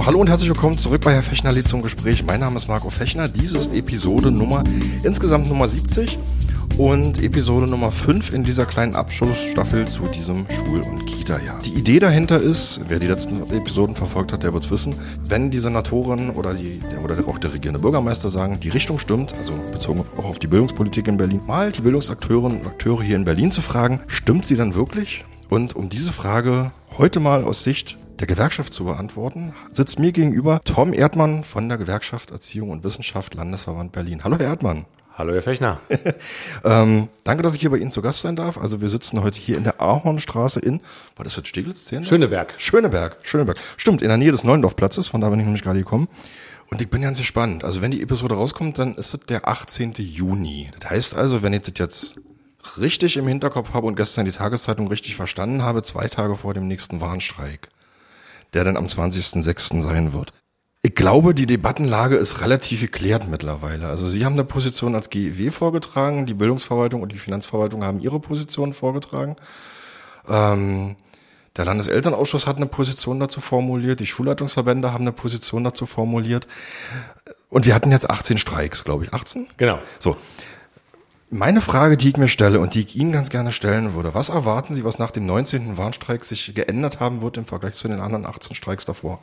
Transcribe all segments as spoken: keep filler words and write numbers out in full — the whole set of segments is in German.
So, hallo und herzlich willkommen zurück bei Herr Fechner lädt zum Gespräch. Mein Name ist Marco Fechner. Dies ist Episode Nummer, insgesamt Nummer siebzig und Episode Nummer fünf in dieser kleinen Abschlussstaffel zu diesem Schul- und Kita-Jahr. Die Idee dahinter ist, wer die letzten Episoden verfolgt hat, der wird es wissen, wenn die Senatoren oder, die, der, oder auch der regierende Bürgermeister sagen, die Richtung stimmt, also bezogen auch auf die Bildungspolitik in Berlin, mal die Bildungsakteurinnen und Akteure hier in Berlin zu fragen, stimmt sie dann wirklich? Und um diese Frage heute mal aus Sicht der Gewerkschaft zu beantworten, sitzt mir gegenüber Tom Erdmann von der Gewerkschaft Erziehung und Wissenschaft Landesverband Berlin. Hallo Herr Erdmann. Hallo Herr Fechner. ähm, danke, dass ich hier bei Ihnen zu Gast sein darf. Also wir sitzen heute hier in der Ahornstraße in, war das jetzt Steglitz? Zehlendorf? Schöneberg. Schöneberg, Schöneberg. Stimmt, in der Nähe des Neuendorfplatzes, von da bin ich nämlich gerade gekommen. Und ich bin ganz gespannt. Also wenn die Episode rauskommt, dann ist es der achtzehnten Juni. Das heißt also, wenn ich das jetzt richtig im Hinterkopf habe und gestern die Tageszeitung richtig verstanden habe, zwei Tage vor dem nächsten Warnstreik, der dann am zwanzigsten sechsten sein wird. Ich glaube, die Debattenlage ist relativ geklärt mittlerweile. Also Sie haben eine Position als G E W vorgetragen, die Bildungsverwaltung und die Finanzverwaltung haben ihre Position vorgetragen. Ähm, der Landeselternausschuss hat eine Position dazu formuliert, die Schulleitungsverbände haben eine Position dazu formuliert. Und wir hatten jetzt achtzehn Streiks, glaube ich. achtzehn? Genau. So. Meine Frage, die ich mir stelle und die ich Ihnen ganz gerne stellen würde, was erwarten Sie, was nach dem neunzehnten Warnstreik sich geändert haben wird im Vergleich zu den anderen achtzehn Streiks davor?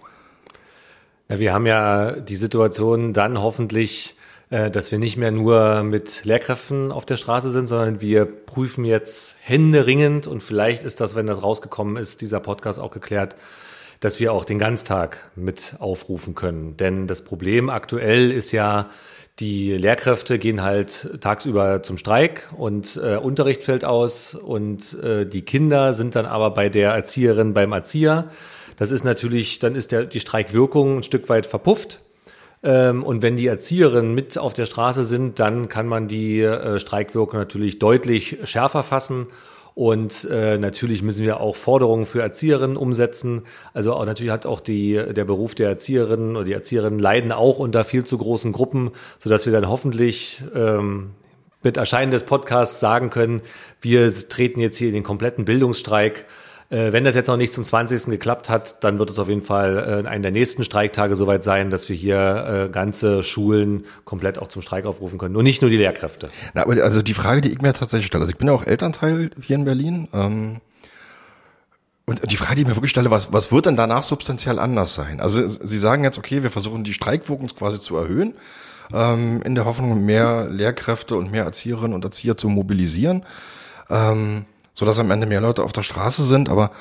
Ja, wir haben ja die Situation dann hoffentlich, äh, dass wir nicht mehr nur mit Lehrkräften auf der Straße sind, sondern wir prüfen jetzt händeringend und vielleicht ist das, wenn das rausgekommen ist, dieser Podcast auch geklärt, dass wir auch den Ganztag mit aufrufen können. Denn das Problem aktuell ist ja, die Lehrkräfte gehen halt tagsüber zum Streik und äh, Unterricht fällt aus und äh, die Kinder sind dann aber bei der Erzieherin, beim Erzieher. Das ist natürlich, dann ist der, die Streikwirkung ein Stück weit verpufft. Ähm, und wenn die Erzieherinnen mit auf der Straße sind, dann kann man die äh, Streikwirkung natürlich deutlich schärfer fassen. Und äh, natürlich müssen wir auch Forderungen für Erzieherinnen umsetzen. Also auch, natürlich hat auch die, der Beruf der Erzieherinnen oder die Erzieherinnen leiden auch unter viel zu großen Gruppen, sodass wir dann hoffentlich ähm, mit Erscheinen des Podcasts sagen können, wir treten jetzt hier in den kompletten Bildungsstreik. Äh, wenn das jetzt noch nicht zum zwanzigsten geklappt hat, dann wird es auf jeden Fall äh, einen der nächsten Streiktage soweit sein, dass wir hier äh, ganze Schulen komplett auch zum Streik aufrufen können und nicht nur die Lehrkräfte. Na, aber also die Frage, die ich mir tatsächlich stelle, also ich bin ja auch Elternteil hier in Berlin, ähm, und die Frage, die ich mir wirklich stelle, was, was wird denn danach substanziell anders sein? Also Sie sagen jetzt, okay, wir versuchen die Streikwirkung quasi zu erhöhen, ähm, in der Hoffnung, mehr Lehrkräfte und mehr Erzieherinnen und Erzieher zu mobilisieren, ähm, so dass am Ende mehr Leute auf der Straße sind, aber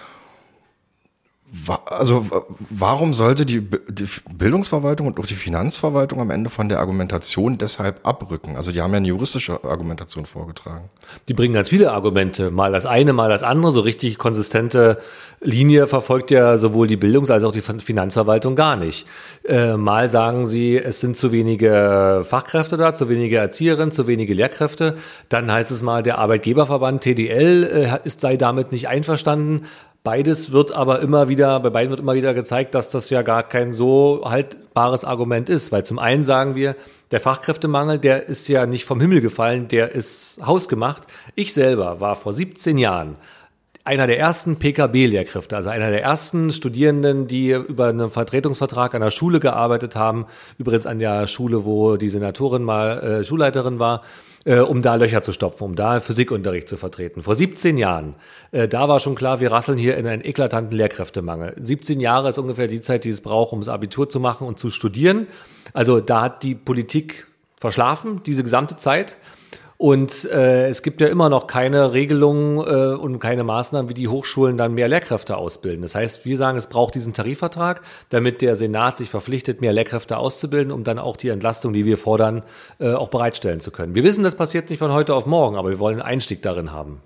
wa- also warum sollte die, B- die Bildungsverwaltung und auch die Finanzverwaltung am Ende von der Argumentation deshalb abrücken? Also die haben ja eine juristische Argumentation vorgetragen. Die bringen ganz viele Argumente, mal das eine, mal das andere. So richtig konsistente Linie verfolgt ja sowohl die Bildungs- als auch die Finanzverwaltung gar nicht. Äh, mal sagen sie, es sind zu wenige Fachkräfte da, zu wenige Erzieherinnen, zu wenige Lehrkräfte. Dann heißt es mal, der Arbeitgeberverband T D L äh, ist, sei damit nicht einverstanden. Beides wird aber immer wieder, bei beiden wird immer wieder gezeigt, dass das ja gar kein so haltbares Argument ist. Weil zum einen sagen wir, der Fachkräftemangel, der ist ja nicht vom Himmel gefallen, der ist hausgemacht. Ich selber war vor siebzehn Jahren einer der ersten P K B-Lehrkräfte, also einer der ersten Studierenden, die über einen Vertretungsvertrag an der Schule gearbeitet haben, übrigens an der Schule, wo die Senatorin mal äh, Schulleiterin war, äh, um da Löcher zu stopfen, um da Physikunterricht zu vertreten. Vor siebzehn Jahren, äh, da war schon klar, wir rasseln hier in einen eklatanten Lehrkräftemangel. siebzehn Jahre ist ungefähr die Zeit, die es braucht, um das Abitur zu machen und zu studieren. Also da hat die Politik verschlafen, diese gesamte Zeit. Und äh, es gibt ja immer noch keine Regelungen äh, und keine Maßnahmen, wie die Hochschulen dann mehr Lehrkräfte ausbilden. Das heißt, wir sagen, es braucht diesen Tarifvertrag, damit der Senat sich verpflichtet, mehr Lehrkräfte auszubilden, um dann auch die Entlastung, die wir fordern, äh, auch bereitstellen zu können. Wir wissen, das passiert nicht von heute auf morgen, aber wir wollen einen Einstieg darin haben.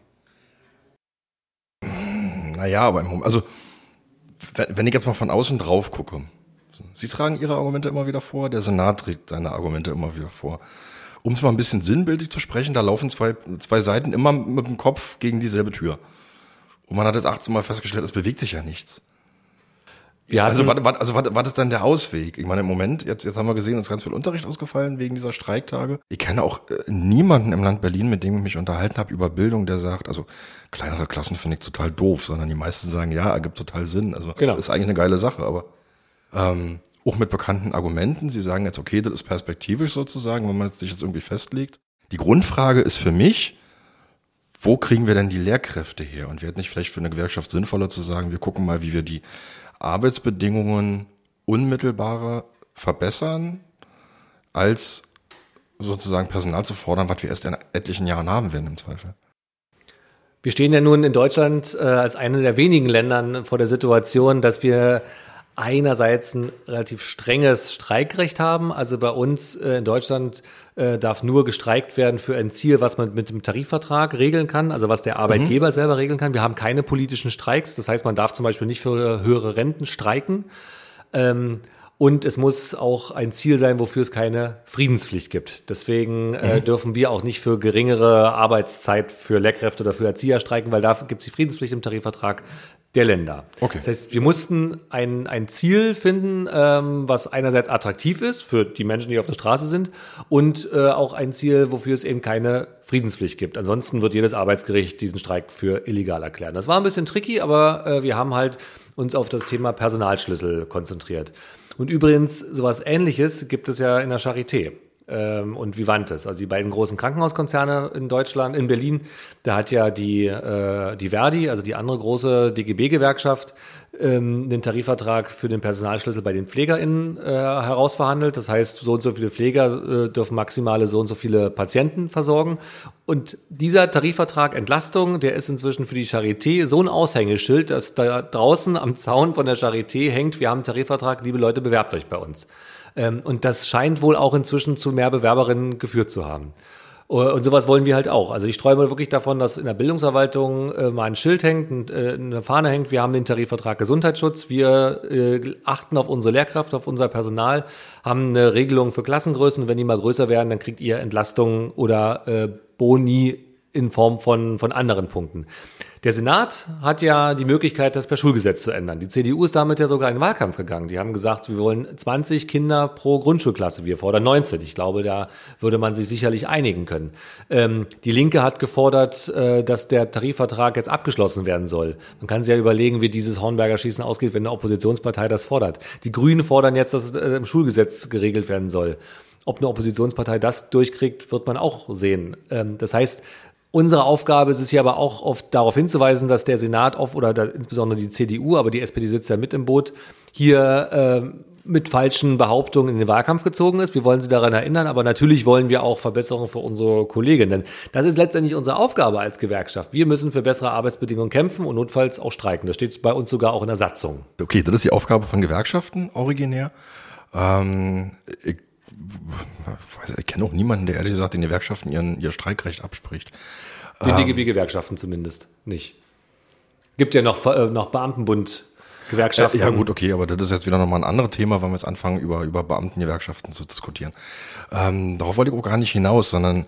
Naja, aber im Moment, also wenn, wenn ich jetzt mal von außen drauf gucke, Sie tragen Ihre Argumente immer wieder vor, der Senat trägt seine Argumente immer wieder vor. Um es mal ein bisschen sinnbildlich zu sprechen, da laufen zwei, zwei Seiten immer mit dem Kopf gegen dieselbe Tür. Und man hat jetzt achtzehn Mal festgestellt, es bewegt sich ja nichts. Wir also was, was, also was, was ist dann der Ausweg? Ich meine, im Moment, jetzt, jetzt haben wir gesehen, es ist ganz viel Unterricht ausgefallen wegen dieser Streiktage. Ich kenne auch äh, niemanden im Land Berlin, mit dem ich mich unterhalten habe über Bildung, der sagt, also kleinere Klassen finde ich total doof, sondern die meisten sagen, ja, ergibt total Sinn. Also genau. Ist eigentlich eine geile Sache, aber ähm, auch mit bekannten Argumenten. Sie sagen jetzt, okay, das ist perspektivisch sozusagen, wenn man sich jetzt irgendwie festlegt. Die Grundfrage ist für mich, wo kriegen wir denn die Lehrkräfte her? Und wäre es nicht vielleicht für eine Gewerkschaft sinnvoller zu sagen, wir gucken mal, wie wir die Arbeitsbedingungen unmittelbarer verbessern, als sozusagen Personal zu fordern, was wir erst in etlichen Jahren haben werden im Zweifel. Wir stehen ja nun in Deutschland äh, als eine der wenigen Ländern vor der Situation, dass wir einerseits ein relativ strenges Streikrecht haben. Also bei uns äh, in Deutschland äh, darf nur gestreikt werden für ein Ziel, was man mit dem Tarifvertrag regeln kann, also was der Arbeitgeber mhm. selber regeln kann. Wir haben keine politischen Streiks. Das heißt, man darf zum Beispiel nicht für höhere Renten streiken. Ähm, Und es muss auch ein Ziel sein, wofür es keine Friedenspflicht gibt. Deswegen mhm. äh, dürfen wir auch nicht für geringere Arbeitszeit für Lehrkräfte oder für Erzieher streiken, weil dafür gibt es die Friedenspflicht im Tarifvertrag der Länder. Okay. Das heißt, wir mussten ein, ein Ziel finden, ähm, was einerseits attraktiv ist für die Menschen, die auf der Straße sind, und äh, auch ein Ziel, wofür es eben keine Friedenspflicht gibt. Ansonsten wird jedes Arbeitsgericht diesen Streik für illegal erklären. Das war ein bisschen tricky, aber äh, wir haben halt uns auf das Thema Personalschlüssel konzentriert. Und übrigens, sowas Ähnliches gibt es ja in der Charité ähm, und Vivantes, also die beiden großen Krankenhauskonzerne in Deutschland, in Berlin. Da hat ja die, äh, die Verdi, also die andere große D G B-Gewerkschaft, ähm, den Tarifvertrag für den Personalschlüssel bei den PflegerInnen äh, herausverhandelt. Das heißt, so und so viele Pfleger äh, dürfen maximale so und so viele Patienten versorgen. Und dieser Tarifvertrag Entlastung, der ist inzwischen für die Charité so ein Aushängeschild, dass da draußen am Zaun von der Charité hängt, wir haben einen Tarifvertrag, liebe Leute, bewerbt euch bei uns. Ähm, und das scheint wohl auch inzwischen zu mehr Bewerberinnen geführt zu haben. Und sowas wollen wir halt auch. Also ich träume wirklich davon, dass in der Bildungsverwaltung äh, mal ein Schild hängt, äh, eine Fahne hängt. Wir haben den Tarifvertrag Gesundheitsschutz. Wir äh, achten auf unsere Lehrkräfte, auf unser Personal, haben eine Regelung für Klassengrößen. Und wenn die mal größer werden, dann kriegt ihr Entlastungen oder äh, Boni in Form von, von anderen Punkten. Der Senat hat ja die Möglichkeit, das per Schulgesetz zu ändern. Die C D U ist damit ja sogar in den Wahlkampf gegangen. Die haben gesagt, wir wollen zwanzig Kinder pro Grundschulklasse. Wir fordern neunzehn. Ich glaube, da würde man sich sicherlich einigen können. Ähm, die Linke hat gefordert, äh, dass der Tarifvertrag jetzt abgeschlossen werden soll. Man kann sich ja überlegen, wie dieses Hornberger Schießen ausgeht, wenn eine Oppositionspartei das fordert. Die Grünen fordern jetzt, dass es äh, im Schulgesetz geregelt werden soll. Ob eine Oppositionspartei das durchkriegt, wird man auch sehen. Ähm, das heißt, unsere Aufgabe ist es hier aber auch oft darauf hinzuweisen, dass der Senat oft oder da, insbesondere die C D U, aber die S P D sitzt ja mit im Boot, hier äh, mit falschen Behauptungen in den Wahlkampf gezogen ist. Wir wollen sie daran erinnern, aber natürlich wollen wir auch Verbesserungen für unsere Kolleginnen. Das ist letztendlich unsere Aufgabe als Gewerkschaft. Wir müssen für bessere Arbeitsbedingungen kämpfen und notfalls auch streiken. Das steht bei uns sogar auch in der Satzung. Okay, das ist die Aufgabe von Gewerkschaften originär. Ähm, ich Ich, ich kenne auch niemanden, der ehrlich gesagt den Gewerkschaften ihren, ihr Streikrecht abspricht. Die ähm, D G B-Gewerkschaften zumindest nicht. Gibt ja noch, äh, noch Beamtenbund-Gewerkschaften. Äh, ja gut, okay, aber das ist jetzt wieder nochmal ein anderes Thema, wenn wir jetzt anfangen, über, über Beamtengewerkschaften zu diskutieren. Ähm, darauf wollte ich auch gar nicht hinaus, sondern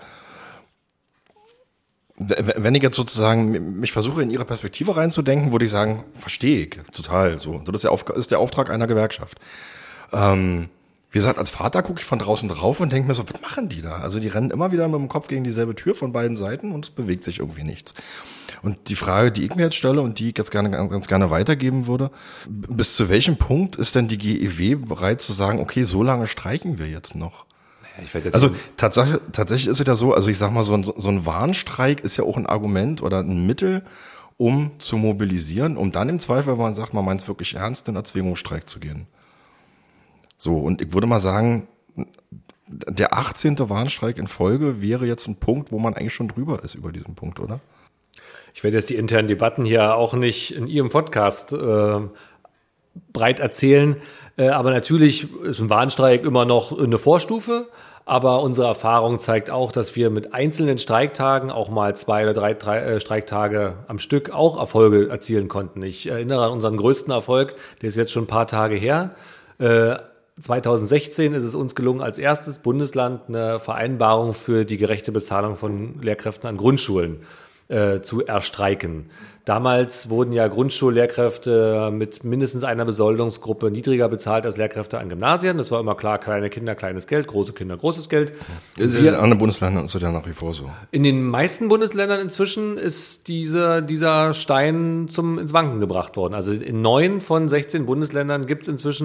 wenn ich jetzt sozusagen mich versuche, in ihre Perspektive reinzudenken, würde ich sagen, verstehe ich total. So, das ist der, Auf, ist der Auftrag einer Gewerkschaft. Ähm, Wie gesagt, als Vater gucke ich von draußen drauf und denke mir so, was machen die da? Also die rennen immer wieder mit dem Kopf gegen dieselbe Tür von beiden Seiten und es bewegt sich irgendwie nichts. Und die Frage, die ich mir jetzt stelle und die ich jetzt gerne, ganz gerne weitergeben würde, bis zu welchem Punkt ist denn die G E W bereit zu sagen, okay, so lange streiken wir jetzt noch? Ich jetzt also tatsächlich, tatsächlich ist es ja so, also ich sag mal, so ein, so ein Warnstreik ist ja auch ein Argument oder ein Mittel, um zu mobilisieren, um dann im Zweifel, wenn man sagt, man meint es wirklich ernst, in Erzwingungsstreik zu gehen. So, und ich würde mal sagen, der achtzehnte Warnstreik in Folge wäre jetzt ein Punkt, wo man eigentlich schon drüber ist über diesen Punkt, oder? Ich werde jetzt die internen Debatten hier auch nicht in Ihrem Podcast äh, breit erzählen, äh, aber natürlich ist ein Warnstreik immer noch eine Vorstufe, aber unsere Erfahrung zeigt auch, dass wir mit einzelnen Streiktagen, auch mal zwei oder drei, drei äh, Streiktage am Stück, auch Erfolge erzielen konnten. Ich erinnere an unseren größten Erfolg, der ist jetzt schon ein paar Tage her. Äh, zweitausendsechzehn ist es uns gelungen, als erstes Bundesland eine Vereinbarung für die gerechte Bezahlung von Lehrkräften an Grundschulen äh, zu erstreiken. Damals wurden ja Grundschullehrkräfte mit mindestens einer Besoldungsgruppe niedriger bezahlt als Lehrkräfte an Gymnasien. Das war immer klar, kleine Kinder, kleines Geld, große Kinder, großes Geld. Ist in anderen Bundesländern ist das ja nach wie vor so. In den meisten Bundesländern inzwischen ist diese, dieser Stein zum ins Wanken gebracht worden. Also in neun von sechzehn Bundesländern gibt es inzwischen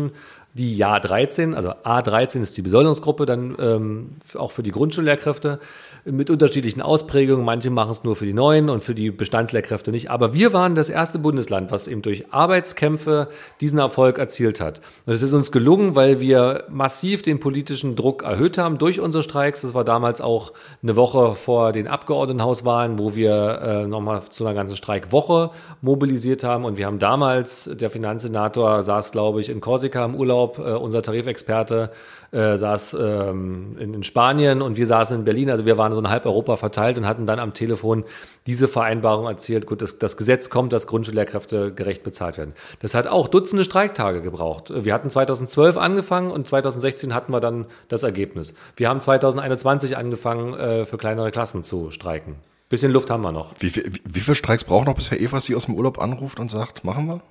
die Jahr dreizehn, also A dreizehn ist die Besoldungsgruppe, dann ähm, auch für die Grundschullehrkräfte mit unterschiedlichen Ausprägungen. Manche machen es nur für die Neuen und für die Bestandslehrkräfte nicht. Aber wir waren das erste Bundesland, was eben durch Arbeitskämpfe diesen Erfolg erzielt hat. Und es ist uns gelungen, weil wir massiv den politischen Druck erhöht haben durch unsere Streiks. Das war damals auch eine Woche vor den Abgeordnetenhauswahlen, wo wir äh, nochmal zu einer ganzen Streikwoche mobilisiert haben. Und wir haben damals, der Finanzsenator saß, glaube ich, in Korsika im Urlaub, äh, unser Tarifexperte äh, saß ähm, in, in Spanien und wir saßen in Berlin. Also wir waren so in halb Europa verteilt und hatten dann am Telefon diese Vereinbarung erzielt. Gut, das, das Gesetz kommt, dass Grundschullehrkräfte gerecht bezahlt werden. Das hat auch Dutzende Streiktage gebraucht. Wir hatten zweitausendzwölf angefangen und zweitausendsechzehn hatten wir dann das Ergebnis. Wir haben zweitausendeinundzwanzig angefangen, äh, für kleinere Klassen zu streiken. Bisschen Luft haben wir noch. Wie, viel, wie, wie viele Streiks braucht noch, bis Herr Evers Sie aus dem Urlaub anruft und sagt, machen wir?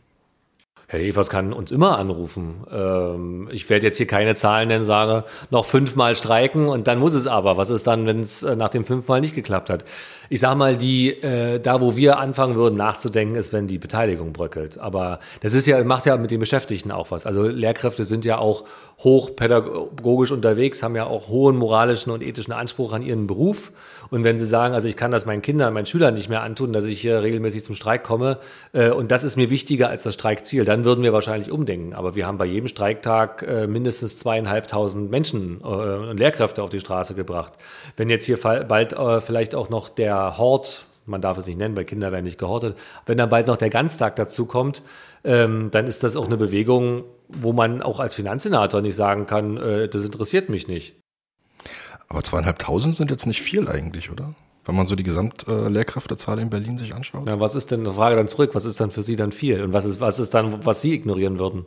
Herr Evers kann uns immer anrufen. Ähm, ich werde jetzt hier keine Zahlen nennen, sage, noch fünfmal streiken und dann muss es aber. Was ist dann, wenn es äh, nach dem fünfmal nicht geklappt hat? Ich sage mal, die äh, da, wo wir anfangen würden nachzudenken, ist, wenn die Beteiligung bröckelt. Aber das ist ja, macht ja mit den Beschäftigten auch was. Also Lehrkräfte sind ja auch hochpädagogisch unterwegs, haben ja auch hohen moralischen und ethischen Anspruch an ihren Beruf. Und wenn sie sagen, also ich kann das meinen Kindern, meinen Schülern nicht mehr antun, dass ich hier regelmäßig zum Streik komme, äh, und das ist mir wichtiger als das Streikziel, dann würden wir wahrscheinlich umdenken. Aber wir haben bei jedem Streiktag äh, mindestens zweieinhalbtausend Menschen äh, und Lehrkräfte auf die Straße gebracht. Wenn jetzt hier bald äh, vielleicht auch noch der Hort, man darf es nicht nennen, weil Kinder werden nicht gehortet, wenn dann bald noch der Ganztag dazu kommt, ähm, dann ist das auch eine Bewegung, wo man auch als Finanzsenator nicht sagen kann, äh, das interessiert mich nicht. Aber zweieinhalbtausend sind jetzt nicht viel eigentlich, oder? Wenn man so die Gesamtlehrkräftezahl in Berlin sich anschaut. Na, was ist denn, eine Frage dann zurück, was ist dann für Sie dann viel? Und was ist, was ist dann, was Sie ignorieren würden?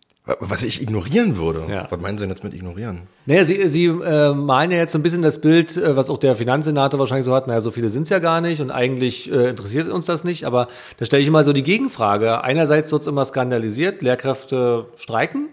Was ich ignorieren würde? Ja. Was meinen Sie denn jetzt mit ignorieren? Naja, Sie, Sie äh, malen ja jetzt so ein bisschen das Bild, äh, was auch der Finanzsenator wahrscheinlich so hat, naja, so viele sind es ja gar nicht und eigentlich äh, interessiert uns das nicht, aber da stelle ich immer so die Gegenfrage. Einerseits wird es immer skandalisiert, Lehrkräfte streiken.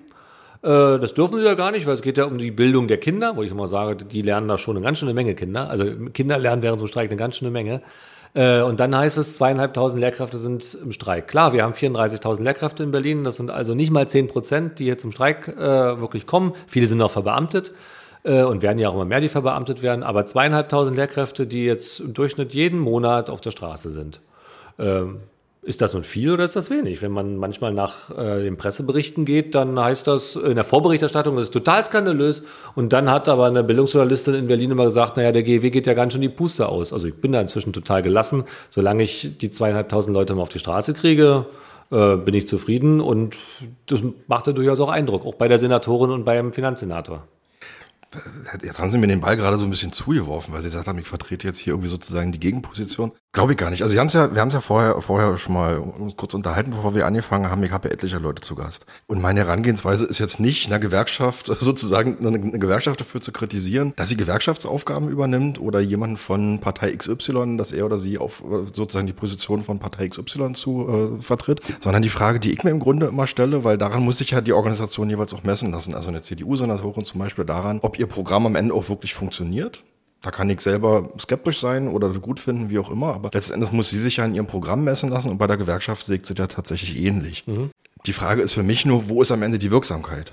Äh, das dürfen sie ja gar nicht, weil es geht ja um die Bildung der Kinder, wo ich immer sage, die lernen da schon eine ganz schöne Menge Kinder. Also Kinder lernen während so einem Streik eine ganz schöne Menge. Und dann heißt es, zweieinhalbtausend Lehrkräfte sind im Streik. Klar, wir haben vierunddreißigtausend Lehrkräfte in Berlin. Das sind also nicht mal zehn Prozent, die hier zum Streik äh, wirklich kommen. Viele sind auch verbeamtet äh, und werden ja auch immer mehr, die verbeamtet werden. Aber zweieinhalbtausend Lehrkräfte, die jetzt im Durchschnitt jeden Monat auf der Straße sind. Ähm, Ist das nun viel oder ist das wenig? Wenn man manchmal nach äh, den Presseberichten geht, dann heißt das in der Vorberichterstattung, das ist total skandalös. Und dann hat aber eine Bildungsjournalistin in Berlin immer gesagt, naja, der G E W geht ja ganz schön die Puste aus. Also ich bin da inzwischen total gelassen. Solange ich die zweieinhalbtausend Leute mal auf die Straße kriege, äh, bin ich zufrieden. Und das macht ja durchaus auch Eindruck, auch bei der Senatorin und beim Finanzsenator. Jetzt haben Sie mir den Ball gerade so ein bisschen zugeworfen, weil Sie gesagt haben, ich vertrete jetzt hier irgendwie sozusagen die Gegenposition. Glaube ich gar nicht. Also Sie haben es ja, wir haben es ja vorher, vorher schon mal uns kurz unterhalten, bevor wir angefangen haben. Ich habe ja etliche Leute zu Gast. Und meine Herangehensweise ist jetzt nicht, einer Gewerkschaft sozusagen eine Gewerkschaft dafür zu kritisieren, dass sie Gewerkschaftsaufgaben übernimmt oder jemanden von Partei X Y, dass er oder sie auf sozusagen die Position von Partei X Y zu äh, vertritt, sondern die Frage, die ich mir im Grunde immer stelle, weil daran muss sich ja die Organisation jeweils auch messen lassen. Also eine C D U-Senatorin zum Beispiel daran, ob ihr Programm am Ende auch wirklich funktioniert. Da kann ich selber skeptisch sein oder gut finden, wie auch immer. Aber letzten Endes muss sie sich ja in ihrem Programm messen lassen und bei der Gewerkschaft sägt sie ja tatsächlich ähnlich. Mhm. Die Frage ist für mich nur, wo ist am Ende die Wirksamkeit?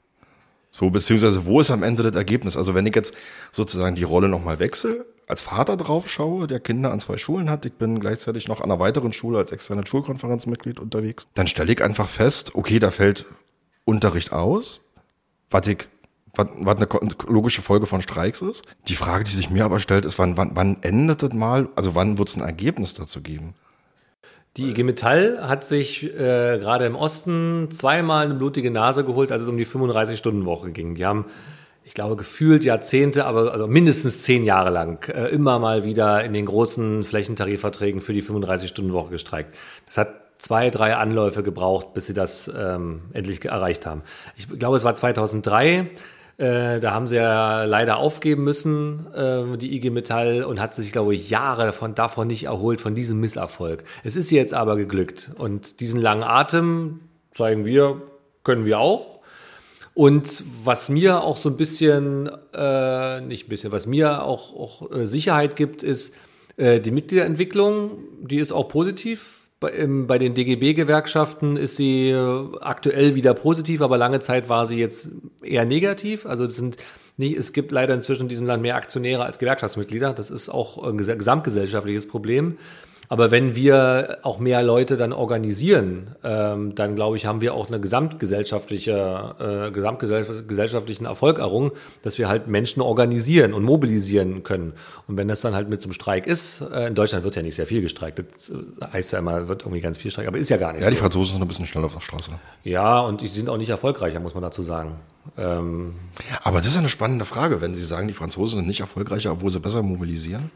So, beziehungsweise wo ist am Ende das Ergebnis? Also wenn ich jetzt sozusagen die Rolle nochmal wechsle, als Vater drauf schaue, der Kinder an zwei Schulen hat, ich bin gleichzeitig noch an einer weiteren Schule als externes Schulkonferenzmitglied unterwegs, dann stelle ich einfach fest, okay, da fällt Unterricht aus, was ich was eine logische Folge von Streiks ist. Die Frage, die sich mir aber stellt, ist, wann, wann, wann endet das mal, also wann wird es ein Ergebnis dazu geben? Die I G Metall hat sich äh, gerade im Osten zweimal eine blutige Nase geholt, als es um die fünfunddreißig-Stunden-Woche ging. Die haben, ich glaube, gefühlt Jahrzehnte, aber also mindestens zehn Jahre lang äh, immer mal wieder in den großen Flächentarifverträgen für die fünfunddreißig-Stunden-Woche gestreikt. Das hat zwei, drei Anläufe gebraucht, bis sie das ähm, endlich erreicht haben. Ich glaube, es war zweitausenddrei. Äh, da haben sie ja leider aufgeben müssen, äh, die I G Metall, und hat sich, glaube ich, Jahre davon, davon nicht erholt, von diesem Misserfolg. Es ist ihr jetzt aber geglückt. Und diesen langen Atem, zeigen wir, können wir auch. Und was mir auch so ein bisschen, äh, nicht ein bisschen, was mir auch, auch äh, Sicherheit gibt, ist äh, die Mitgliederentwicklung, die ist auch positiv. Bei, im, bei den D G B-Gewerkschaften ist sie äh, aktuell wieder positiv, aber lange Zeit war sie jetzt eher negativ. Also das sind nicht, es gibt leider inzwischen in diesem Land mehr Aktionäre als Gewerkschaftsmitglieder. Das ist auch ein ges- gesamtgesellschaftliches Problem. Aber wenn wir auch mehr Leute dann organisieren, ähm, dann glaube ich, haben wir auch eine gesamtgesellschaftliche, äh, gesamtgesellschaftlichen Erfolg errungen, dass wir halt Menschen organisieren und mobilisieren können. Und wenn das dann halt mit zum Streik ist, äh, in Deutschland wird ja nicht sehr viel gestreikt. Das heißt ja immer, wird irgendwie ganz viel Streik, aber ist ja gar nicht Ja, die so. Franzosen sind ein bisschen schnell auf der Straße. Ja, und die sind auch nicht erfolgreicher, muss man dazu sagen. Ähm, Aber das ist ja eine spannende Frage, wenn Sie sagen, die Franzosen sind nicht erfolgreicher, obwohl sie besser mobilisieren.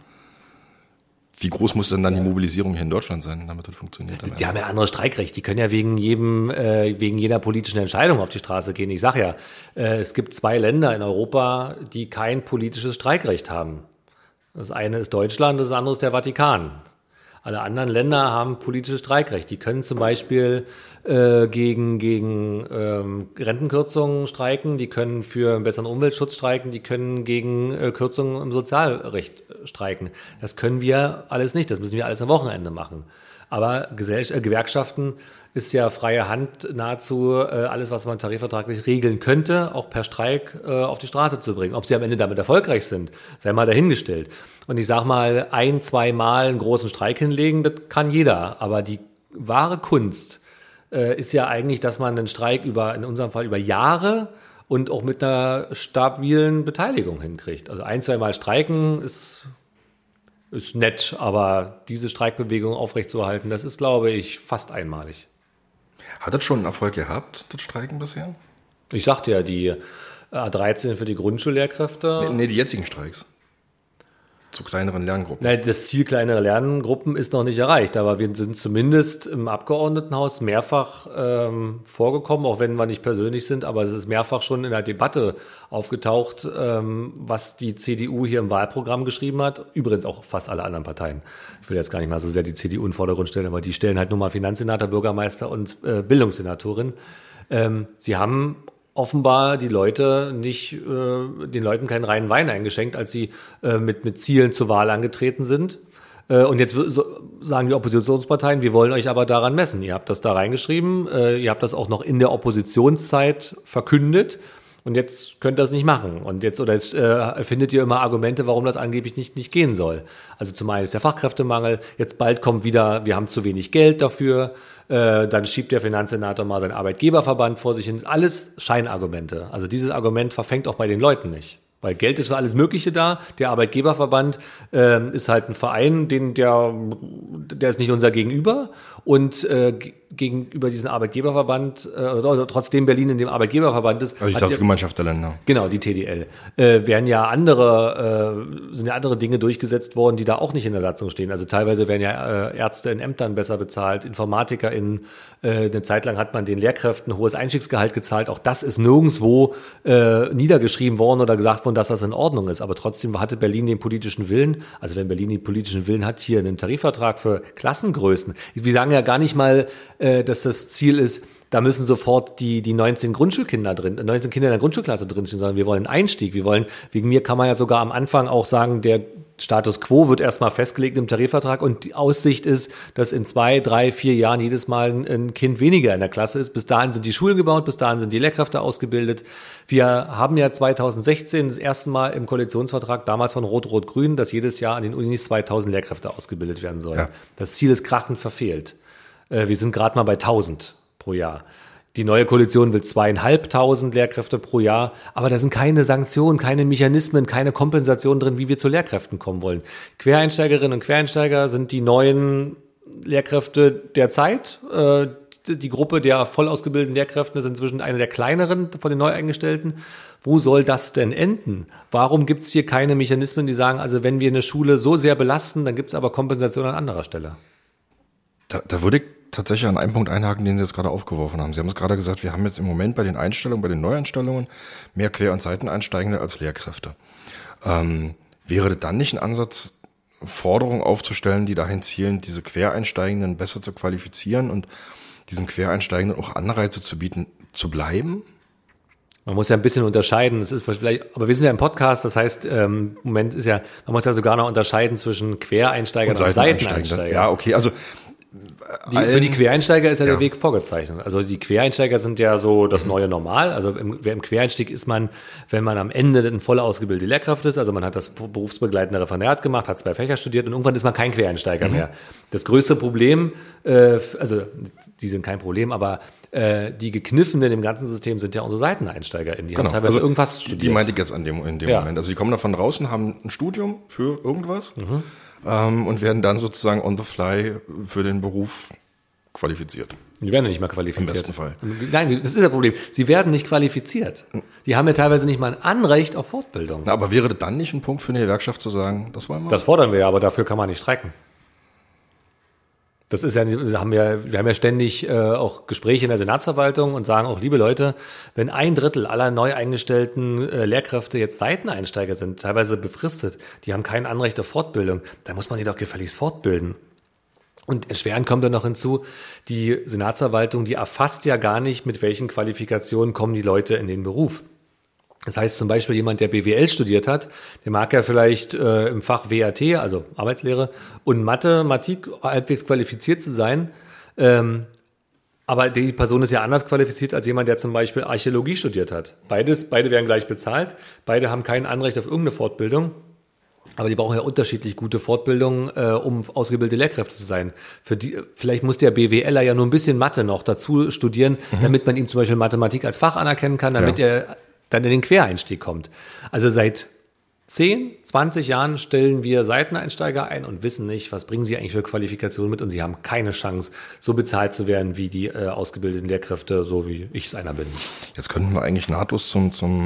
Wie groß muss denn dann die Mobilisierung hier in Deutschland sein, damit das funktioniert? Die haben ja anderes Streikrecht. Die können ja wegen jedem, äh, wegen jeder politischen Entscheidung auf die Straße gehen. Ich sage ja, äh, es gibt zwei Länder in Europa, die kein politisches Streikrecht haben. Das eine ist Deutschland, das andere ist der Vatikan. Alle anderen Länder haben politisches Streikrecht. Die können zum Beispiel äh, gegen, gegen ähm, Rentenkürzungen streiken, die können für einen besseren Umweltschutz streiken, die können gegen äh, Kürzungen im Sozialrecht streiken. Das können wir alles nicht, das müssen wir alles am Wochenende machen. Aber Gesell- äh, Gewerkschaften ist ja freie Hand, nahezu äh, alles, was man tarifvertraglich regeln könnte, auch per Streik äh, auf die Straße zu bringen. Ob sie am Ende damit erfolgreich sind, sei mal dahingestellt. Und ich sag mal, ein, zwei Mal einen großen Streik hinlegen, das kann jeder. Aber die wahre Kunst äh, ist ja eigentlich, dass man einen Streik über, in unserem Fall über Jahre und auch mit einer stabilen Beteiligung hinkriegt. Also ein, zwei Mal streiken ist ist nett, aber diese Streikbewegung aufrechtzuerhalten, das ist, glaube ich, fast einmalig. Hat das schon einen Erfolg gehabt, das Streiken bisher? Ich sagte ja, die A dreizehn für die Grundschullehrkräfte. Nee, nee, die jetzigen Streiks. Zu kleineren Lerngruppen. Nein, das Ziel kleinere Lerngruppen ist noch nicht erreicht, aber wir sind zumindest im Abgeordnetenhaus mehrfach ähm, vorgekommen, auch wenn wir nicht persönlich sind, aber es ist mehrfach schon in der Debatte aufgetaucht, ähm, was die C D U hier im Wahlprogramm geschrieben hat. Übrigens auch fast alle anderen Parteien. Ich will jetzt gar nicht mal so sehr die C D U in den Vordergrund stellen, aber die stellen halt nur mal Finanzsenator, Bürgermeister und äh, Bildungssenatorin. Ähm, sie haben offenbar die Leute nicht, äh, den Leuten keinen reinen Wein eingeschenkt, als sie äh, mit, mit Zielen zur Wahl angetreten sind. Äh, und jetzt so, sagen die Oppositionsparteien, wir wollen euch aber daran messen. Ihr habt das da reingeschrieben, äh, ihr habt das auch noch in der Oppositionszeit verkündet. Und jetzt könnt ihr das nicht machen. Und jetzt, oder jetzt äh, findet ihr immer Argumente, warum das angeblich nicht, nicht gehen soll. Also zum einen ist der Fachkräftemangel, jetzt bald kommt wieder, wir haben zu wenig Geld dafür, äh, dann schiebt der Finanzsenator mal seinen Arbeitgeberverband vor sich hin. Alles Scheinargumente. Also dieses Argument verfängt auch bei den Leuten nicht. Weil Geld ist für alles Mögliche da. Der Arbeitgeberverband äh, ist halt ein Verein, den der, der ist nicht unser Gegenüber. Und äh, gegenüber diesem Arbeitgeberverband, äh, oder trotzdem Berlin in dem Arbeitgeberverband ist. Also die Dachgemeinschaft der Länder. Genau, die T D L. Äh, werden ja andere, äh, sind ja andere Dinge durchgesetzt worden, die da auch nicht in der Satzung stehen. Also teilweise werden ja äh, Ärzte in Ämtern besser bezahlt, InformatikerInnen. Äh, eine Zeit lang hat man den Lehrkräften ein hohes Einstiegsgehalt gezahlt. Auch das ist nirgendwo äh, niedergeschrieben worden oder gesagt worden, dass das in Ordnung ist. Aber trotzdem hatte Berlin den politischen Willen, also wenn Berlin den politischen Willen hat, hier einen Tarifvertrag für Klassengrößen. Wir sagen ja gar nicht mal, äh, dass das Ziel ist, da müssen sofort die, die neunzehn Grundschulkinder drin, neunzehn Kinder in der Grundschulklasse drinstehen, sondern wir wollen einen Einstieg. Wir wollen, wegen mir kann man ja sogar am Anfang auch sagen, der Status quo wird erstmal festgelegt im Tarifvertrag und die Aussicht ist, dass in zwei, drei, vier Jahren jedes Mal ein Kind weniger in der Klasse ist. Bis dahin sind die Schulen gebaut, bis dahin sind die Lehrkräfte ausgebildet. Wir haben ja zweitausendsechzehn das erste Mal im Koalitionsvertrag, damals von Rot-Rot-Grün, dass jedes Jahr an den Unis zweitausend Lehrkräfte ausgebildet werden sollen. Ja. Das Ziel ist krachend verfehlt. Wir sind gerade mal bei tausend pro Jahr. Die neue Koalition will zweieinhalbtausend Lehrkräfte pro Jahr, aber da sind keine Sanktionen, keine Mechanismen, keine Kompensation drin, wie wir zu Lehrkräften kommen wollen. Quereinsteigerinnen und Quereinsteiger sind die neuen Lehrkräfte der Zeit. Die Gruppe der voll ausgebildeten Lehrkräfte ist inzwischen eine der kleineren von den Neueingestellten. Wo soll das denn enden? Warum gibt es hier keine Mechanismen, die sagen, also wenn wir eine Schule so sehr belasten, dann gibt es aber Kompensation an anderer Stelle? Da, da würde ich tatsächlich an einen Punkt einhaken, den Sie jetzt gerade aufgeworfen haben. Sie haben es gerade gesagt, wir haben jetzt im Moment bei den Einstellungen, bei den Neueinstellungen mehr Quer- und Seiteneinsteigende als Lehrkräfte. Ähm, wäre das dann nicht ein Ansatz, Forderungen aufzustellen, die dahin zielen, diese Quereinsteigenden besser zu qualifizieren und diesen Quereinsteigenden auch Anreize zu bieten, zu bleiben? Man muss ja ein bisschen unterscheiden, es ist vielleicht, aber wir sind ja im Podcast, das heißt, ähm, im Moment ist ja, man muss ja sogar noch unterscheiden zwischen Quereinsteigern und, und Seiteneinsteigern. Ja, okay, also Die, für die Quereinsteiger ist ja, ja der Weg vorgezeichnet. Also die Quereinsteiger sind ja so das neue Normal. Also im, im Quereinstieg ist man, wenn man am Ende eine voll ausgebildete Lehrkraft ist, also man hat das berufsbegleitende Referendariat gemacht, hat zwei Fächer studiert und irgendwann ist man kein Quereinsteiger mhm. mehr. Das größte Problem, äh, also die sind kein Problem, aber äh, die Gekniffenen im ganzen System sind ja unsere SeiteneinsteigerInnen. Die genau. haben teilweise also irgendwas studiert. Die meinte ich jetzt an dem, in dem ja. Moment. Also die kommen da von draußen, haben ein Studium für irgendwas. Mhm. Ähm, und werden dann sozusagen on the fly für den Beruf qualifiziert. Die werden ja nicht mal qualifiziert. Im besten Fall. Nein, das ist das Problem. Sie werden nicht qualifiziert. Die haben ja teilweise nicht mal ein Anrecht auf Fortbildung. Na, aber wäre das dann nicht ein Punkt für eine Gewerkschaft zu sagen, das wollen wir? Das fordern wir ja, aber dafür kann man nicht streiken. Das ist ja, wir haben ja, wir haben ja ständig äh, auch Gespräche in der Senatsverwaltung und sagen auch, liebe Leute, wenn ein Drittel aller neu eingestellten äh, Lehrkräfte jetzt Seiteneinsteiger sind, teilweise befristet, die haben kein Anrecht auf Fortbildung, dann muss man die doch gefälligst fortbilden. Und erschwerend kommt dann noch hinzu, die Senatsverwaltung, die erfasst ja gar nicht, mit welchen Qualifikationen kommen die Leute in den Beruf. Das heißt zum Beispiel jemand, der B W L studiert hat, der mag ja vielleicht äh, im Fach W A T, also Arbeitslehre, und Mathematik halbwegs qualifiziert zu sein. Ähm, aber die Person ist ja anders qualifiziert als jemand, der zum Beispiel Archäologie studiert hat. Beides, beide werden gleich bezahlt, beide haben kein Anrecht auf irgendeine Fortbildung. Aber die brauchen ja unterschiedlich gute Fortbildung, äh, um ausgebildete Lehrkräfte zu sein. Für die, vielleicht muss der B W Ler ja nur ein bisschen Mathe noch dazu studieren, mhm. damit man ihm zum Beispiel Mathematik als Fach anerkennen kann, damit ja. er dann in den Quereinstieg kommt. Also seit zehn, zwanzig Jahren stellen wir Seiteneinsteiger ein und wissen nicht, was bringen sie eigentlich für Qualifikationen mit, und sie haben keine Chance, so bezahlt zu werden wie die äh, ausgebildeten Lehrkräfte, so wie ich es einer bin. Jetzt könnten wir eigentlich nahtlos zum, zum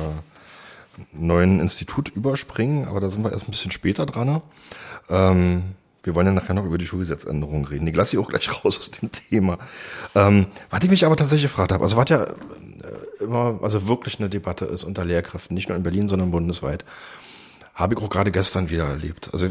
äh, neuen Institut überspringen, aber da sind wir erst ein bisschen später dran. Ähm, wir wollen ja nachher noch über die Schulgesetzänderung reden. Ich lasse sie auch gleich raus aus dem Thema. Ähm, was ich mich aber tatsächlich gefragt habe, also was ja immer, also wirklich eine Debatte ist unter Lehrkräften, nicht nur in Berlin, sondern bundesweit, habe ich auch gerade gestern wieder erlebt. Also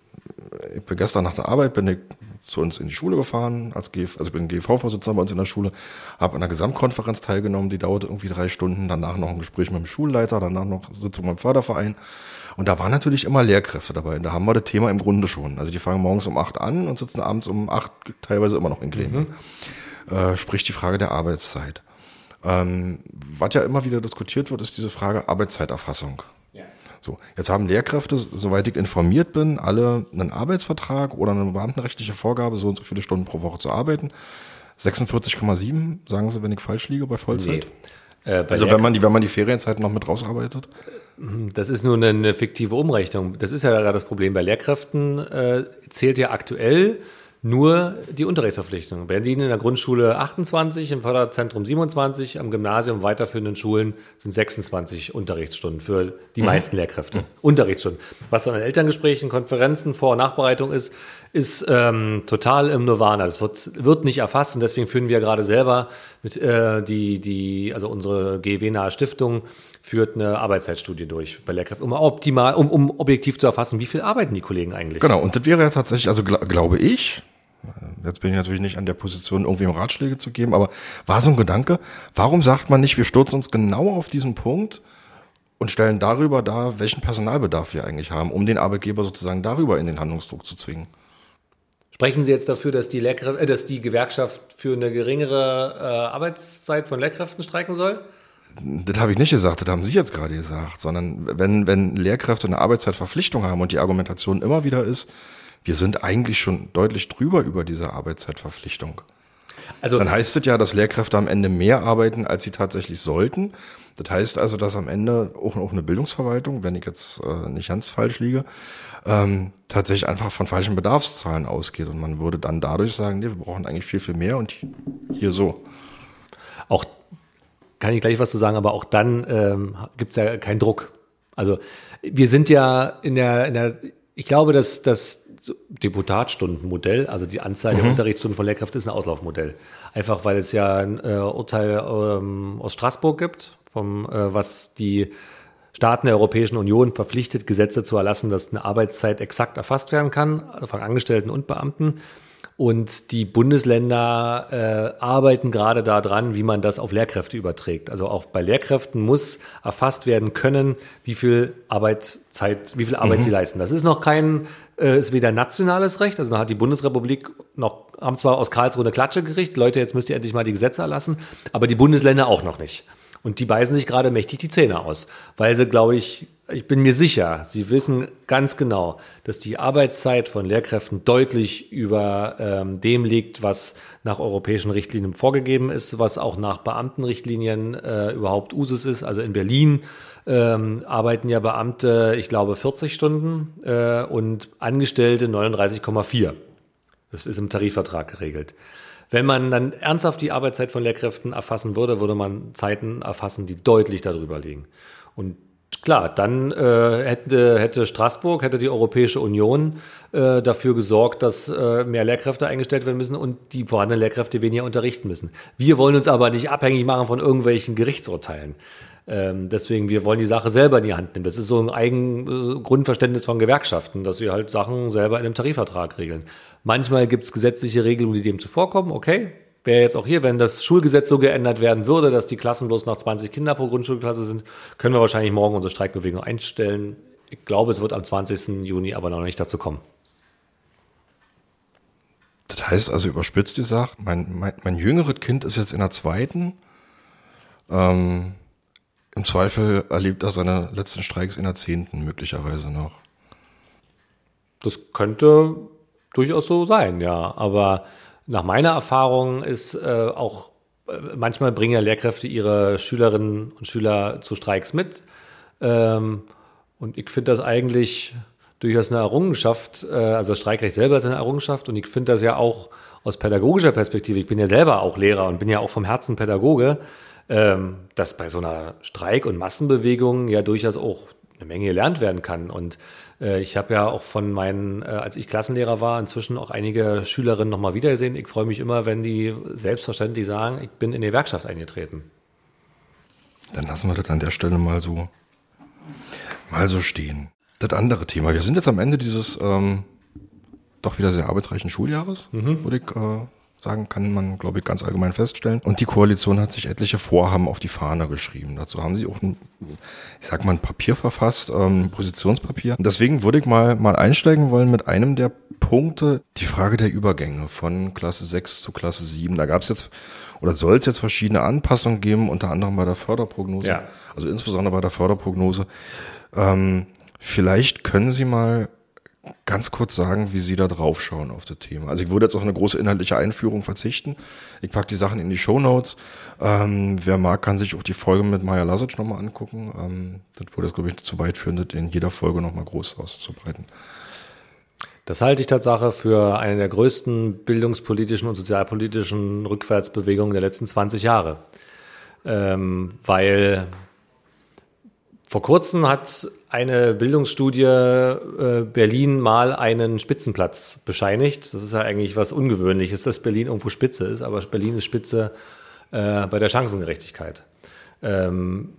ich bin gestern nach der Arbeit, bin ich zu uns in die Schule gefahren, als G V, also ich bin G V-Vorsitzender bei uns in der Schule, habe an einer Gesamtkonferenz teilgenommen, die dauerte irgendwie drei Stunden, danach noch ein Gespräch mit dem Schulleiter, danach noch Sitzung beim Förderverein. Und da waren natürlich immer Lehrkräfte dabei. Und da haben wir das Thema im Grunde schon. Also die fangen morgens um acht an und sitzen abends um acht teilweise immer noch in Gremien. Mhm. Äh, sprich die Frage der Arbeitszeit. Ähm, was ja immer wieder diskutiert wird, ist diese Frage Arbeitszeiterfassung. Ja. So, jetzt haben Lehrkräfte, soweit ich informiert bin, alle einen Arbeitsvertrag oder eine beamtenrechtliche Vorgabe, so und so viele Stunden pro Woche zu arbeiten. sechsundvierzig Komma sieben, sagen Sie, wenn ich falsch liege bei Vollzeit? Nee. Äh, bei also wenn man die, wenn man die Ferienzeit noch mit rausarbeitet? Das ist nur eine fiktive Umrechnung. Das ist ja gerade das Problem. Bei Lehrkräften äh, zählt ja aktuell nur die Unterrichtsverpflichtung. Berlin in der Grundschule achtundzwanzig, im Förderzentrum siebenundzwanzig, am Gymnasium weiterführenden Schulen sind sechsundzwanzig Unterrichtsstunden für die mhm. meisten Lehrkräfte. Mhm. Unterrichtsstunden. Was dann an Elterngesprächen, Konferenzen, Vor- und Nachbereitung ist, ist ähm, total im Nirvana. Das wird, wird nicht erfasst, und deswegen führen wir gerade selber mit äh, die, die, also unsere G E W-nahe Stiftung führt eine Arbeitszeitstudie durch bei Lehrkräften, um optimal, um, um objektiv zu erfassen, wie viel arbeiten die Kollegen eigentlich. Genau, und das wäre ja tatsächlich, also gl- glaube ich, jetzt bin ich natürlich nicht an der Position, irgendwie Ratschläge zu geben, aber war so ein Gedanke, warum sagt man nicht, wir stürzen uns genau auf diesen Punkt und stellen darüber dar, welchen Personalbedarf wir eigentlich haben, um den Arbeitgeber sozusagen darüber in den Handlungsdruck zu zwingen? Sprechen Sie jetzt dafür, dass die Lehrkräfte, äh, dass die Gewerkschaft für eine geringere äh, Arbeitszeit von Lehrkräften streiken soll? Das habe ich nicht gesagt, das haben Sie jetzt gerade gesagt, sondern wenn, wenn Lehrkräfte eine Arbeitszeitverpflichtung haben und die Argumentation immer wieder ist, wir sind eigentlich schon deutlich drüber über diese Arbeitszeitverpflichtung. Also, dann heißt es ja, dass Lehrkräfte am Ende mehr arbeiten, als sie tatsächlich sollten. Das heißt also, dass am Ende auch, auch eine Bildungsverwaltung, wenn ich jetzt äh, nicht ganz falsch liege, ähm, tatsächlich einfach von falschen Bedarfszahlen ausgeht. Und man würde dann dadurch sagen, nee, wir brauchen eigentlich viel, viel mehr und hier so. Auch kann ich gleich was zu sagen, aber auch dann ähm, gibt es ja keinen Druck. Also wir sind ja in der, in der ich glaube, dass das Deputatstundenmodell, also die Anzahl mhm. der Unterrichtsstunden von Lehrkräften, ist ein Auslaufmodell. Einfach weil es ja ein äh, Urteil ähm, aus Straßburg gibt, vom äh, was die Staaten der Europäischen Union verpflichtet, Gesetze zu erlassen, dass eine Arbeitszeit exakt erfasst werden kann, von Angestellten und Beamten. Und die Bundesländer äh, arbeiten gerade daran, wie man das auf Lehrkräfte überträgt. Also auch bei Lehrkräften muss erfasst werden können, wie viel Arbeitszeit, wie viel Arbeit mhm. sie leisten. Das ist noch kein, äh, ist weder nationales Recht, also da hat die Bundesrepublik noch, haben zwar aus Karlsruhe eine Klatsche gekriegt, Leute, jetzt müsst ihr endlich mal die Gesetze erlassen, aber die Bundesländer auch noch nicht. Und die beißen sich gerade mächtig die Zähne aus, weil sie, glaube ich, ich bin mir sicher, sie wissen ganz genau, dass die Arbeitszeit von Lehrkräften deutlich über ähm, dem liegt, was nach europäischen Richtlinien vorgegeben ist, was auch nach Beamtenrichtlinien äh, überhaupt Usus ist. Also in Berlin ähm, arbeiten ja Beamte, ich glaube, vierzig Stunden äh, und Angestellte neununddreißig Komma vier. Das ist im Tarifvertrag geregelt. Wenn man dann ernsthaft die Arbeitszeit von Lehrkräften erfassen würde, würde man Zeiten erfassen, die deutlich darüber liegen. Und klar, dann äh, hätte, hätte Straßburg, hätte die Europäische Union äh, dafür gesorgt, dass äh, mehr Lehrkräfte eingestellt werden müssen und die vorhandenen Lehrkräfte weniger unterrichten müssen. Wir wollen uns aber nicht abhängig machen von irgendwelchen Gerichtsurteilen. Ähm, deswegen, wir wollen die Sache selber in die Hand nehmen. Das ist so ein eigen äh, Grundverständnis von Gewerkschaften, dass sie halt Sachen selber in einem Tarifvertrag regeln. Manchmal gibt es gesetzliche Regelungen, die dem zuvorkommen, okay. Wäre jetzt auch hier, wenn das Schulgesetz so geändert werden würde, dass die Klassen bloß noch zwanzig Kinder pro Grundschulklasse sind, können wir wahrscheinlich morgen unsere Streikbewegung einstellen. Ich glaube, es wird am zwanzigsten Juni aber noch nicht dazu kommen. Das heißt also überspitzt gesagt, mein, mein, mein jüngeres Kind ist jetzt in der zweiten. Ähm, im Zweifel erlebt er seine letzten Streiks in der zehnten möglicherweise noch. Das könnte durchaus so sein, ja. Aber nach meiner Erfahrung ist äh, auch, äh, manchmal bringen ja Lehrkräfte ihre Schülerinnen und Schüler zu Streiks mit. Ähm, und ich finde das eigentlich durchaus eine Errungenschaft. Äh, also das Streikrecht selber ist eine Errungenschaft. Und ich finde das ja auch aus pädagogischer Perspektive, ich bin ja selber auch Lehrer und bin ja auch vom Herzen Pädagoge, ähm, dass bei so einer Streik- und Massenbewegung ja durchaus auch eine Menge gelernt werden kann. Und äh, ich habe ja auch von meinen, äh, als ich Klassenlehrer war, inzwischen auch einige Schülerinnen nochmal wiedergesehen. Ich freue mich immer, wenn die selbstverständlich sagen, ich bin in die Gewerkschaft eingetreten. Dann lassen wir das an der Stelle mal so, mal so stehen. Das andere Thema. Wir sind jetzt am Ende dieses ähm, doch wieder sehr arbeitsreichen Schuljahres, mhm. würde ich äh, sagen, kann man, glaube ich, ganz allgemein feststellen. Und die Koalition hat sich etliche Vorhaben auf die Fahne geschrieben. Dazu haben sie auch ein, ich sag mal, ein Papier verfasst, ähm, ein Positionspapier. Und deswegen würde ich mal, mal einsteigen wollen mit einem der Punkte, die Frage der Übergänge von Klasse sechs zu Klasse sieben. Da gab es jetzt, oder soll es jetzt verschiedene Anpassungen geben, unter anderem bei der Förderprognose, ja. also insbesondere bei der Förderprognose. Ähm, vielleicht können Sie mal ganz kurz sagen, wie Sie da drauf schauen auf das Thema. Also ich würde jetzt auf eine große inhaltliche Einführung verzichten. Ich packe die Sachen in die Shownotes. Ähm, wer mag, kann sich auch die Folge mit Maja Lasic nochmal angucken. Ähm, das würde jetzt, glaube ich, zu weit führen, das in jeder Folge nochmal groß auszubreiten. Das halte ich Tatsache für eine der größten bildungspolitischen und sozialpolitischen Rückwärtsbewegungen der letzten zwanzig Jahre. Ähm, weil vor kurzem hat eine Bildungsstudie äh, Berlin mal einen Spitzenplatz bescheinigt. Das ist ja eigentlich was Ungewöhnliches, dass Berlin irgendwo Spitze ist, aber Berlin ist Spitze äh, bei der Chancengerechtigkeit. Ähm,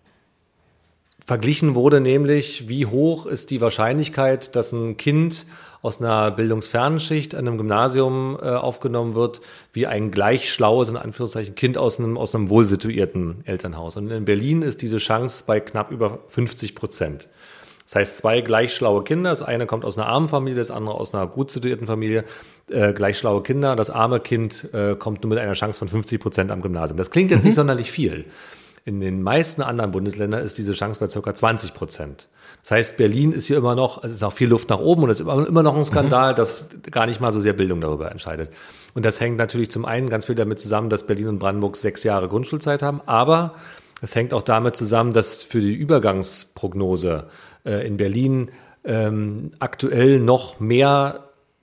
verglichen wurde nämlich, wie hoch ist die Wahrscheinlichkeit, dass ein Kind aus einer bildungsfernen Schicht an einem Gymnasium äh, aufgenommen wird, wie ein gleich schlaues, in Anführungszeichen, Kind aus einem, aus einem wohlsituierten Elternhaus. Und in Berlin ist diese Chance bei knapp über fünfzig Prozent. Das heißt, zwei gleich schlaue Kinder, das eine kommt aus einer armen Familie, das andere aus einer gut situierten Familie, äh, gleich schlaue Kinder, das arme Kind äh, kommt nur mit einer Chance von fünfzig Prozent am Gymnasium. Das klingt jetzt mhm. nicht sonderlich viel. In den meisten anderen Bundesländern ist diese Chance bei ca. zwanzig Prozent. Das heißt, Berlin ist hier immer noch, es ist noch viel Luft nach oben und es ist immer noch ein Skandal, dass gar nicht mal so sehr Bildung darüber entscheidet. Und das hängt natürlich zum einen ganz viel damit zusammen, dass Berlin und Brandenburg sechs Jahre Grundschulzeit haben, aber es hängt auch damit zusammen, dass für die Übergangsprognose äh, in Berlin ähm, aktuell noch mehr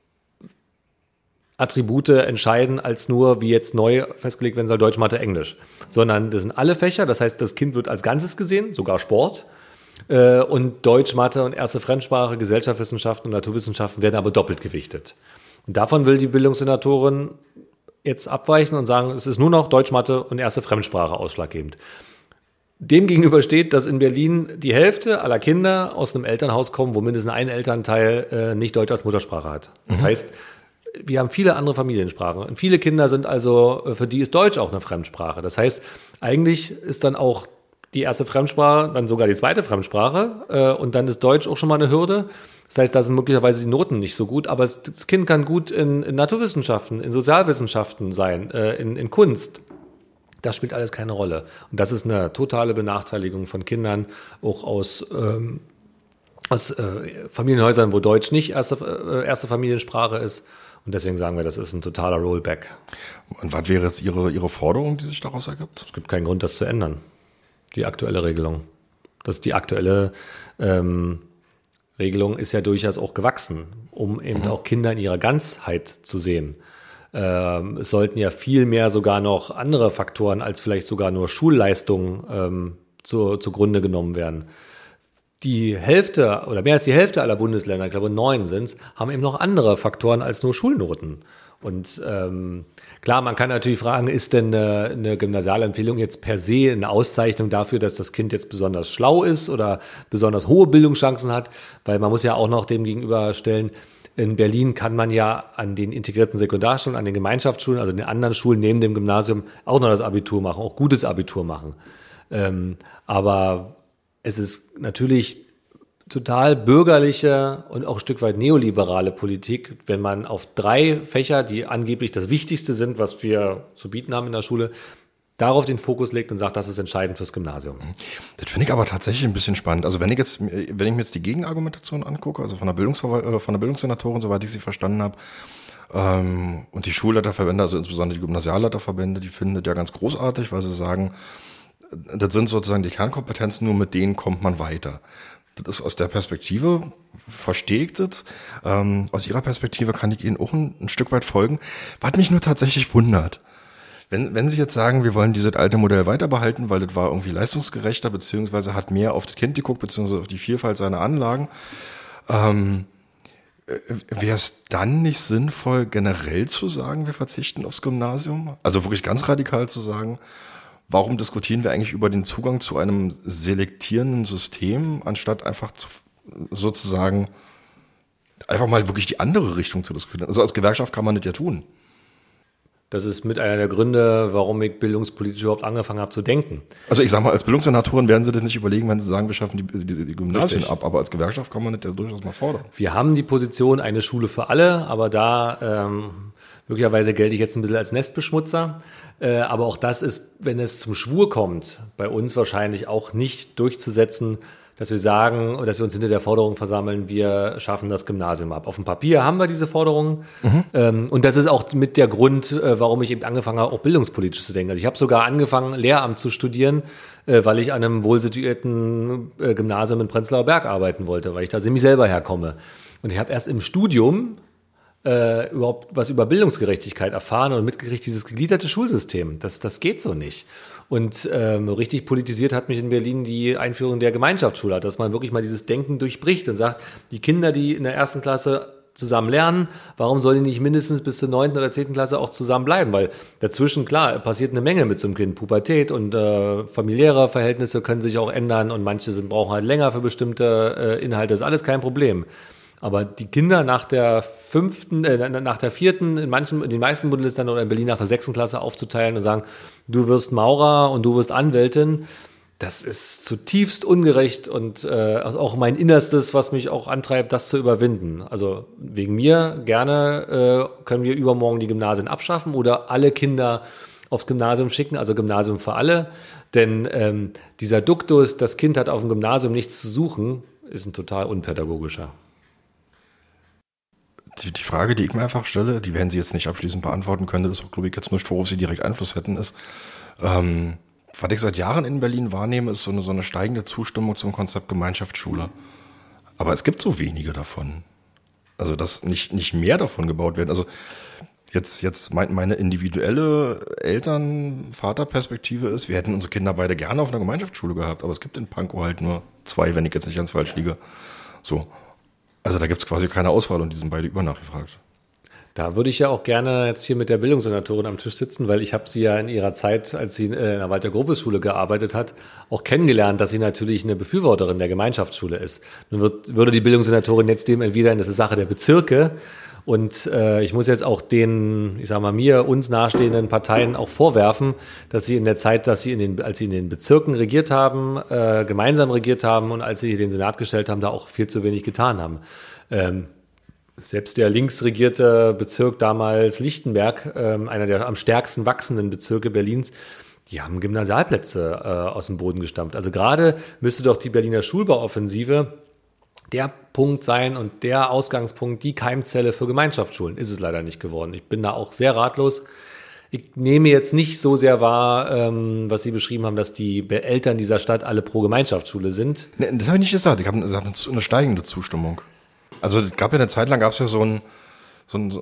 Attribute entscheiden, als nur, wie jetzt neu festgelegt werden soll, Deutsch, Mathe, Englisch. Sondern das sind alle Fächer, das heißt, das Kind wird als Ganzes gesehen, sogar Sport. Äh, und Deutsch, Mathe und erste Fremdsprache, Gesellschaftswissenschaften und Naturwissenschaften werden aber doppelt gewichtet. Und davon will die Bildungssenatorin jetzt abweichen und sagen, es ist nur noch Deutsch, Mathe und erste Fremdsprache ausschlaggebend. Demgegenüber steht, dass in Berlin die Hälfte aller Kinder aus einem Elternhaus kommen, wo mindestens ein Elternteil äh, nicht Deutsch als Muttersprache hat. Das mhm. heißt, wir haben viele andere Familiensprachen. Und viele Kinder sind also, für die ist Deutsch auch eine Fremdsprache. Das heißt, eigentlich ist dann auch die erste Fremdsprache, dann sogar die zweite Fremdsprache äh, und dann ist Deutsch auch schon mal eine Hürde. Das heißt, da sind möglicherweise die Noten nicht so gut, aber das Kind kann gut in, in Naturwissenschaften, in Sozialwissenschaften sein, äh, in, in Kunst. Das spielt alles keine Rolle. Und das ist eine totale Benachteiligung von Kindern, auch aus, ähm, aus äh, Familienhäusern, wo Deutsch nicht erste, äh, erste Familiensprache ist. Und deswegen sagen wir, das ist ein totaler Rollback. Und was wäre jetzt Ihre, Ihre Forderung, die sich daraus ergibt? Es gibt keinen Grund, das zu ändern. Die aktuelle Regelung. Das die aktuelle ähm, Regelung ist ja durchaus auch gewachsen, um eben mhm. auch Kinder in ihrer Ganzheit zu sehen. Ähm, es sollten ja viel mehr sogar noch andere Faktoren als vielleicht sogar nur Schulleistungen ähm, zu, zugrunde genommen werden. Die Hälfte oder mehr als die Hälfte aller Bundesländer, ich glaube neun sind es, haben eben noch andere Faktoren als nur Schulnoten. Und ähm, klar, man kann natürlich fragen, ist denn eine, eine Gymnasialempfehlung jetzt per se eine Auszeichnung dafür, dass das Kind jetzt besonders schlau ist oder besonders hohe Bildungschancen hat? Weil man muss ja auch noch dem gegenüberstellen, in Berlin kann man ja an den integrierten Sekundarschulen, an den Gemeinschaftsschulen, also den anderen Schulen neben dem Gymnasium auch noch das Abitur machen, auch gutes Abitur machen. Ähm, aber es ist natürlich total bürgerliche und auch ein Stück weit neoliberale Politik, wenn man auf drei Fächer, die angeblich das Wichtigste sind, was wir zu bieten haben in der Schule, darauf den Fokus legt und sagt, das ist entscheidend fürs Gymnasium. Das finde ich aber tatsächlich ein bisschen spannend. Also wenn ich jetzt, wenn ich mir jetzt die Gegenargumentation angucke, also von der Bildungsver- von der Bildungssenatorin, soweit ich sie verstanden habe, ähm, und die Schulleiterverbände, also insbesondere die Gymnasialleiterverbände, die finden das ja ganz großartig, weil sie sagen, das sind sozusagen die Kernkompetenzen, nur mit denen kommt man weiter. Das ist aus der Perspektive, verstehe ich das. Ähm, aus Ihrer Perspektive kann ich Ihnen auch ein, ein Stück weit folgen. Was mich nur tatsächlich wundert, wenn, wenn Sie jetzt sagen, wir wollen dieses alte Modell weiter behalten, weil das war irgendwie leistungsgerechter, beziehungsweise hat mehr auf das Kind geguckt, beziehungsweise auf die Vielfalt seiner Anlagen, ähm, wäre es dann nicht sinnvoll, generell zu sagen, wir verzichten aufs Gymnasium? Also wirklich ganz radikal zu sagen, warum diskutieren wir eigentlich über den Zugang zu einem selektierenden System, anstatt einfach zu, sozusagen einfach mal wirklich die andere Richtung zu diskutieren? Also als Gewerkschaft kann man das ja tun. Das ist mit einer der Gründe, warum ich bildungspolitisch überhaupt angefangen habe zu denken. Also ich sage mal, als Bildungssenatoren werden Sie das nicht überlegen, wenn Sie sagen, wir schaffen die, die, die Gymnasien Richtig. ab. Aber als Gewerkschaft kann man das ja durchaus mal fordern. Wir haben die Position, eine Schule für alle, aber da ähm, möglicherweise gelte ich jetzt ein bisschen als Nestbeschmutzer. Äh, aber auch das ist, wenn es zum Schwur kommt, bei uns wahrscheinlich auch nicht durchzusetzen, dass wir sagen, dass wir uns hinter der Forderung versammeln, wir schaffen das Gymnasium ab. Auf dem Papier haben wir diese Forderungen. Mhm. Ähm, und das ist auch mit der Grund, äh, warum ich eben angefangen habe, auch bildungspolitisch zu denken. Also ich habe sogar angefangen, Lehramt zu studieren, äh, weil ich an einem wohlsituierten äh, Gymnasium in Prenzlauer Berg arbeiten wollte, weil ich da nämlich selber herkomme. Und ich habe erst im Studium äh, überhaupt was über Bildungsgerechtigkeit erfahren und mitgekriegt, dieses gegliederte Schulsystem. Das, das geht so nicht. Und ähm, richtig politisiert hat mich in Berlin die Einführung der Gemeinschaftsschule, dass man wirklich mal dieses Denken durchbricht und sagt, die Kinder, die in der ersten Klasse zusammen lernen, warum sollen die nicht mindestens bis zur neunten oder zehnten Klasse auch zusammen bleiben? Weil dazwischen, klar, passiert eine Menge mit so einem Kind. Pubertät und äh, familiäre Verhältnisse können sich auch ändern und manche sind, brauchen halt länger für bestimmte äh, Inhalte. Das ist alles kein Problem. Aber die Kinder nach der fünften, äh, nach der vierten, in manchen, in den meisten Bundesländern oder in Berlin nach der sechsten Klasse aufzuteilen und sagen, du wirst Maurer und du wirst Anwältin, das ist zutiefst ungerecht und äh, also auch mein Innerstes, was mich auch antreibt, das zu überwinden. Also wegen mir gerne äh, können wir übermorgen die Gymnasien abschaffen oder alle Kinder aufs Gymnasium schicken, also Gymnasium für alle. Denn ähm, dieser Duktus, das Kind hat auf dem Gymnasium nichts zu suchen, ist ein total unpädagogischer. Die, die Frage, die ich mir einfach stelle, die werden Sie jetzt nicht abschließend beantworten können, das ist auch, glaube ich, jetzt nicht, worauf Sie direkt Einfluss hätten, ist, ähm, was ich seit Jahren in Berlin wahrnehme, ist so eine, so eine steigende Zustimmung zum Konzept Gemeinschaftsschule. Aber es gibt so wenige davon. Also, dass nicht, nicht mehr davon gebaut werden. Also, jetzt, jetzt mein, meine individuelle Eltern-Vater-Perspektive ist, wir hätten unsere Kinder beide gerne auf einer Gemeinschaftsschule gehabt, aber es gibt in Pankow halt nur zwei, wenn ich jetzt nicht ganz falsch liege. So. Also da gibt es quasi keine Auswahl und die sind beide übernachgefragt. Da würde ich ja auch gerne jetzt hier mit der Bildungssenatorin am Tisch sitzen, weil ich habe sie ja in ihrer Zeit, als sie in der Walter-Gropius-Schule gearbeitet hat, auch kennengelernt, dass sie natürlich eine Befürworterin der Gemeinschaftsschule ist. Nun wird, würde die Bildungssenatorin jetzt dem erwidern, das ist Sache der Bezirke Und äh, ich muss jetzt auch den, ich sag mal, mir, uns nahestehenden Parteien auch vorwerfen, dass sie in der Zeit, dass sie in den, als sie in den Bezirken regiert haben, äh, gemeinsam regiert haben und als sie den Senat gestellt haben, da auch viel zu wenig getan haben. Ähm, selbst der links regierte Bezirk damals Lichtenberg, ähm, einer der am stärksten wachsenden Bezirke Berlins, die haben Gymnasialplätze äh, aus dem Boden gestampft. Also gerade müsste doch die Berliner Schulbauoffensive der Punkt sein und der Ausgangspunkt, die Keimzelle für Gemeinschaftsschulen. Ist es leider nicht geworden. Ich bin da auch sehr ratlos. Ich nehme jetzt nicht so sehr wahr, ähm, was Sie beschrieben haben, dass die Eltern dieser Stadt alle pro Gemeinschaftsschule sind. Nee, das habe ich nicht gesagt. Ich habe eine, eine steigende Zustimmung. Also es gab ja eine Zeit lang, gab es ja so ein so, ein,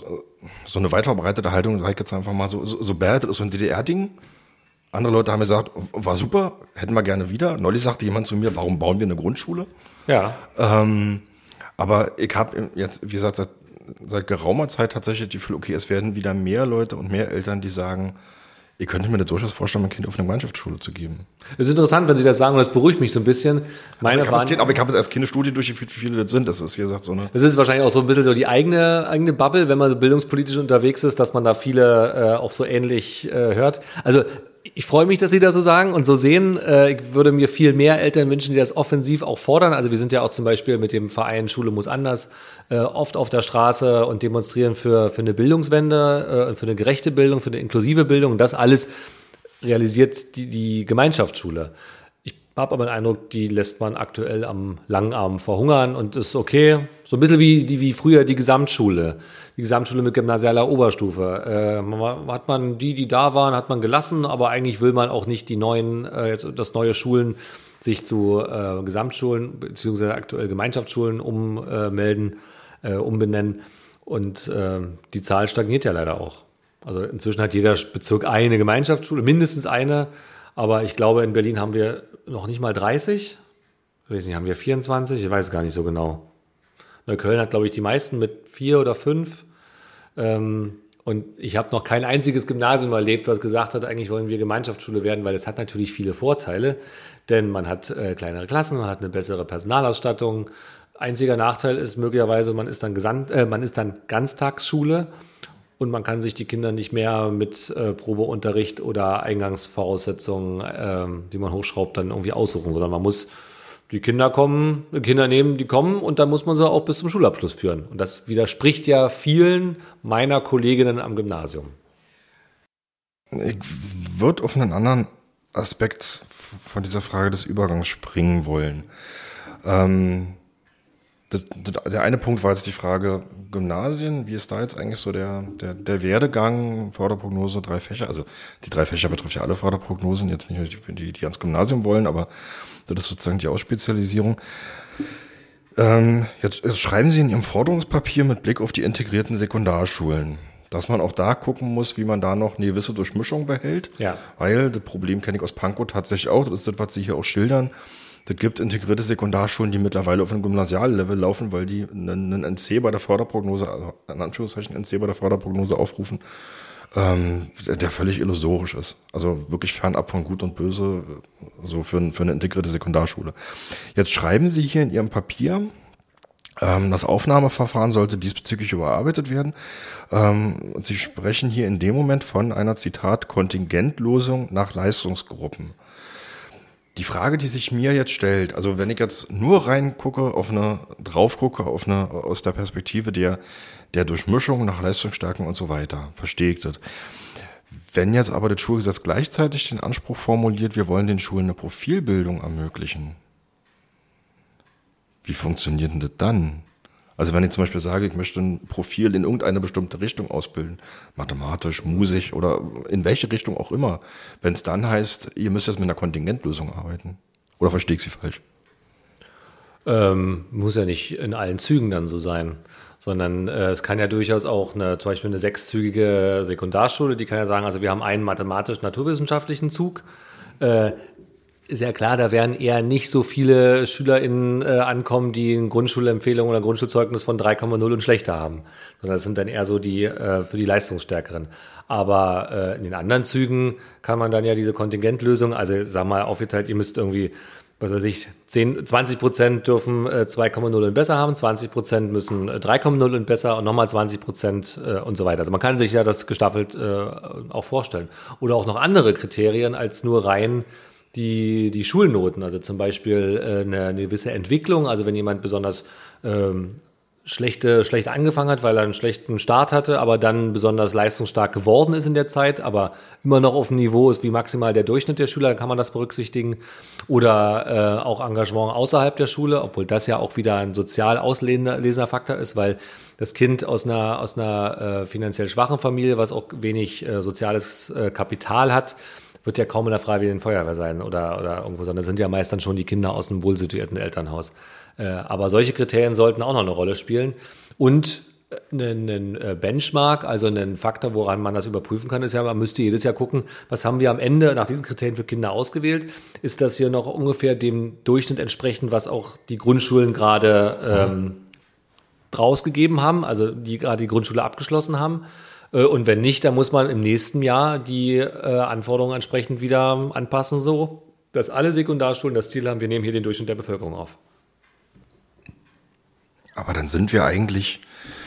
so eine weit verbreitete Haltung, sage ich jetzt einfach mal so, so, so bad, das ist so ein D D R-Ding. Andere Leute haben gesagt, war super, hätten wir gerne wieder. Neulich sagte jemand zu mir, warum bauen wir eine Grundschule? Ja. Ähm, aber ich habe jetzt, wie gesagt, seit, seit geraumer Zeit tatsächlich die Gefühl, okay, es werden wieder mehr Leute und mehr Eltern, die sagen, ihr könntet mir das durchaus vorstellen, mein Kind auf eine Gemeinschaftsschule zu geben. Das ist interessant, wenn Sie das sagen, und das beruhigt mich so ein bisschen. Meine aber, ich kind, aber ich habe jetzt erst keine Studie durchgeführt, wie viele das sind. Das ist, wie gesagt, so eine... Das ist wahrscheinlich auch so ein bisschen so die eigene, eigene Bubble, wenn man so bildungspolitisch unterwegs ist, dass man da viele äh, auch so ähnlich äh, hört. Also ich freue mich, dass Sie das so sagen und so sehen. Äh, ich würde mir viel mehr Eltern wünschen, die das offensiv auch fordern. Also wir sind ja auch zum Beispiel mit dem Verein Schule muss anders äh, oft auf der Straße und demonstrieren für, für eine Bildungswende, äh, für eine gerechte Bildung, für eine inklusive Bildung. Und das alles realisiert die, die Gemeinschaftsschule. Ich habe aber den Eindruck, die lässt man aktuell am langen Arm verhungern und ist okay. So ein bisschen wie, die, wie früher die Gesamtschule. Die Gesamtschule mit gymnasialer Oberstufe. Äh, man, hat man die, die da waren, hat man gelassen, aber eigentlich will man auch nicht die neuen, äh, das neue Schulen sich zu äh, Gesamtschulen beziehungsweise aktuell Gemeinschaftsschulen ummelden, äh, umbenennen. Und äh, die Zahl stagniert ja leider auch. Also inzwischen hat jeder Bezirk eine Gemeinschaftsschule, mindestens eine. Aber ich glaube, in Berlin haben wir noch nicht mal dreißig. Ich weiß nicht, haben wir vierundzwanzig? Ich weiß gar nicht so genau. Neukölln hat, glaube ich, die meisten mit vier oder fünf. Ähm, und ich habe noch kein einziges Gymnasium erlebt, was gesagt hat, eigentlich wollen wir Gemeinschaftsschule werden, weil es hat natürlich viele Vorteile. Denn man hat äh, kleinere Klassen, man hat eine bessere Personalausstattung. Einziger Nachteil ist möglicherweise, man ist dann, Gesamt, äh, man ist dann Ganztagsschule. Und man kann sich die Kinder nicht mehr mit äh, Probeunterricht oder Eingangsvoraussetzungen, ähm, die man hochschraubt, dann irgendwie aussuchen, sondern man muss die Kinder kommen, Kinder nehmen, die kommen und dann muss man sie auch bis zum Schulabschluss führen. Und das widerspricht ja vielen meiner Kolleginnen am Gymnasium. Ich würde auf einen anderen Aspekt von dieser Frage des Übergangs springen wollen. Ähm, das, das, der eine Punkt war jetzt die Frage Gymnasien. Wie ist da jetzt eigentlich so der, der, der Werdegang, Förderprognose, drei Fächer? Also die drei Fächer betrifft ja alle Förderprognosen, jetzt nicht für die, die ans Gymnasium wollen, aber das ist sozusagen die Ausspezialisierung. Ähm, jetzt, jetzt schreiben Sie in Ihrem Forderungspapier mit Blick auf die integrierten Sekundarschulen, dass man auch da gucken muss, wie man da noch eine gewisse Durchmischung behält. Ja. Weil das Problem kenne ich aus Pankow tatsächlich auch, das ist das, was Sie hier auch schildern. Das gibt integrierte Sekundarschulen, die mittlerweile auf einem Gymnasiallevel laufen, weil die einen, einen N C bei der Förderprognose, also in Anführungszeichen N C bei der Förderprognose aufrufen, ähm, der, der völlig illusorisch ist. Also wirklich fernab von Gut und Böse, so für, für eine integrierte Sekundarschule. Jetzt schreiben Sie hier in Ihrem Papier, ähm, das Aufnahmeverfahren sollte diesbezüglich überarbeitet werden. Ähm, und Sie sprechen hier in dem Moment von einer, Zitat, Kontingentlosung nach Leistungsgruppen. Die Frage, die sich mir jetzt stellt, also wenn ich jetzt nur reingucke, auf eine, drauf gucke, auf eine, aus der Perspektive der, der Durchmischung nach Leistungsstärken und so weiter, verstehe ich das. Wenn jetzt aber das Schulgesetz gleichzeitig den Anspruch formuliert, wir wollen den Schulen eine Profilbildung ermöglichen, wie funktioniert denn das dann? Also wenn ich zum Beispiel sage, ich möchte ein Profil in irgendeine bestimmte Richtung ausbilden, mathematisch, musisch oder in welche Richtung auch immer, wenn es dann heißt, ihr müsst jetzt mit einer Kontingentlösung arbeiten. Oder verstehe ich Sie falsch? Ähm, muss ja nicht in allen Zügen dann so sein, sondern äh, es kann ja durchaus auch eine, zum Beispiel eine sechszügige Sekundarschule, die kann ja sagen, also wir haben einen mathematisch-naturwissenschaftlichen Zug, äh, ist ja klar, da werden eher nicht so viele SchülerInnen äh, ankommen, die eine Grundschulempfehlung oder Grundschulzeugnis von drei Komma null und schlechter haben. Sondern das sind dann eher so die äh, für die Leistungsstärkeren. Aber äh, in den anderen Zügen kann man dann ja diese Kontingentlösung, also sag mal aufgeteilt, ihr müsst irgendwie was weiß ich, zehn, zwanzig Prozent dürfen äh, zwei Komma null und besser haben, zwanzig Prozent müssen äh, drei Komma null und besser und nochmal zwanzig Prozent äh, und so weiter. Also man kann sich ja das gestaffelt äh, auch vorstellen. Oder auch noch andere Kriterien als nur rein die, die Schulnoten. Also zum Beispiel äh, eine, eine gewisse Entwicklung. Also wenn jemand besonders ähm, schlechte, schlecht angefangen hat, weil er einen schlechten Start hatte, aber dann besonders leistungsstark geworden ist in der Zeit, aber immer noch auf dem Niveau ist wie maximal der Durchschnitt der Schüler, dann kann man das berücksichtigen. Oder äh, auch Engagement außerhalb der Schule, obwohl das ja auch wieder ein sozial auslesender Faktor ist, weil das Kind aus einer, aus einer äh, finanziell schwachen Familie, was auch wenig äh, soziales äh, Kapital hat, wird ja kaum in der Freiwilligen Feuerwehr sein oder, oder irgendwo, sondern das sind ja meist dann schon die Kinder aus einem wohlsituierten Elternhaus. Aber solche Kriterien sollten auch noch eine Rolle spielen. Und einen Benchmark, also einen Faktor, woran man das überprüfen kann, ist ja, man müsste jedes Jahr gucken, was haben wir am Ende nach diesen Kriterien für Kinder ausgewählt? Ist das hier noch ungefähr dem Durchschnitt entsprechend, was auch die Grundschulen gerade ähm, rausgegeben haben, also die gerade die Grundschule abgeschlossen haben? Und wenn nicht, dann muss man im nächsten Jahr die äh, Anforderungen entsprechend wieder anpassen, so dass alle Sekundarschulen das Ziel haben, wir nehmen hier den Durchschnitt der Bevölkerung auf. Aber dann sind wir eigentlich,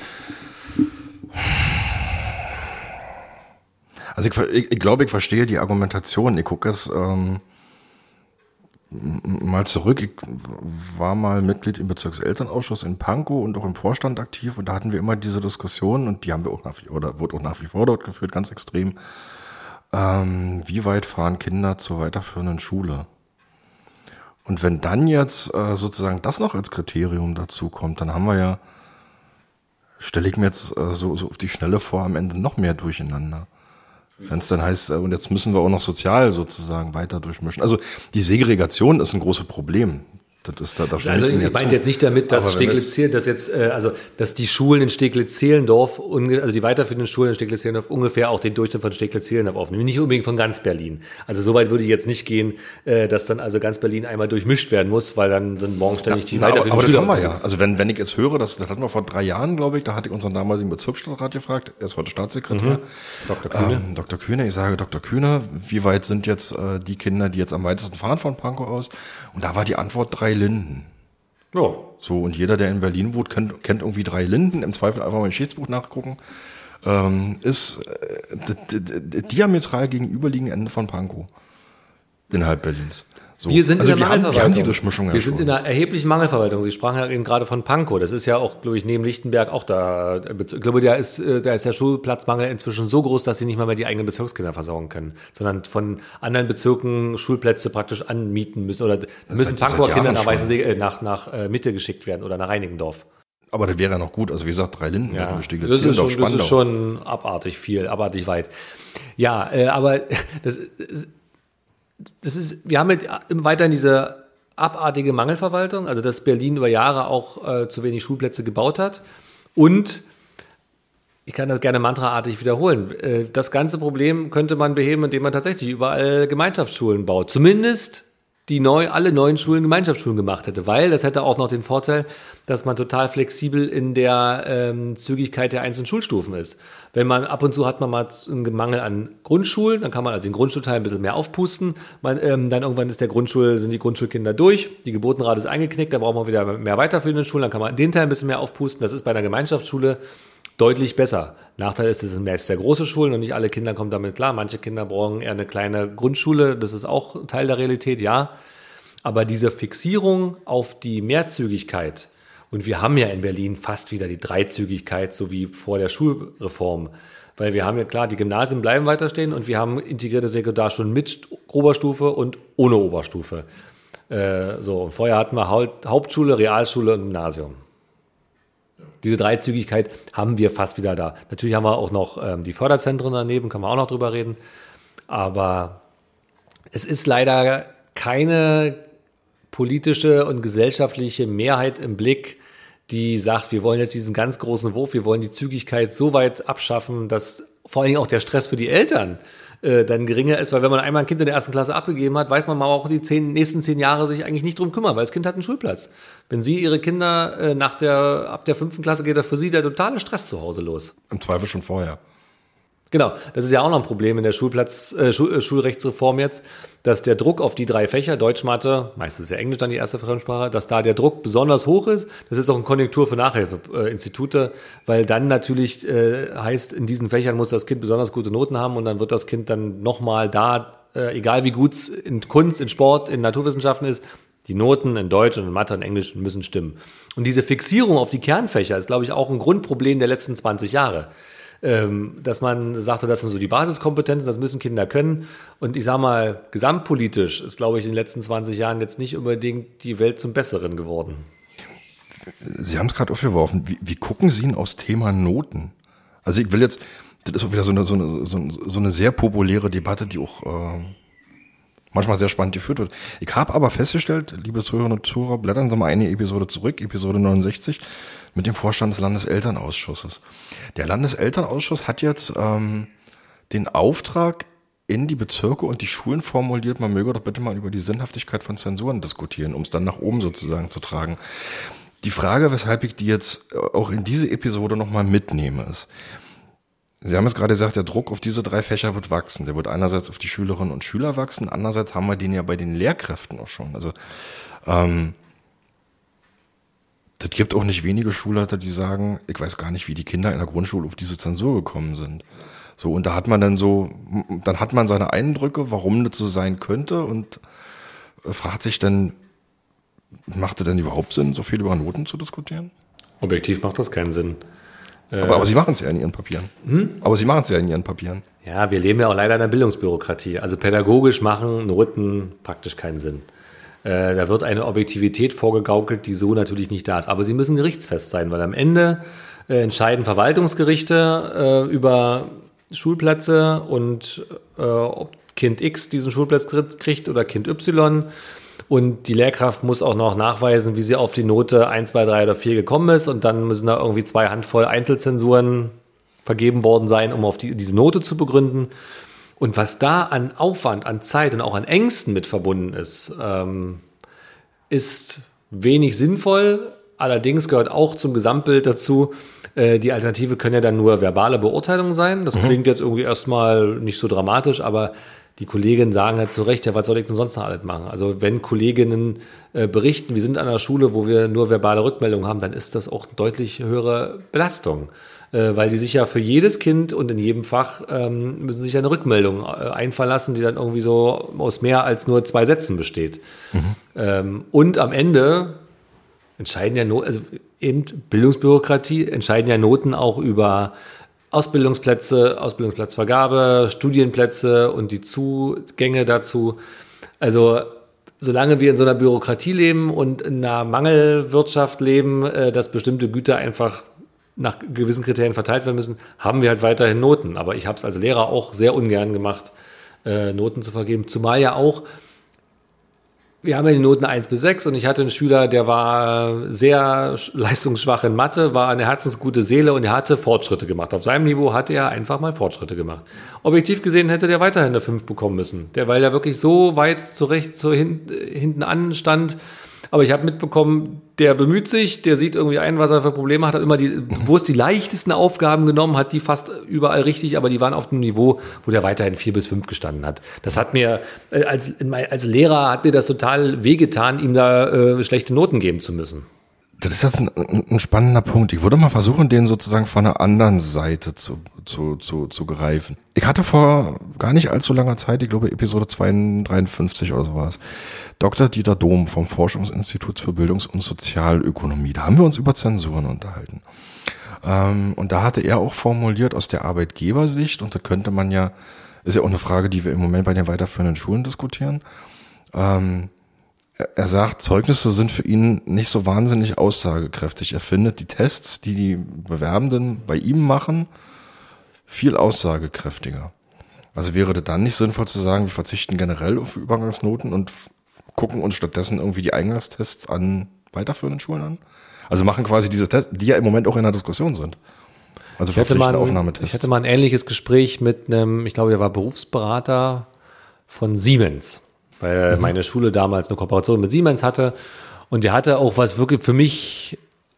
also ich, ich, ich glaube, ich verstehe die Argumentation. Ich gucke es ähm, mal zurück. Ich war mal Mitglied im Bezirkselternausschuss in Pankow und auch im Vorstand aktiv und da hatten wir immer diese Diskussion und die haben wir auch nach wie, oder wurde auch nach wie vor dort geführt, ganz extrem. Ähm, wie weit fahren Kinder zur weiterführenden Schule? Und wenn dann jetzt äh, sozusagen das noch als Kriterium dazu kommt, dann haben wir ja, stelle ich mir jetzt äh, so, so auf die Schnelle vor, am Ende noch mehr Durcheinander. Wenn es dann heißt, äh, und jetzt müssen wir auch noch sozial sozusagen weiter durchmischen. Also die Segregation ist ein großes Problem. Das ist da, da also ich meinte jetzt, jetzt nicht damit, dass Steglitz-Zehlendorf, dass jetzt, äh, also dass die Schulen in Steglitz-Zehlendorf, also die weiterführenden Schulen in Steglitz-Zehlendorf ungefähr auch den Durchschnitt von Steglitz-Zehlendorf aufnehmen, nicht unbedingt von ganz Berlin. Also soweit würde ich jetzt nicht gehen, äh, dass dann also ganz Berlin einmal durchmischt werden muss, weil dann sind morgen ständig ja, die weiterführenden aber, aber Schüler. Das haben wir ja. Also wenn wenn ich jetzt höre, das, das hatten wir vor drei Jahren, glaube ich, da hatte ich unseren damaligen Bezirksstadtrat gefragt, er ist heute Staatssekretär, mhm. Doktor Kühne. Ähm, Doktor Kühne, ich sage Doktor Kühne, wie weit sind jetzt äh, die Kinder, die jetzt am weitesten fahren von Pankow aus? Und da war die Antwort drei Linden. Ja. So, und jeder, der in Berlin wohnt, kennt, kennt irgendwie drei Linden, im Zweifel einfach mal im Geschichtsbuch nachgucken, ähm, ist äh, d- d- d- diametral gegenüberliegende Ende von Pankow innerhalb Berlins. So. Wir sind also in der wir haben, Mangelverwaltung. wir haben die Durchmischung ja Wir sind schon. in einer erheblichen Mangelverwaltung. Sie sprachen ja eben gerade von Pankow. Das ist ja auch, glaube ich, neben Lichtenberg auch da. Ich glaube, da ist, da ist der Schulplatzmangel inzwischen so groß, dass sie nicht mal mehr die eigenen Bezirkskinder versorgen können, sondern von anderen Bezirken Schulplätze praktisch anmieten müssen. Oder müssen Pankower Kinder nach Weißensee, äh, nach, nach äh, Mitte geschickt werden oder nach Reinickendorf. Aber das wäre ja noch gut. Also wie gesagt, drei Linden. Ja, das, ist schon, das ist schon abartig viel, abartig weit. Ja, äh, aber das ist, Das ist, wir haben jetzt weiterhin diese abartige Mangelverwaltung, also dass Berlin über Jahre auch äh, zu wenig Schulplätze gebaut hat. Und ich kann das gerne mantraartig wiederholen. Äh, das ganze Problem könnte man beheben, indem man tatsächlich überall Gemeinschaftsschulen baut. Zumindest die neu, alle neuen Schulen Gemeinschaftsschulen gemacht hätte, weil das hätte auch noch den Vorteil, dass man total flexibel in der ähm, Zügigkeit der einzelnen Schulstufen ist. Wenn man ab und zu hat man mal einen Mangel an Grundschulen, dann kann man also den Grundschulteil ein bisschen mehr aufpusten. Man, ähm, dann irgendwann ist der Grundschul, sind die Grundschulkinder durch, die Geburtenrate ist eingeknickt, dann braucht man wieder mehr weiterführende Schulen, dann kann man den Teil ein bisschen mehr aufpusten. Das ist bei einer Gemeinschaftsschule deutlich besser. Nachteil ist, es sind mehr sehr große Schulen und nicht alle Kinder kommen damit klar. Manche Kinder brauchen eher eine kleine Grundschule, das ist auch Teil der Realität, ja. Aber diese Fixierung auf die Mehrzügigkeit, und wir haben ja in Berlin fast wieder die Dreizügigkeit, so wie vor der Schulreform, weil wir haben ja klar, die Gymnasien bleiben weiter stehen und wir haben integrierte Sekundarschulen mit Oberstufe und ohne Oberstufe. Äh, so, und vorher hatten wir Hauptschule, Realschule und Gymnasium. Diese Dreizügigkeit haben wir fast wieder da. Natürlich haben wir auch noch ähm, die Förderzentren daneben, kann man auch noch drüber reden. Aber es ist leider keine politische und gesellschaftliche Mehrheit im Blick, die sagt, wir wollen jetzt diesen ganz großen Wurf, wir wollen die Zügigkeit so weit abschaffen, dass vor allem auch der Stress für die Eltern äh, dann geringer ist, weil wenn man einmal ein Kind in der ersten Klasse abgegeben hat, weiß man mal auch die zehn, nächsten zehn Jahre sich eigentlich nicht drum kümmern, weil das Kind hat einen Schulplatz. Wenn Sie Ihre Kinder äh, nach der, ab der fünften Klasse geht, da für Sie der totale Stress zu Hause los. Im Zweifel schon vorher. Genau, das ist ja auch noch ein Problem in der Schulplatz, äh, Schul, äh, Schulrechtsreform jetzt, dass der Druck auf die drei Fächer, Deutsch, Mathe, meistens ist ja Englisch dann die erste Fremdsprache, dass da der Druck besonders hoch ist. Das ist auch eine Konjunktur für Nachhilfeinstitute, weil dann natürlich äh, heißt, in diesen Fächern muss das Kind besonders gute Noten haben und dann wird das Kind dann nochmal da, äh, egal wie gut es in Kunst, in Sport, in Naturwissenschaften ist, die Noten in Deutsch und in Mathe und Englisch müssen stimmen. Und diese Fixierung auf die Kernfächer ist, glaube ich, auch ein Grundproblem der letzten zwanzig Jahre. Dass man sagte, das sind so die Basiskompetenzen, das müssen Kinder können. Und ich sage mal, gesamtpolitisch ist, glaube ich, in den letzten zwanzig Jahren jetzt nicht unbedingt die Welt zum Besseren geworden. Sie haben es gerade aufgeworfen. Wie, wie gucken Sie denn aufs Thema Noten? Also ich will jetzt, das ist auch wieder so eine, so eine, so eine sehr populäre Debatte, die auch äh, manchmal sehr spannend geführt wird. Ich habe aber festgestellt, liebe Zuhörerinnen und Zuhörer, blättern Sie mal eine Episode zurück, Episode neunundsechzig, mit dem Vorstand des Landeselternausschusses. Der Landeselternausschuss hat jetzt ähm, den Auftrag in die Bezirke und die Schulen formuliert, man möge doch bitte mal über die Sinnhaftigkeit von Zensuren diskutieren, um es dann nach oben sozusagen zu tragen. Die Frage, weshalb ich die jetzt auch in diese Episode nochmal mitnehme, ist, Sie haben es gerade gesagt, der Druck auf diese drei Fächer wird wachsen. Der wird einerseits auf die Schülerinnen und Schüler wachsen, andererseits haben wir den ja bei den Lehrkräften auch schon. Also ähm, das gibt auch nicht wenige Schulleiter, die sagen, ich weiß gar nicht, wie die Kinder in der Grundschule auf diese Zensur gekommen sind. So, und da hat man dann so, dann hat man seine Eindrücke, warum das so sein könnte und fragt sich dann, macht es denn überhaupt Sinn, so viel über Noten zu diskutieren? Objektiv macht das keinen Sinn. Aber, aber Sie machen es ja in Ihren Papieren. Hm? Aber Sie machen es ja in Ihren Papieren. Ja, wir leben ja auch leider in der Bildungsbürokratie. Also pädagogisch machen Noten praktisch keinen Sinn. Äh, da wird eine Objektivität vorgegaukelt, die so natürlich nicht da ist. Aber sie müssen gerichtsfest sein, weil am Ende äh, entscheiden Verwaltungsgerichte äh, über Schulplätze und äh, ob Kind X diesen Schulplatz kriegt oder Kind Y. Und die Lehrkraft muss auch noch nachweisen, wie sie auf die Note eins, zwei, drei oder vier gekommen ist. Und dann müssen da irgendwie zwei Handvoll Einzelzensuren vergeben worden sein, um auf die, diese Note zu begründen. Und was da an Aufwand, an Zeit und auch an Ängsten mit verbunden ist, ähm, ist wenig sinnvoll. Allerdings gehört auch zum Gesamtbild dazu, äh, die Alternative können ja dann nur verbale Beurteilungen sein. Das mhm. klingt jetzt irgendwie erstmal nicht so dramatisch, aber die Kolleginnen sagen halt zu Recht, ja, was soll ich denn sonst noch alles machen? Also wenn Kolleginnen äh, berichten, wir sind an einer Schule, wo wir nur verbale Rückmeldungen haben, dann ist das auch eine deutlich höhere Belastung. Äh, weil die sich ja für jedes Kind und in jedem Fach ähm, müssen sich ja eine Rückmeldung äh, einfallen lassen, die dann irgendwie so aus mehr als nur zwei Sätzen besteht. Mhm. Ähm, und am Ende entscheiden ja Noten, also eben Bildungsbürokratie, entscheiden ja Noten auch über Ausbildungsplätze, Ausbildungsplatzvergabe, Studienplätze und die Zugänge dazu. Also solange wir in so einer Bürokratie leben und in einer Mangelwirtschaft leben, äh, dass bestimmte Güter einfach nach gewissen Kriterien verteilt werden müssen, haben wir halt weiterhin Noten. Aber ich habe es als Lehrer auch sehr ungern gemacht, äh, Noten zu vergeben. Zumal ja auch, wir haben ja die Noten eins bis sechs und ich hatte einen Schüler, der war sehr leistungsschwach in Mathe, war eine herzensgute Seele und er hatte Fortschritte gemacht. Auf seinem Niveau hatte er einfach mal Fortschritte gemacht. Objektiv gesehen hätte der weiterhin eine fünf bekommen müssen. Der, weil er wirklich so weit zurecht, so hin, hinten anstand. Aber ich habe mitbekommen, der bemüht sich, der sieht irgendwie ein, was er für Probleme hat, hat immer die, wo es die leichtesten Aufgaben genommen, hat die fast überall richtig, aber die waren auf einem Niveau, wo der weiterhin vier bis fünf gestanden hat. Das hat mir, als, als Lehrer hat mir das total wehgetan, ihm da äh, schlechte Noten geben zu müssen. Das ist jetzt ein, ein spannender Punkt. Ich würde mal versuchen, den sozusagen von einer anderen Seite zu, zu, zu, zu greifen. Ich hatte vor gar nicht allzu langer Zeit, ich glaube Episode zweihundertdreiundfünfzig oder so war es, Doktor Dieter Dohm vom Forschungsinstitut für Bildungs- und Sozialökonomie. Da haben wir uns über Zensuren unterhalten. Ähm, und da hatte er auch formuliert aus der Arbeitgebersicht, und da könnte man ja, ist ja auch eine Frage, die wir im Moment bei den weiterführenden Schulen diskutieren, ähm, er sagt, Zeugnisse sind für ihn nicht so wahnsinnig aussagekräftig. Er findet die Tests, die die Bewerbenden bei ihm machen, viel aussagekräftiger. Also wäre das dann nicht sinnvoll zu sagen, wir verzichten generell auf Übergangsnoten und gucken uns stattdessen irgendwie die Eingangstests an weiterführenden Schulen an? Also machen quasi diese Tests, die ja im Moment auch in der Diskussion sind. Also verpflichtende Aufnahmetests. Ich hatte mal ein ähnliches Gespräch mit einem, ich glaube, der war Berufsberater von Siemens, weil mhm. meine Schule damals eine Kooperation mit Siemens hatte und der hatte auch was wirklich für mich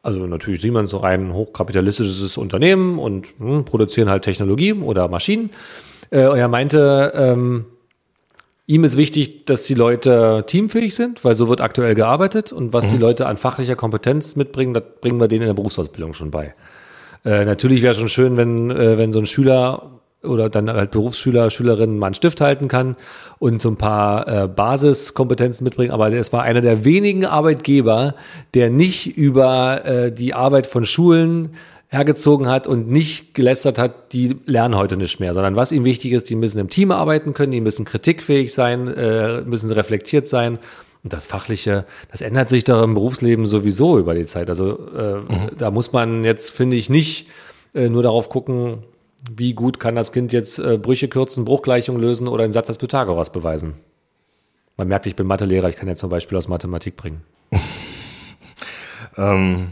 Also natürlich Siemens so ein hochkapitalistisches Unternehmen und hm, produzieren halt Technologie oder Maschinen. Äh, und er meinte, ähm, ihm ist wichtig, dass die Leute teamfähig sind, weil so wird aktuell gearbeitet. Und was mhm. die Leute an fachlicher Kompetenz mitbringen, das bringen wir denen in der Berufsausbildung schon bei. Äh, natürlich wäre schon schön, wenn, äh, wenn so ein Schüler oder dann halt Berufsschüler, Schülerinnen mal einen Stift halten kann und so ein paar äh, Basiskompetenzen mitbringen. Aber es war einer der wenigen Arbeitgeber, der nicht über äh, die Arbeit von Schulen hergezogen hat und nicht gelästert hat, die lernen heute nicht mehr, sondern was ihm wichtig ist, die müssen im Team arbeiten können, die müssen kritikfähig sein, äh, müssen reflektiert sein. Und das Fachliche, das ändert sich doch im Berufsleben sowieso über die Zeit. Also äh, mhm. da muss man jetzt, finde ich, nicht äh, nur darauf gucken, wie gut kann das Kind jetzt äh, Brüche kürzen, Bruchgleichungen lösen oder einen Satz des Pythagoras beweisen. Man merkt, ich bin Mathelehrer, ich kann jetzt zum Beispiel aus Mathematik bringen. ähm,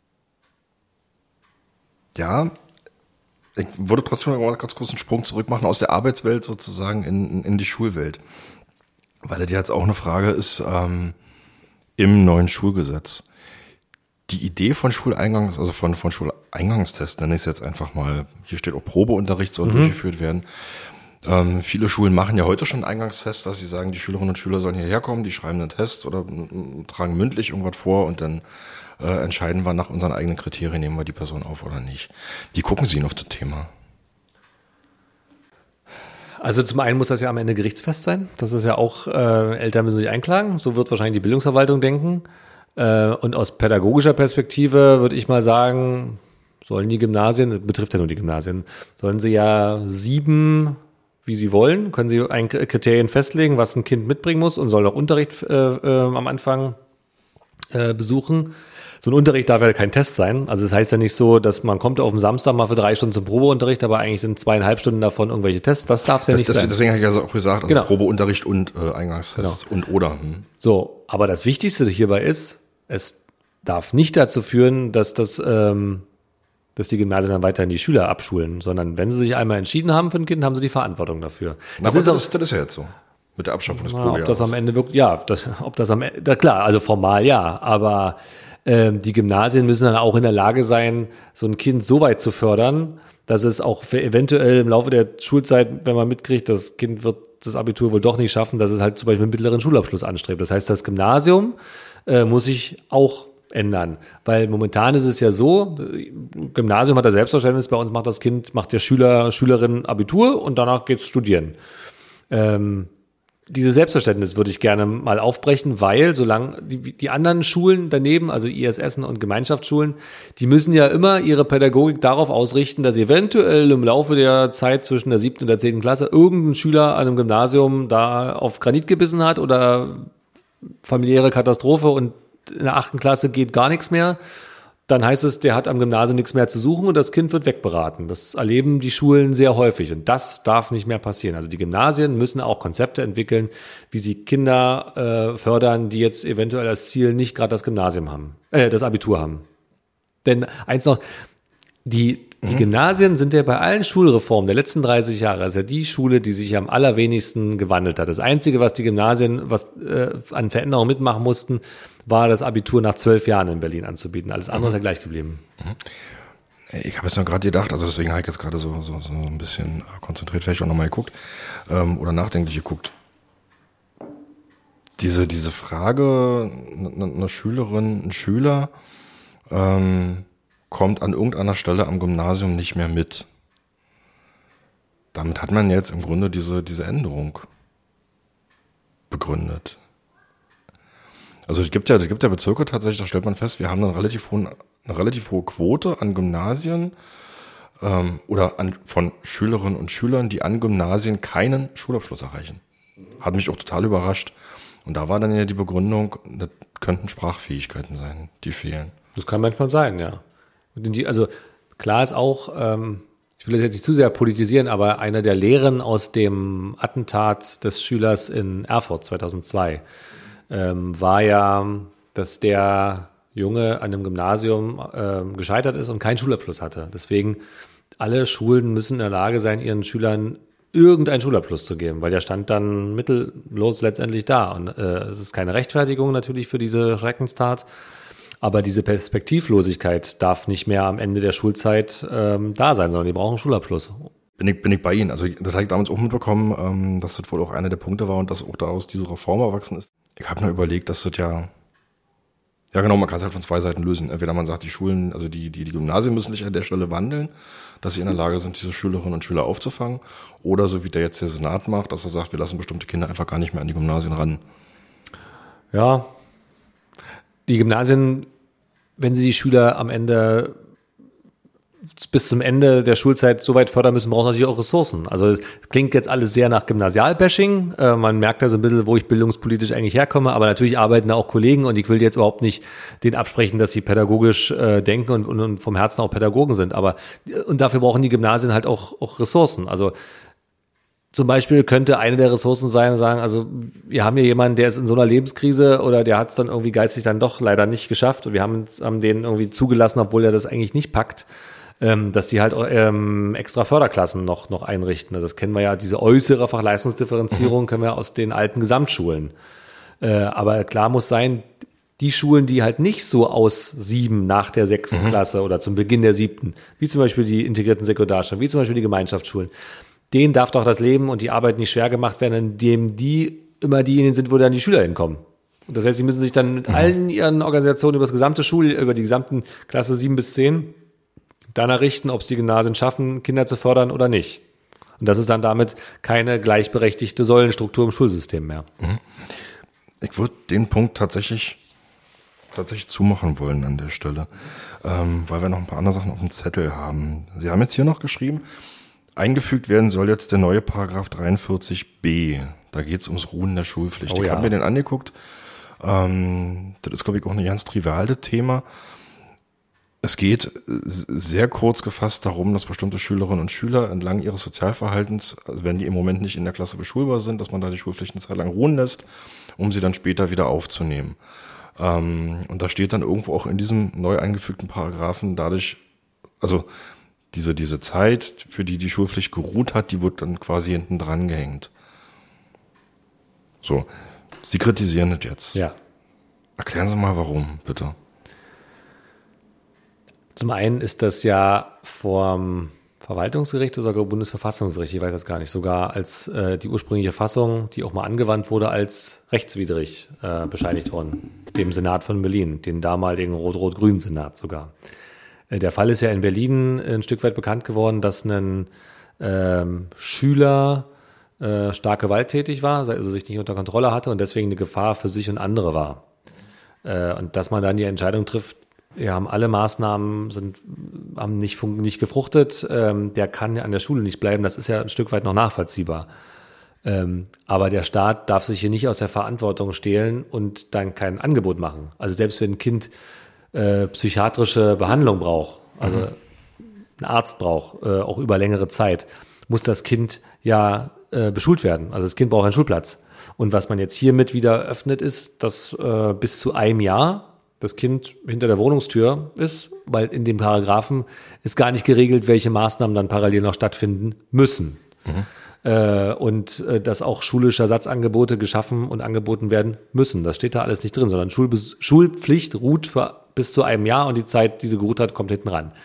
ja, ich würde trotzdem noch mal ganz kurz einen Sprung zurück machen aus der Arbeitswelt sozusagen in, in die Schulwelt. Weil das jetzt auch eine Frage ist ähm, im neuen Schulgesetz. Die Idee von Schuleingangs, also von, von Schuleingangstests, nenne ich es jetzt einfach mal, hier steht auch Probeunterricht soll mhm. durchgeführt werden. Ähm, viele Schulen machen ja heute schon Eingangstests, dass sie sagen, die Schülerinnen und Schüler sollen hierher kommen, die schreiben einen Test oder m, tragen mündlich irgendwas vor und dann äh, entscheiden wir nach unseren eigenen Kriterien, nehmen wir die Person auf oder nicht. Wie gucken Sie auf das Thema? Also zum einen muss das ja am Ende gerichtsfest sein. Das ist ja auch, äh, Eltern müssen sich einklagen. So wird wahrscheinlich die Bildungsverwaltung denken. Äh, und aus pädagogischer Perspektive würde ich mal sagen, sollen die Gymnasien, das betrifft ja nur die Gymnasien, sollen sie ja sieben, wie sie wollen, können sie ein Kriterien festlegen, was ein Kind mitbringen muss und soll auch Unterricht äh, äh, am Anfang äh, besuchen. So ein Unterricht darf ja kein Test sein. Also das heißt ja nicht so, dass man kommt auf den Samstag mal für drei Stunden zum Probeunterricht, aber eigentlich sind zweieinhalb Stunden davon irgendwelche Tests. Das darf es ja das, nicht das, sein. Deswegen habe ich ja auch gesagt, also genau. Probeunterricht und äh, Eingangstest genau. und oder. Hm. So, aber das Wichtigste hierbei ist, es darf nicht dazu führen, dass das, ähm, dass die Gymnasien dann weiterhin die Schüler abschulen, sondern wenn sie sich einmal entschieden haben für ein Kind, haben sie die Verantwortung dafür. Das, ist, das, ist, das ist ja jetzt so. Mit der Abschaffung des Probejahres. Ob das am Ende wirklich, ja, das, ob das am Ende, klar, also formal ja, aber ähm, die Gymnasien müssen dann auch in der Lage sein, so ein Kind so weit zu fördern, dass es auch für eventuell im Laufe der Schulzeit, wenn man mitkriegt, das Kind wird das Abitur wohl doch nicht schaffen, dass es halt zum Beispiel einen mittleren Schulabschluss anstrebt. Das heißt, das Gymnasium äh, muss sich auch ändern, weil momentan ist es ja so, Gymnasium hat das Selbstverständnis, bei uns macht das Kind, macht der Schüler, Schülerin Abitur und danach geht's studieren. Ähm, Dieses Selbstverständnis würde ich gerne mal aufbrechen, weil solange die, die anderen Schulen daneben, also I S S und Gemeinschaftsschulen, die müssen ja immer ihre Pädagogik darauf ausrichten, dass eventuell im Laufe der Zeit zwischen der siebten und der zehnten Klasse irgendein Schüler an einem Gymnasium da auf Granit gebissen hat oder familiäre Katastrophe und in der achten Klasse geht gar nichts mehr. Dann heißt es, der hat am Gymnasium nichts mehr zu suchen und das Kind wird wegberaten. Das erleben die Schulen sehr häufig und das darf nicht mehr passieren. Also die Gymnasien müssen auch Konzepte entwickeln, wie sie Kinder äh, fördern, die jetzt eventuell als Ziel nicht gerade das Gymnasium haben, äh, das Abitur haben. Denn eins noch, die, die mhm. Gymnasien sind ja bei allen Schulreformen der letzten dreißig Jahre, ist ja die Schule, die sich am allerwenigsten gewandelt hat. Das Einzige, was die Gymnasien was äh, an Veränderungen mitmachen mussten, war das Abitur nach zwölf Jahren in Berlin anzubieten. Alles andere mhm. ist ja gleich geblieben. Ich habe es noch gerade gedacht, also deswegen habe ich jetzt gerade so, so, so ein bisschen konzentriert vielleicht auch nochmal geguckt ähm, oder nachdenklich geguckt. Diese, diese Frage, eine, eine Schülerin, ein Schüler ähm, kommt an irgendeiner Stelle am Gymnasium nicht mehr mit. Damit hat man jetzt im Grunde diese, diese Änderung begründet. Also es gibt ja, es gibt ja Bezirke tatsächlich, da stellt man fest, wir haben eine relativ hohe, eine relativ hohe Quote an Gymnasien ähm, oder an, von Schülerinnen und Schülern, die an Gymnasien keinen Schulabschluss erreichen. Hat mich auch total überrascht. Und da war dann ja die Begründung, das könnten Sprachfähigkeiten sein, die fehlen. Das kann manchmal sein, ja. Und die, also klar ist auch, ähm, ich will das jetzt nicht zu sehr politisieren, aber einer der Lehren aus dem Attentat des Schülers in Erfurt zweitausendzwei ähm, war ja, dass der Junge an einem Gymnasium ähm, gescheitert ist und keinen Schulabschluss hatte. Deswegen, alle Schulen müssen in der Lage sein, ihren Schülern irgendeinen Schulabschluss zu geben, weil der stand dann mittellos letztendlich da. Und äh, es ist keine Rechtfertigung natürlich für diese Schreckenstat. Aber diese Perspektivlosigkeit darf nicht mehr am Ende der Schulzeit ähm, da sein, sondern die brauchen einen Schulabschluss. Bin ich, bin ich bei Ihnen. Also das habe ich damals auch mitbekommen, ähm, dass das wohl auch einer der Punkte war und dass auch daraus diese Reform erwachsen ist. Ich habe mir überlegt, dass das ja, ja genau, man kann es halt von zwei Seiten lösen. Entweder man sagt, die Schulen, also die, die, die Gymnasien müssen sich an der Stelle wandeln, dass sie in der Lage sind, diese Schülerinnen und Schüler aufzufangen. Oder so wie der jetzt der Senat macht, dass er sagt, wir lassen bestimmte Kinder einfach gar nicht mehr an die Gymnasien ran. Ja, die Gymnasien, wenn sie die Schüler am Ende bis zum Ende der Schulzeit so weit fördern müssen, brauchen natürlich auch Ressourcen. Also es klingt jetzt alles sehr nach Gymnasialbashing. Äh, man merkt da so ein bisschen, wo ich bildungspolitisch eigentlich herkomme, aber natürlich arbeiten da auch Kollegen und ich will jetzt überhaupt nicht denen absprechen, dass sie pädagogisch äh, denken und, und, und vom Herzen auch Pädagogen sind. Aber und dafür brauchen die Gymnasien halt auch, auch Ressourcen. Also zum Beispiel könnte eine der Ressourcen sein, sagen, also wir haben hier jemanden, der ist in so einer Lebenskrise oder der hat es dann irgendwie geistig dann doch leider nicht geschafft und wir haben, haben den irgendwie zugelassen, obwohl er das eigentlich nicht packt, ähm, dass die halt ähm, extra Förderklassen noch, noch einrichten. Also das kennen wir ja, diese äußere Fachleistungsdifferenzierung kennen wir aus den alten Gesamtschulen. Äh, aber klar muss sein, die Schulen, die halt nicht so aus sieben nach der sechsten mhm. Klasse oder zum Beginn der siebten, wie zum Beispiel die integrierten Sekundarschulen, wie zum Beispiel die Gemeinschaftsschulen, denen darf doch das Leben und die Arbeit nicht schwer gemacht werden, indem die immer diejenigen sind, wo dann die Schüler hinkommen. Und das heißt, sie müssen sich dann mit mhm. allen ihren Organisationen über das gesamte Schul, über die gesamten Klasse sieben bis zehn danach richten, ob es die Gymnasien schaffen, Kinder zu fördern oder nicht. Und das ist dann damit keine gleichberechtigte Säulenstruktur im Schulsystem mehr. Mhm. Ich würde den Punkt tatsächlich tatsächlich zumachen wollen an der Stelle, ähm, weil wir noch ein paar andere Sachen auf dem Zettel haben. Sie haben jetzt hier noch geschrieben, eingefügt werden soll jetzt der neue Paragraph dreiundvierzig b. Da geht es ums Ruhen der Schulpflicht. Oh, ich ja. habe mir den angeguckt. Ähm, das ist, glaube ich, auch ein ganz triviales Thema. Es geht sehr kurz gefasst darum, dass bestimmte Schülerinnen und Schüler entlang ihres Sozialverhaltens, also wenn die im Moment nicht in der Klasse beschulbar sind, dass man da die Schulpflicht eine Zeit lang ruhen lässt, um sie dann später wieder aufzunehmen. Ähm, und da steht dann irgendwo auch in diesem neu eingefügten Paragraphen dadurch, also Diese, diese Zeit, für die die Schulpflicht geruht hat, die wird dann quasi hinten dran gehängt. So, Sie kritisieren das jetzt. Ja. Erklären Sie mal, warum, bitte. Zum einen ist das ja vom Verwaltungsgericht oder sogar Bundesverfassungsgericht, ich weiß das gar nicht, sogar als äh, die ursprüngliche Fassung, die auch mal angewandt wurde, als rechtswidrig äh, bescheinigt worden, dem Senat von Berlin, den damaligen rot-rot-grünen Senat sogar. Der Fall ist ja in Berlin ein Stück weit bekannt geworden, dass ein ähm, Schüler äh, stark gewalttätig war, also sich nicht unter Kontrolle hatte und deswegen eine Gefahr für sich und andere war. Äh, und dass man dann die Entscheidung trifft, wir haben alle Maßnahmen, sind, haben nicht, nicht gefruchtet, ähm, der kann ja an der Schule nicht bleiben, das ist ja ein Stück weit noch nachvollziehbar. Ähm, aber der Staat darf sich hier nicht aus der Verantwortung stehlen und dann kein Angebot machen. Also selbst wenn ein Kind Äh, psychiatrische Behandlung braucht, also mhm. einen Arzt braucht, äh, auch über längere Zeit, muss das Kind ja äh, beschult werden. Also das Kind braucht einen Schulplatz. Und was man jetzt hiermit wieder öffnet, ist, dass äh, bis zu einem Jahr das Kind hinter der Wohnungstür ist, weil in dem Paragraphen ist gar nicht geregelt, welche Maßnahmen dann parallel noch stattfinden müssen. Mhm. Äh, und äh, dass auch schulische Ersatzangebote geschaffen und angeboten werden müssen. Das steht da alles nicht drin, sondern Schulbes- Schulpflicht ruht für bis zu einem Jahr und die Zeit, die sie geruht hat, kommt hinten ran.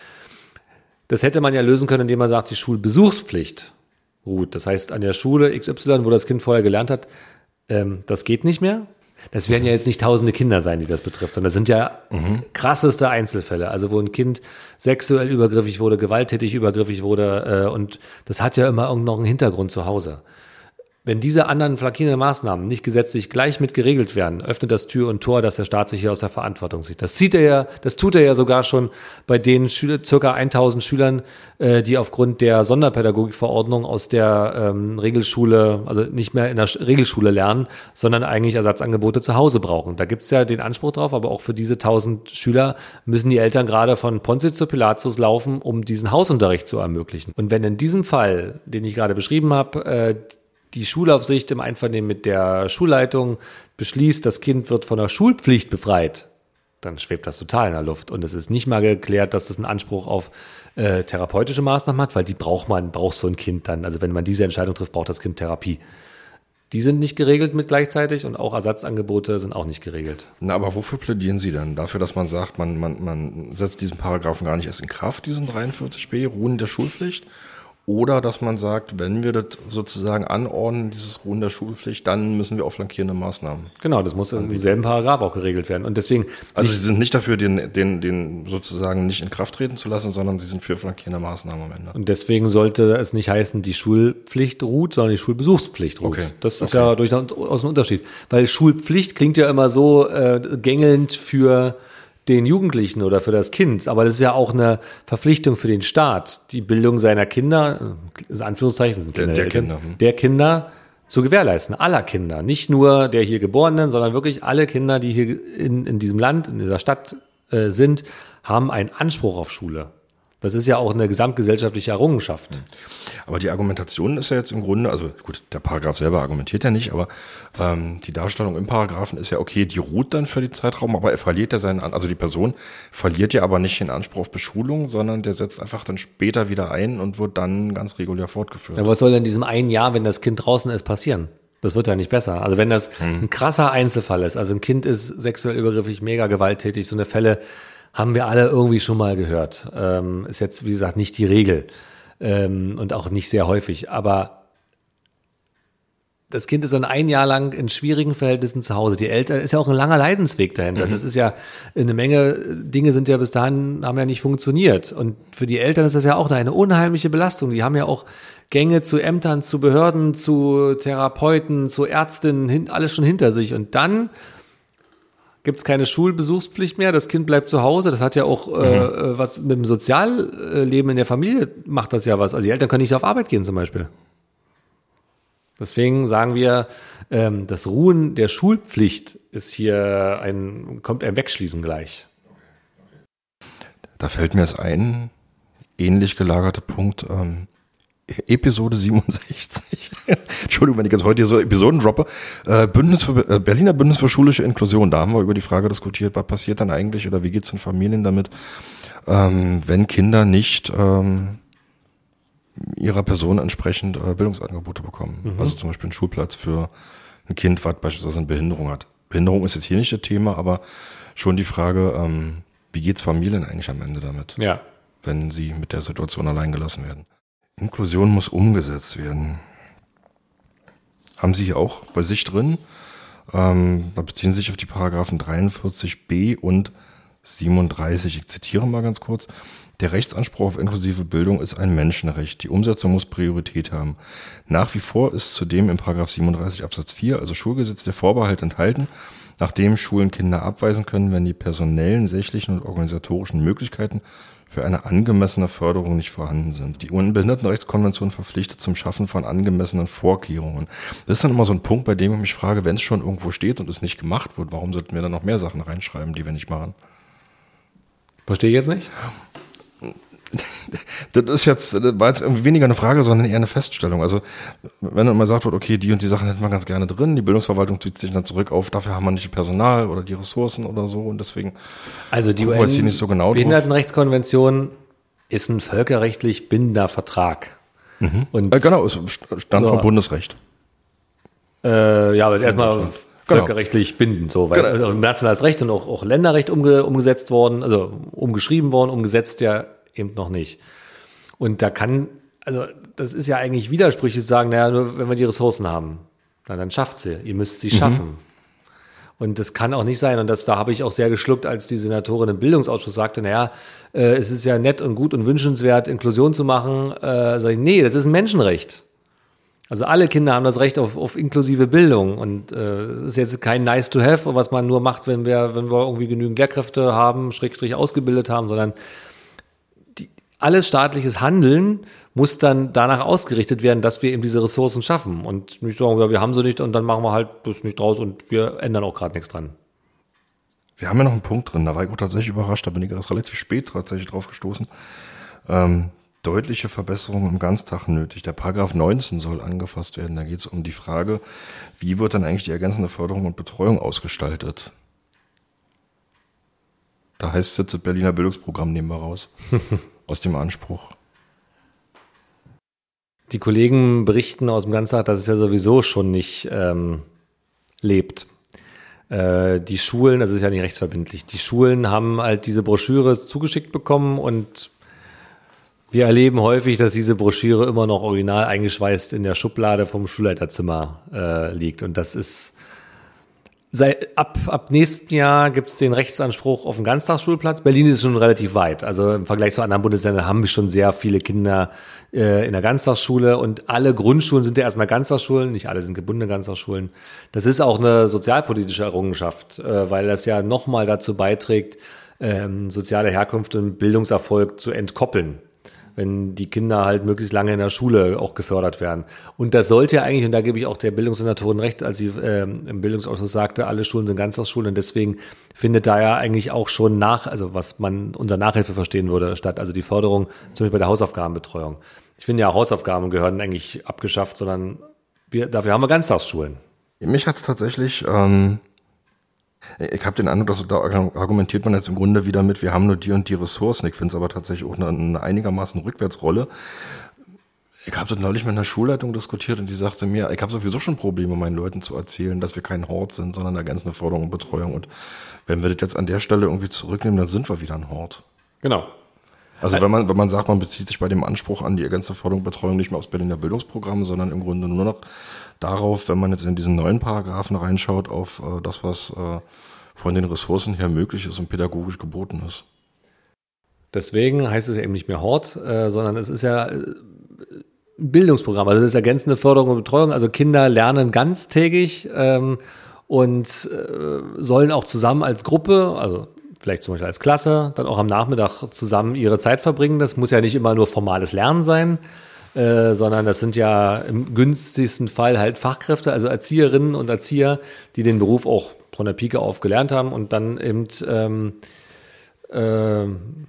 Das hätte man ja lösen können, indem man sagt, die Schulbesuchspflicht ruht. Das heißt, an der Schule X Y, wo das Kind vorher gelernt hat, ähm, das geht nicht mehr. Das werden ja jetzt nicht tausende Kinder sein, die das betrifft, sondern das sind ja mhm. krasseste Einzelfälle. Also wo ein Kind sexuell übergriffig wurde, gewalttätig übergriffig wurde äh, und das hat ja immer irgend noch einen Hintergrund zu Hause. Wenn diese anderen flankierenden Maßnahmen nicht gesetzlich gleich mit geregelt werden, öffnet das Tür und Tor, dass der Staat sich hier aus der Verantwortung sieht. Das sieht er ja, das tut er ja sogar schon bei den Schüler, circa tausend Schülern, äh, die aufgrund der Sonderpädagogikverordnung aus der ähm, Regelschule, also nicht mehr in der Regelschule lernen, sondern eigentlich Ersatzangebote zu Hause brauchen. Da gibt's ja den Anspruch drauf, aber auch für diese tausend Schüler müssen die Eltern gerade von Pontius zu Pilatus laufen, um diesen Hausunterricht zu ermöglichen. Und wenn in diesem Fall, den ich gerade beschrieben habe, äh, die Schulaufsicht im Einvernehmen mit der Schulleitung beschließt, das Kind wird von der Schulpflicht befreit, dann schwebt das total in der Luft. Und es ist nicht mal geklärt, dass es einen Anspruch auf äh, therapeutische Maßnahmen hat, weil die braucht man, braucht so ein Kind dann. Also wenn man diese Entscheidung trifft, braucht das Kind Therapie. Die sind nicht geregelt mit gleichzeitig und auch Ersatzangebote sind auch nicht geregelt. Na, aber wofür plädieren Sie denn? Dafür, dass man sagt, man, man, man setzt diesen Paragraphen gar nicht erst in Kraft, diesen dreiundvierzig b, Ruhen der Schulpflicht? Oder dass man sagt, wenn wir das sozusagen anordnen, dieses Ruhen der Schulpflicht, dann müssen wir auch flankierende Maßnahmen. Genau, das muss im selben Paragraph auch geregelt werden. Und deswegen. Also Sie sind nicht dafür, den, den, den sozusagen nicht in Kraft treten zu lassen, sondern Sie sind für flankierende Maßnahmen am Ende. Und deswegen sollte es nicht heißen, die Schulpflicht ruht, sondern die Schulbesuchspflicht ruht. Okay. Das ist Okay. ja durchaus ein Unterschied. Weil Schulpflicht klingt ja immer so äh, gängelnd für den Jugendlichen oder für das Kind. Aber das ist ja auch eine Verpflichtung für den Staat, die Bildung seiner Kinder, in Anführungszeichen, sind Der- Kinder, der Eltern, Kinder, hm. der Kinder zu gewährleisten. Aller Kinder. Nicht nur der hier Geborenen, sondern wirklich alle Kinder, die hier in, in diesem Land, in dieser Stadt äh, sind, haben einen Anspruch auf Schule. Das ist ja auch eine gesamtgesellschaftliche Errungenschaft. Aber die Argumentation ist ja jetzt im Grunde, also gut, der Paragraph selber argumentiert ja nicht, aber ähm, die Darstellung im Paragraphen ist ja okay, die ruht dann für die Zeitraum, aber er verliert ja seinen, An- also die Person verliert ja aber nicht den Anspruch auf Beschulung, sondern der setzt einfach dann später wieder ein und wird dann ganz regulär fortgeführt. Ja, was soll denn in diesem einen Jahr, wenn das Kind draußen ist, passieren? Das wird ja nicht besser. Also wenn das ein krasser Einzelfall ist, also ein Kind ist sexuell übergriffig, mega gewalttätig, so eine Fälle haben wir alle irgendwie schon mal gehört. Ähm, ist jetzt, wie gesagt, nicht die Regel ähm, und auch nicht sehr häufig. Aber das Kind ist dann ein Jahr lang in schwierigen Verhältnissen zu Hause. Die Eltern, ist ja auch ein langer Leidensweg dahinter. Mhm. Das ist ja, eine Menge Dinge sind ja bis dahin, haben ja nicht funktioniert. Und für die Eltern ist das ja auch eine unheimliche Belastung. Die haben ja auch Gänge zu Ämtern, zu Behörden, zu Therapeuten, zu Ärztinnen, hin, alles schon hinter sich. Und dann gibt es keine Schulbesuchspflicht mehr, das Kind bleibt zu Hause. Das hat ja auch mhm. äh, was mit dem Sozialleben in der Familie, macht das ja was. Also die Eltern können nicht auf Arbeit gehen zum Beispiel. Deswegen sagen wir, ähm, das Ruhen der Schulpflicht ist hier ein, kommt ein Wegschließen gleich. Da fällt mir jetzt ein, ähnlich gelagerter Punkt, ähm, Episode siebenundsechzig. Entschuldigung, wenn ich jetzt heute hier so Episoden droppe. Äh, Bündnis für, äh, Berliner Bündnis für schulische Inklusion. Da haben wir über die Frage diskutiert, was passiert dann eigentlich oder wie geht's den Familien damit, ähm, wenn Kinder nicht ähm, ihrer Person entsprechend äh, Bildungsangebote bekommen. Mhm. Also zum Beispiel einen Schulplatz für ein Kind, was beispielsweise eine Behinderung hat. Behinderung ist jetzt hier nicht das Thema, aber schon die Frage, ähm, wie geht's Familien eigentlich am Ende damit, ja. wenn sie mit der Situation allein gelassen werden. Inklusion muss umgesetzt werden. Haben Sie hier auch bei sich drin? Ähm, da beziehen Sie sich auf die Paragraphen dreiundvierzig b und siebenunddreißig. Ich zitiere mal ganz kurz. Der Rechtsanspruch auf inklusive Bildung ist ein Menschenrecht. Die Umsetzung muss Priorität haben. Nach wie vor ist zudem im Paragraph siebenunddreißig Absatz vier, also Schulgesetz, der Vorbehalt enthalten, nachdem Schulen Kinder abweisen können, wenn die personellen, sächlichen und organisatorischen Möglichkeiten für eine angemessene Förderung nicht vorhanden sind. Die U N-Behindertenrechtskonvention verpflichtet zum Schaffen von angemessenen Vorkehrungen. Das ist dann immer so ein Punkt, bei dem ich mich frage, wenn es schon irgendwo steht und es nicht gemacht wird, warum sollten wir dann noch mehr Sachen reinschreiben, die wir nicht machen? Verstehe ich jetzt nicht? Das ist jetzt, das war jetzt irgendwie weniger eine Frage, sondern eher eine Feststellung. Also, wenn dann immer gesagt wird, okay, die und die Sachen hätten wir ganz gerne drin, die Bildungsverwaltung zieht sich dann zurück auf, dafür haben wir nicht das Personal oder die Ressourcen oder so und deswegen. Also, die U N Behindertenrechtskonvention ist ein völkerrechtlich bindender Vertrag. Mhm. Und äh, genau, es stand so, vom Bundesrecht. Äh, ja, aber es ist erstmal völkerrechtlich genau. bindend, so, weil genau. also nationales Recht und auch, auch Länderrecht umge, umgesetzt worden, also umgeschrieben worden, umgesetzt ja eben noch nicht. Und da kann, also das ist ja eigentlich Widersprüche zu sagen, naja, nur wenn wir die Ressourcen haben, na, dann schafft sie, ihr müsst sie mhm. schaffen. Und das kann auch nicht sein. Und das, da habe ich auch sehr geschluckt, als die Senatorin im Bildungsausschuss sagte, naja, äh, es ist ja nett und gut und wünschenswert, Inklusion zu machen. Äh, sag ich, nee, das ist ein Menschenrecht. Also alle Kinder haben das Recht auf, auf inklusive Bildung. Und äh, es ist jetzt kein nice to have, was man nur macht, wenn wir, wenn wir irgendwie genügend Lehrkräfte haben, Schrägstrich ausgebildet haben, sondern alles staatliches Handeln muss dann danach ausgerichtet werden, dass wir eben diese Ressourcen schaffen und nicht sagen, ja, wir haben sie nicht und dann machen wir halt das nicht draus und wir ändern auch gerade nichts dran. Wir haben ja noch einen Punkt drin, da war ich auch tatsächlich überrascht, da bin ich erst relativ spät tatsächlich drauf gestoßen. Ähm, deutliche Verbesserungen im Ganztag nötig. Der Paragraph neunzehn soll angefasst werden, da geht es um die Frage, wie wird dann eigentlich die ergänzende Förderung und Betreuung ausgestaltet? Da heißt es, das Berliner Bildungsprogramm nehmen wir raus. Aus dem Anspruch. die Kollegen berichten aus dem Ganztag, dass es ja sowieso schon nicht ähm, lebt. Äh, die Schulen, das ist ja nicht rechtsverbindlich, die Schulen haben halt diese Broschüre zugeschickt bekommen und wir erleben häufig, dass diese Broschüre immer noch original eingeschweißt in der Schublade vom Schulleiterzimmer äh, liegt. Und das ist Seit, ab, ab nächstem Jahr gibt es den Rechtsanspruch auf einen Ganztagsschulplatz. Berlin ist schon relativ weit. Also im Vergleich zu anderen Bundesländern haben wir schon sehr viele Kinder äh, in der Ganztagsschule. Und alle Grundschulen sind ja erstmal Ganztagsschulen. Nicht alle sind gebundene Ganztagsschulen. Das ist auch eine sozialpolitische Errungenschaft, äh, weil das ja nochmal dazu beiträgt, ähm, soziale Herkunft und Bildungserfolg zu entkoppeln, wenn die Kinder halt möglichst lange in der Schule auch gefördert werden. Und das sollte ja eigentlich, und da gebe ich auch der Bildungssenatorin recht, als sie äh, im Bildungsausschuss sagte, alle Schulen sind Ganztagsschulen und deswegen findet da ja eigentlich auch schon nach, also was man unter Nachhilfe verstehen würde, statt, also die Förderung zum Beispiel bei der Hausaufgabenbetreuung. Ich finde ja, Hausaufgaben gehören eigentlich abgeschafft, sondern wir, dafür haben wir Ganztagsschulen. Mich hat's tatsächlich... Ähm Ich habe den Eindruck, dass da argumentiert man jetzt im Grunde wieder mit, wir haben nur die und die Ressourcen. Ich finde es aber tatsächlich auch eine, eine einigermaßen Rückwärtsrolle. Ich habe das neulich mit einer Schulleitung diskutiert und die sagte mir, ich habe sowieso schon Probleme, meinen Leuten zu erzählen, dass wir kein Hort sind, sondern eine ganze Förderung und Betreuung. Und wenn wir das jetzt an der Stelle irgendwie zurücknehmen, dann sind wir wieder ein Hort. Genau. Also wenn man wenn man sagt, man bezieht sich bei dem Anspruch an die ergänzende Förderung und Betreuung nicht mehr aufs Berliner Bildungsprogramm, sondern im Grunde nur noch darauf, wenn man jetzt in diesen neuen Paragraphen reinschaut, auf äh, das, was äh, von den Ressourcen her möglich ist und pädagogisch geboten ist. Deswegen heißt es ja eben nicht mehr Hort, äh, sondern es ist ja äh, ein Bildungsprogramm. Also es ist ergänzende Förderung und Betreuung. Also Kinder lernen ganztägig ähm, und äh, sollen auch zusammen als Gruppe, also vielleicht zum Beispiel als Klasse, dann auch am Nachmittag zusammen ihre Zeit verbringen. Das muss ja nicht immer nur formales Lernen sein, äh, sondern das sind ja im günstigsten Fall halt Fachkräfte, also Erzieherinnen und Erzieher, die den Beruf auch von der Pike auf gelernt haben und dann eben ähm, äh,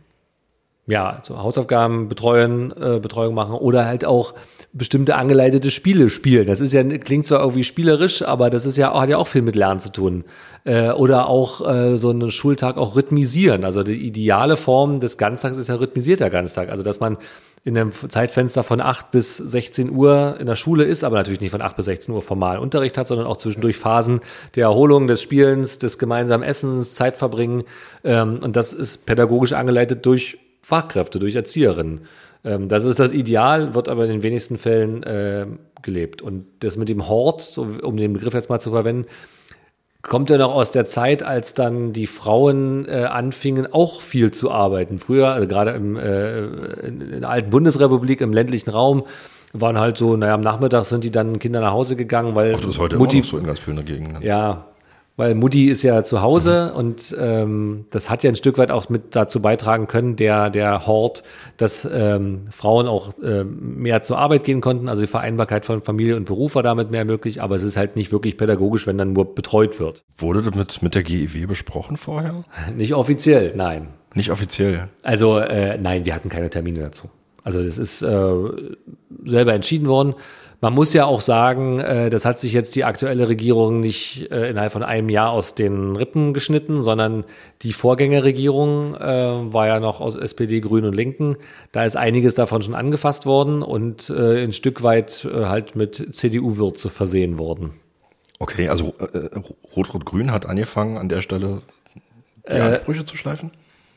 ja, so Hausaufgaben betreuen, äh, Betreuung machen oder halt auch bestimmte angeleitete Spiele spielen. Das ist ja, klingt zwar irgendwie spielerisch, aber das ist ja, hat ja auch viel mit Lernen zu tun. Äh, oder auch äh, so einen Schultag auch rhythmisieren. Also die ideale Form des Ganztags ist ja rhythmisierter Ganztag. Also dass man in einem Zeitfenster von acht bis sechzehn Uhr in der Schule ist, aber natürlich nicht von acht bis sechzehn Uhr formal Unterricht hat, sondern auch zwischendurch Phasen der Erholung, des Spielens, des gemeinsamen Essens, Zeitverbringen. Ähm, und das ist pädagogisch angeleitet durch Fachkräfte, durch Erzieherinnen. Ähm, das ist das Ideal, wird aber in den wenigsten Fällen äh, gelebt. Und das mit dem Hort, so, um den Begriff jetzt mal zu verwenden, kommt ja noch aus der Zeit, als dann die Frauen äh, anfingen, auch viel zu arbeiten. Früher, also gerade im, äh, in, in der alten Bundesrepublik, im ländlichen Raum, waren halt so, naja, am Nachmittag sind die dann Kinder nach Hause gegangen, weil Ach, das ist heute Mutti, immer noch so in ganz vielen Gegenden. Ja, weil Mutti ist ja zu Hause mhm. und ähm, das hat ja ein Stück weit auch mit dazu beitragen können, der der Hort, dass ähm, Frauen auch ähm, mehr zur Arbeit gehen konnten. Also die Vereinbarkeit von Familie und Beruf war damit mehr möglich, aber es ist halt nicht wirklich pädagogisch, wenn dann nur betreut wird. Wurde das mit, mit der G I W besprochen vorher? Nicht offiziell, nein. Nicht offiziell? Also äh, nein, wir hatten keine Termine dazu. Also das ist äh, selber entschieden worden. Man muss ja auch sagen, äh, das hat sich jetzt die aktuelle Regierung nicht äh, innerhalb von einem Jahr aus den Rippen geschnitten, sondern die Vorgängerregierung äh, war ja noch aus S P D, Grünen und Linken. Da ist einiges davon schon angefasst worden und äh, ein Stück weit äh, halt mit C D U-Würze versehen worden. Okay, also äh, Rot-Rot-Grün hat angefangen, an der Stelle die Ansprüche äh, zu schleifen?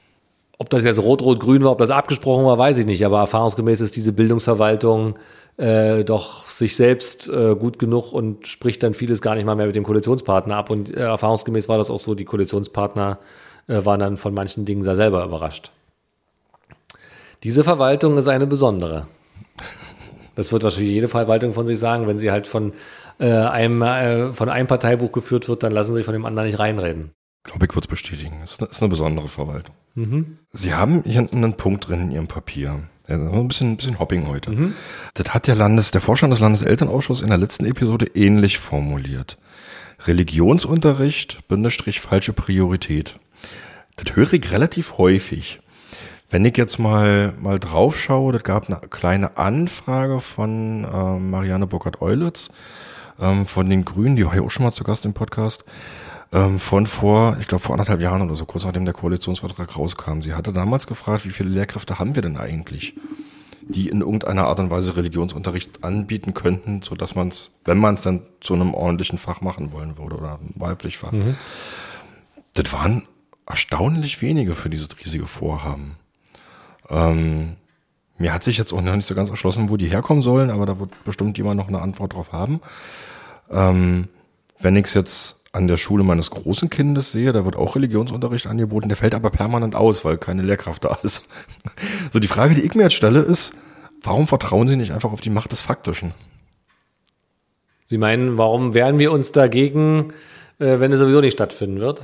Ob das jetzt Rot-Rot-Grün war, ob das abgesprochen war, weiß ich nicht. Aber erfahrungsgemäß ist diese Bildungsverwaltung äh, doch sich selbst äh, gut genug und spricht dann vieles gar nicht mal mehr mit dem Koalitionspartner ab. Und äh, erfahrungsgemäß war das auch so, die Koalitionspartner äh, waren dann von manchen Dingen sehr selber überrascht. Diese Verwaltung ist eine besondere. Das wird wahrscheinlich jede Verwaltung von sich sagen. Wenn sie halt von, äh, einem, äh, von einem Parteibuch geführt wird, dann lassen sie sich von dem anderen nicht reinreden. Ich glaube, ich würde es bestätigen. Es ist, ist eine besondere Verwaltung. Mhm. Sie haben hier einen Punkt drin in Ihrem Papier. Ja, ein bisschen, ein bisschen Hopping heute. Mhm. Das hat der Landes, der Vorstand des Landeselternausschusses in der letzten Episode ähnlich formuliert. Religionsunterricht, Bindestrich, falsche Priorität. Das höre ich relativ häufig. Wenn ich jetzt mal, mal drauf schaue, das gab eine kleine Anfrage von äh, Marianne Burkhardt-Eulitz, ähm, von den Grünen, die war ja auch schon mal zu Gast im Podcast, ähm, von vor, ich glaube vor anderthalb Jahren oder so, kurz nachdem der Koalitionsvertrag rauskam. Sie hatte damals gefragt, wie viele Lehrkräfte haben wir denn eigentlich? die in irgendeiner Art und Weise Religionsunterricht anbieten könnten, sodass man es, wenn man es dann zu einem ordentlichen Fach machen wollen würde oder einem Wahlpflichtfach. Mhm. Das waren erstaunlich wenige für dieses riesige Vorhaben. Ähm, mir hat sich jetzt auch noch nicht so ganz erschlossen, wo die herkommen sollen, aber da wird bestimmt jemand noch eine Antwort drauf haben. Ähm, wenn ich es jetzt an der Schule meines großen Kindes sehe, da wird auch Religionsunterricht angeboten, der fällt aber permanent aus, weil keine Lehrkraft da ist. So, die Frage, die ich mir jetzt stelle, ist, warum vertrauen Sie nicht einfach auf die Macht des Faktischen? Sie meinen, warum wehren wir uns dagegen, äh, wenn es sowieso nicht stattfinden wird?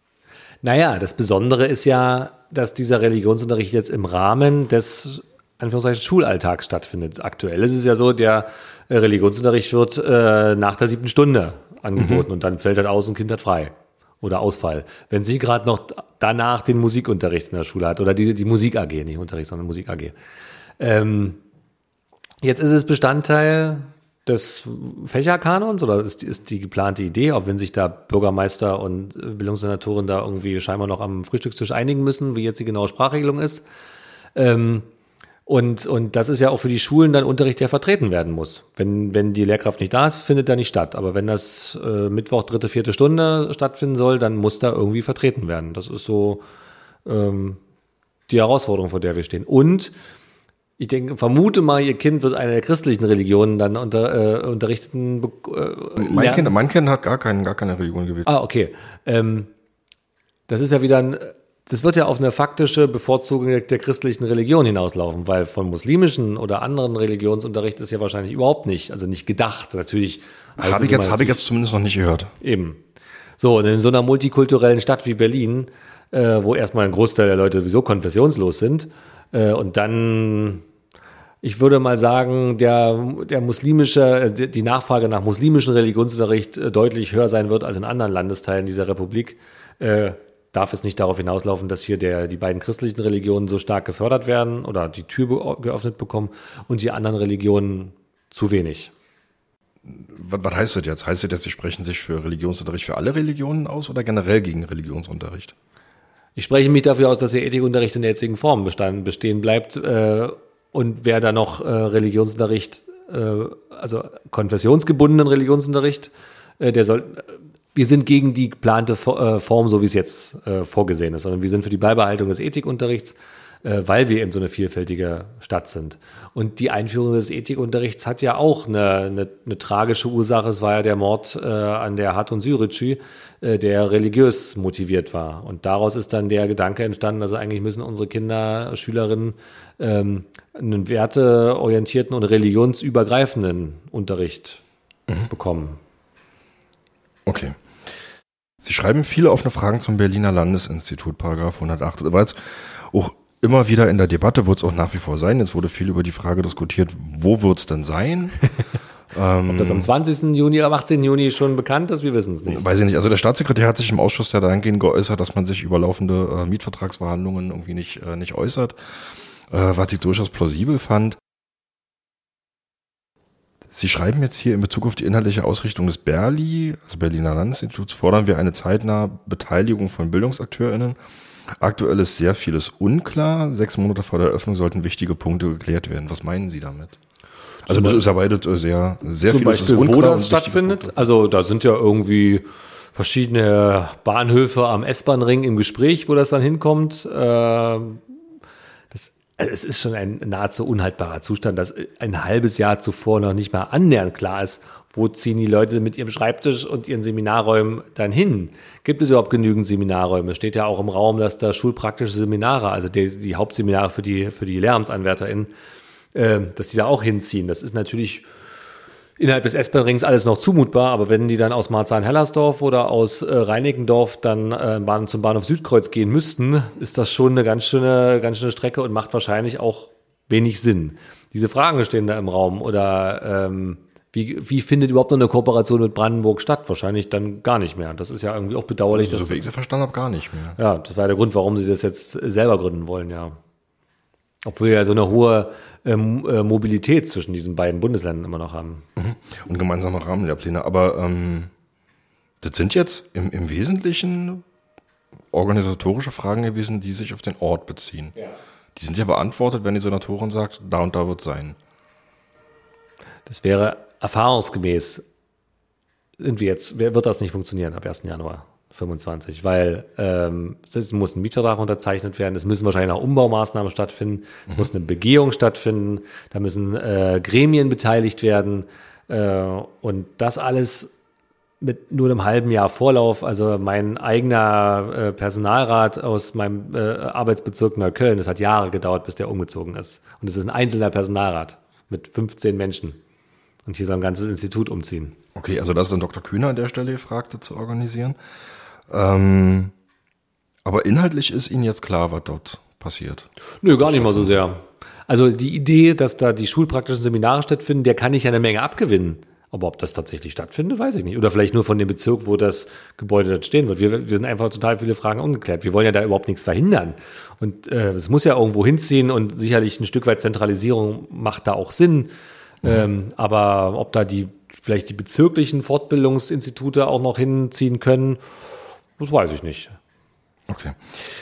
Naja, das Besondere ist ja, dass dieser Religionsunterricht jetzt im Rahmen des Anführungszeichen Schulalltags stattfindet. Aktuell ist es ja so, der äh, Religionsunterricht wird äh, nach der siebten Stunde angeboten mhm. und dann fällt das aus und Kind hat frei oder Ausfall. Wenn sie gerade noch danach den Musikunterricht in der Schule hat oder die, die Musik-A G, nicht Unterricht, sondern Musik-A G. Ähm, jetzt ist es Bestandteil des Fächerkanons oder ist, ist die geplante Idee, auch wenn sich da Bürgermeister und Bildungssenatoren da irgendwie scheinbar noch am Frühstückstisch einigen müssen, wie jetzt die genaue Sprachregelung ist. Ähm, Und, und das ist ja auch für die Schulen dann Unterricht, der vertreten werden muss. Wenn, wenn die Lehrkraft nicht da ist, findet er nicht statt. Aber wenn das äh, Mittwoch, dritte, vierte Stunde stattfinden soll, dann muss da irgendwie vertreten werden. Das ist so ähm, die Herausforderung, vor der wir stehen. Und ich denke, vermute mal, Ihr Kind wird eine der christlichen Religionen dann unter, äh, unterrichten. Äh, mein, kind, mein Kind hat gar, keinen, gar keine Religion gewählt. Ah, okay. Ähm, das ist ja wieder ein... Das wird ja auf eine faktische Bevorzugung der christlichen Religion hinauslaufen, weil von muslimischen oder anderen Religionsunterricht ist ja wahrscheinlich überhaupt nicht, also nicht gedacht. Natürlich. Habe ich jetzt, habe ich jetzt zumindest noch nicht gehört. Eben. So, und in so einer multikulturellen Stadt wie Berlin, äh, wo erstmal ein Großteil der Leute sowieso konfessionslos sind, äh, und dann, ich würde mal sagen, der, der muslimische, die Nachfrage nach muslimischem Religionsunterricht äh, deutlich höher sein wird als in anderen Landesteilen dieser Republik, äh, darf es nicht darauf hinauslaufen, dass hier der, die beiden christlichen Religionen so stark gefördert werden oder die Tür be- geöffnet bekommen und die anderen Religionen zu wenig. Was, was heißt das jetzt? Heißt das jetzt, Sie sprechen sich für Religionsunterricht für alle Religionen aus oder generell gegen Religionsunterricht? Ich spreche mich dafür aus, dass der Ethikunterricht in der jetzigen Form bestand, bestehen bleibt äh, und wer da noch äh, Religionsunterricht, äh, also konfessionsgebundenen Religionsunterricht, äh, der soll... Wir sind gegen die geplante Form, so wie es jetzt äh, vorgesehen ist, sondern wir sind für die Beibehaltung des Ethikunterrichts, äh, weil wir eben so eine vielfältige Stadt sind. Und die Einführung des Ethikunterrichts hat ja auch eine, eine, eine tragische Ursache. Es war ja der Mord äh, an der Hatun Sürücü, äh, der religiös motiviert war. Und daraus ist dann der Gedanke entstanden, also eigentlich müssen unsere Kinder, Schülerinnen ähm, einen werteorientierten und religionsübergreifenden Unterricht mhm. bekommen. Okay. Sie schreiben viele offene Fragen zum Berliner Landesinstitut, Paragraph hundertacht. Da war jetzt auch immer wieder in der Debatte, wird es auch nach wie vor sein. Jetzt wurde viel über die Frage diskutiert, wo wird es denn sein? ähm, Ob das am zwanzigsten Juni, am achtzehnten Juni schon bekannt ist, wir wissen es nicht. Weiß ich nicht. Also der Staatssekretär hat sich im Ausschuss ja dahingehend geäußert, dass man sich über laufende äh, Mietvertragsverhandlungen irgendwie nicht, äh, nicht äußert, äh, was ich durchaus plausibel fand. Sie schreiben jetzt hier in Bezug auf die inhaltliche Ausrichtung des Berli, also Berliner Landesinstituts, fordern wir eine zeitnahe Beteiligung von BildungsakteurInnen. Aktuell ist sehr vieles unklar. Sechs Monate vor der Eröffnung sollten wichtige Punkte geklärt werden. Was meinen Sie damit? Also das ist ja beide sehr, sehr Zum Beispiel, wo das stattfindet. Also da sind ja irgendwie verschiedene Bahnhöfe am S-Bahn-Ring im Gespräch, wo das dann hinkommt. Das Es ist schon ein nahezu unhaltbarer Zustand, dass ein halbes Jahr zuvor noch nicht mal annähernd klar ist, wo ziehen die Leute mit ihrem Schreibtisch und ihren Seminarräumen dann hin. Gibt es überhaupt genügend Seminarräume? Steht ja auch im Raum, dass da schulpraktische Seminare, also die, die Hauptseminare für die, für die LehramtsanwärterInnen, äh, dass die da auch hinziehen. Das ist natürlich innerhalb des S-Bahn-Rings alles noch zumutbar, aber wenn die dann aus Marzahn-Hellersdorf oder aus äh, Reinickendorf dann äh, Bahn, zum Bahnhof Südkreuz gehen müssten, ist das schon eine ganz schöne, ganz schöne Strecke und macht wahrscheinlich auch wenig Sinn. Diese Fragen stehen da im Raum oder ähm, wie, wie findet überhaupt noch eine Kooperation mit Brandenburg statt? Wahrscheinlich dann gar nicht mehr. Das ist ja irgendwie auch bedauerlich. Also, dass so wie ich das verstanden habe, gar nicht mehr. Ja, das war der Grund, warum sie das jetzt selber gründen wollen, ja. Obwohl wir ja so eine hohe ähm, äh, Mobilität zwischen diesen beiden Bundesländern immer noch haben. Mhm. Und gemeinsame Rahmenlehrpläne. Aber ähm, das sind jetzt im, im Wesentlichen organisatorische Fragen gewesen, die sich auf den Ort beziehen. Ja. Die sind ja beantwortet, wenn die Senatorin sagt, da und da wird sein. Das wäre erfahrungsgemäß, sind wir jetzt, wird das nicht funktionieren ab ersten Januar fünfundzwanzig, weil ähm, es muss ein Mietvertrag unterzeichnet werden, es müssen wahrscheinlich auch Umbaumaßnahmen stattfinden, es mhm. muss eine Begehung stattfinden, da müssen äh, Gremien beteiligt werden äh, und das alles mit nur einem halben Jahr Vorlauf. Also mein eigener äh, Personalrat aus meinem äh, Arbeitsbezirk Neukölln, das hat Jahre gedauert, bis der umgezogen ist. Und es ist ein einzelner Personalrat mit fünfzehn Menschen. Und hier soll ein ganzes Institut umziehen. Okay, also das ist dann Doktor Kühner an der Stelle gefragt, das zu organisieren. Ähm, aber inhaltlich ist Ihnen jetzt klar, was dort passiert? Nö, gar nicht mal so sehr. Also die Idee, dass da die schulpraktischen Seminare stattfinden, der kann ich ja eine Menge abgewinnen. Aber ob das tatsächlich stattfindet, weiß ich nicht. Oder vielleicht nur von dem Bezirk, wo das Gebäude dann stehen wird. Wir, wir sind einfach total viele Fragen ungeklärt. Wir wollen ja da überhaupt nichts verhindern. Und äh, es muss ja irgendwo hinziehen und sicherlich ein Stück weit Zentralisierung macht da auch Sinn. Mhm. Ähm, aber ob da die vielleicht die bezirklichen Fortbildungsinstitute auch noch hinziehen können, das weiß ich nicht. Okay.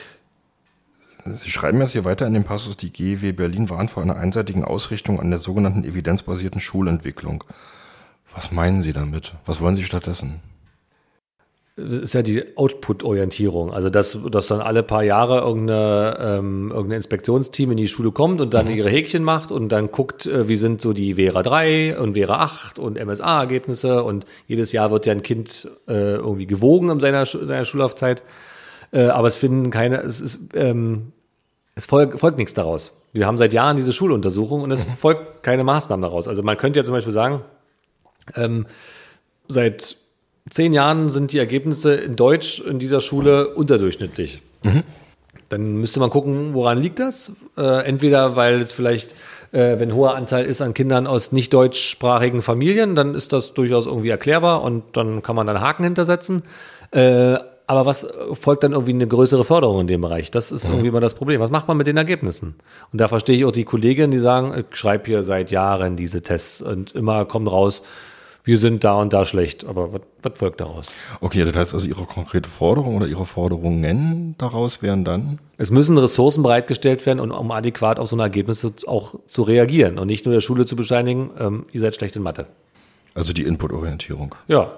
Sie schreiben jetzt hier weiter in dem Passus, die G E W Berlin warnt vor einer einseitigen Ausrichtung an der sogenannten evidenzbasierten Schulentwicklung. Was meinen Sie damit? Was wollen Sie stattdessen? Das ist ja die Output-Orientierung. Also, dass, dass dann alle paar Jahre irgendeine, ähm, irgendein Inspektionsteam in die Schule kommt und dann mhm. ihre Häkchen macht und dann guckt, äh, wie sind so die Vera drei und Vera acht und M S A-Ergebnisse und jedes Jahr wird ja ein Kind äh, irgendwie gewogen in seiner, seiner Schullaufzeit. Äh, aber es finden keine, es ist, ähm, es folgt, folgt nichts daraus. Wir haben seit Jahren diese Schuluntersuchung und es mhm. folgt keine Maßnahmen daraus. Also man könnte ja zum Beispiel sagen, Ähm, seit zehn Jahren sind die Ergebnisse in Deutsch in dieser Schule unterdurchschnittlich. Mhm. Dann müsste man gucken, woran liegt das? Äh, entweder, weil es vielleicht, äh, wenn ein hoher Anteil ist an Kindern aus nicht deutschsprachigen Familien, dann ist das durchaus irgendwie erklärbar und dann kann man da einen Haken hintersetzen. Äh, aber was folgt dann irgendwie eine größere Förderung in dem Bereich? Das ist mhm. irgendwie immer das Problem. Was macht man mit den Ergebnissen? Und da verstehe ich auch die Kolleginnen, die sagen, ich schreibe hier seit Jahren diese Tests und immer kommt raus, wir sind da und da schlecht, aber was, was folgt daraus? Okay, das heißt also, Ihre konkrete Forderung oder Ihre Forderungen daraus wären dann? Es müssen Ressourcen bereitgestellt werden, um, um adäquat auf so eine Ergebnisse auch zu reagieren und nicht nur der Schule zu bescheinigen, ähm, ihr seid schlecht in Mathe. Also die Input-Orientierung. Ja.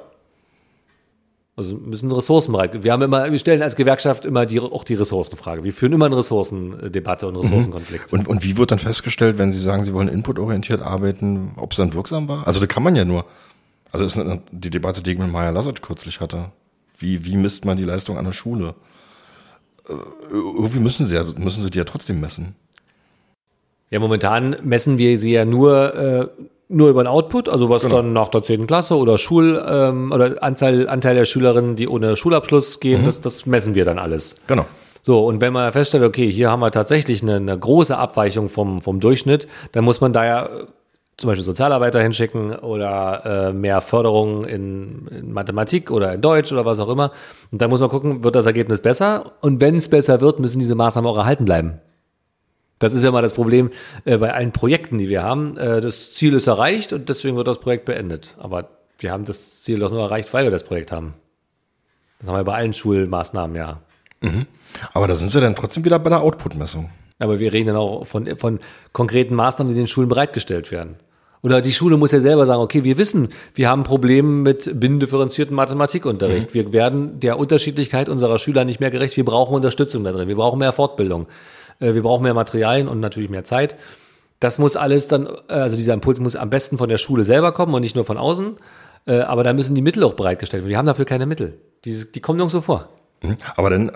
Also müssen Ressourcen bereit. Wir haben immer, wir stellen als Gewerkschaft immer die, auch die Ressourcenfrage. Wir führen immer eine Ressourcendebatte und Ressourcenkonflikt. Und, und wie wird dann festgestellt, wenn Sie sagen, Sie wollen inputorientiert arbeiten, ob es dann wirksam war? Also da kann man ja nur. Also das ist eine, die Debatte, die ich mit Maja Lassert kürzlich hatte. Wie, wie misst man die Leistung an der Schule? Äh, irgendwie müssen sie ja, müssen sie die ja trotzdem messen. Ja, momentan messen wir sie ja nur, äh, nur über den Output, also was genau. dann nach der zehnten Klasse oder Schul, ähm, oder Anteil, Anteil der Schülerinnen, die ohne Schulabschluss gehen, mhm. das, das messen wir dann alles. Genau. So, und wenn man feststellt, okay, hier haben wir tatsächlich eine, eine große Abweichung vom, vom Durchschnitt, dann muss man da ja zum Beispiel Sozialarbeiter hinschicken oder äh, mehr Förderung in, in Mathematik oder in Deutsch oder was auch immer. Und dann muss man gucken, wird das Ergebnis besser? Und wenn es besser wird, müssen diese Maßnahmen auch erhalten bleiben. Das ist ja mal das Problem äh, bei allen Projekten, die wir haben. Äh, das Ziel ist erreicht und deswegen wird das Projekt beendet. Aber wir haben das Ziel doch nur erreicht, weil wir das Projekt haben. Das haben wir bei allen Schulmaßnahmen, ja. Mhm. Aber da sind Sie dann trotzdem wieder bei der Output-Messung. Aber wir reden dann auch von, von konkreten Maßnahmen, die den Schulen bereitgestellt werden. Oder die Schule muss ja selber sagen, okay, wir wissen, wir haben Probleme mit binnendifferenzierten Mathematikunterricht. Mhm. Wir werden der Unterschiedlichkeit unserer Schüler nicht mehr gerecht. Wir brauchen Unterstützung da drin. Wir brauchen mehr Fortbildung. Wir brauchen mehr Materialien und natürlich mehr Zeit. Das muss alles dann, also dieser Impuls muss am besten von der Schule selber kommen und nicht nur von außen. Aber da müssen die Mittel auch bereitgestellt werden. Wir haben dafür keine Mittel. Die, die kommen nirgendwo vor. Aber dann,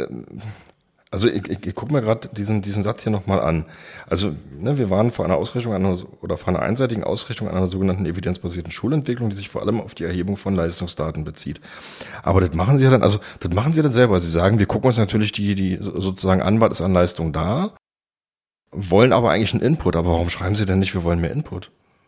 also ich, ich, ich gucke mir gerade diesen, diesen Satz hier nochmal an. Also ne, wir waren vor einer Ausrichtung einer, oder vor einer einseitigen Ausrichtung einer sogenannten evidenzbasierten Schulentwicklung, die sich vor allem auf die Erhebung von Leistungsdaten bezieht. Aber das machen Sie ja dann, also das machen Sie dann selber. Sie sagen, wir gucken uns natürlich die, die sozusagen an, was ist an Leistung da, wollen aber eigentlich einen Input. Aber warum schreiben Sie denn nicht, wir wollen mehr Input?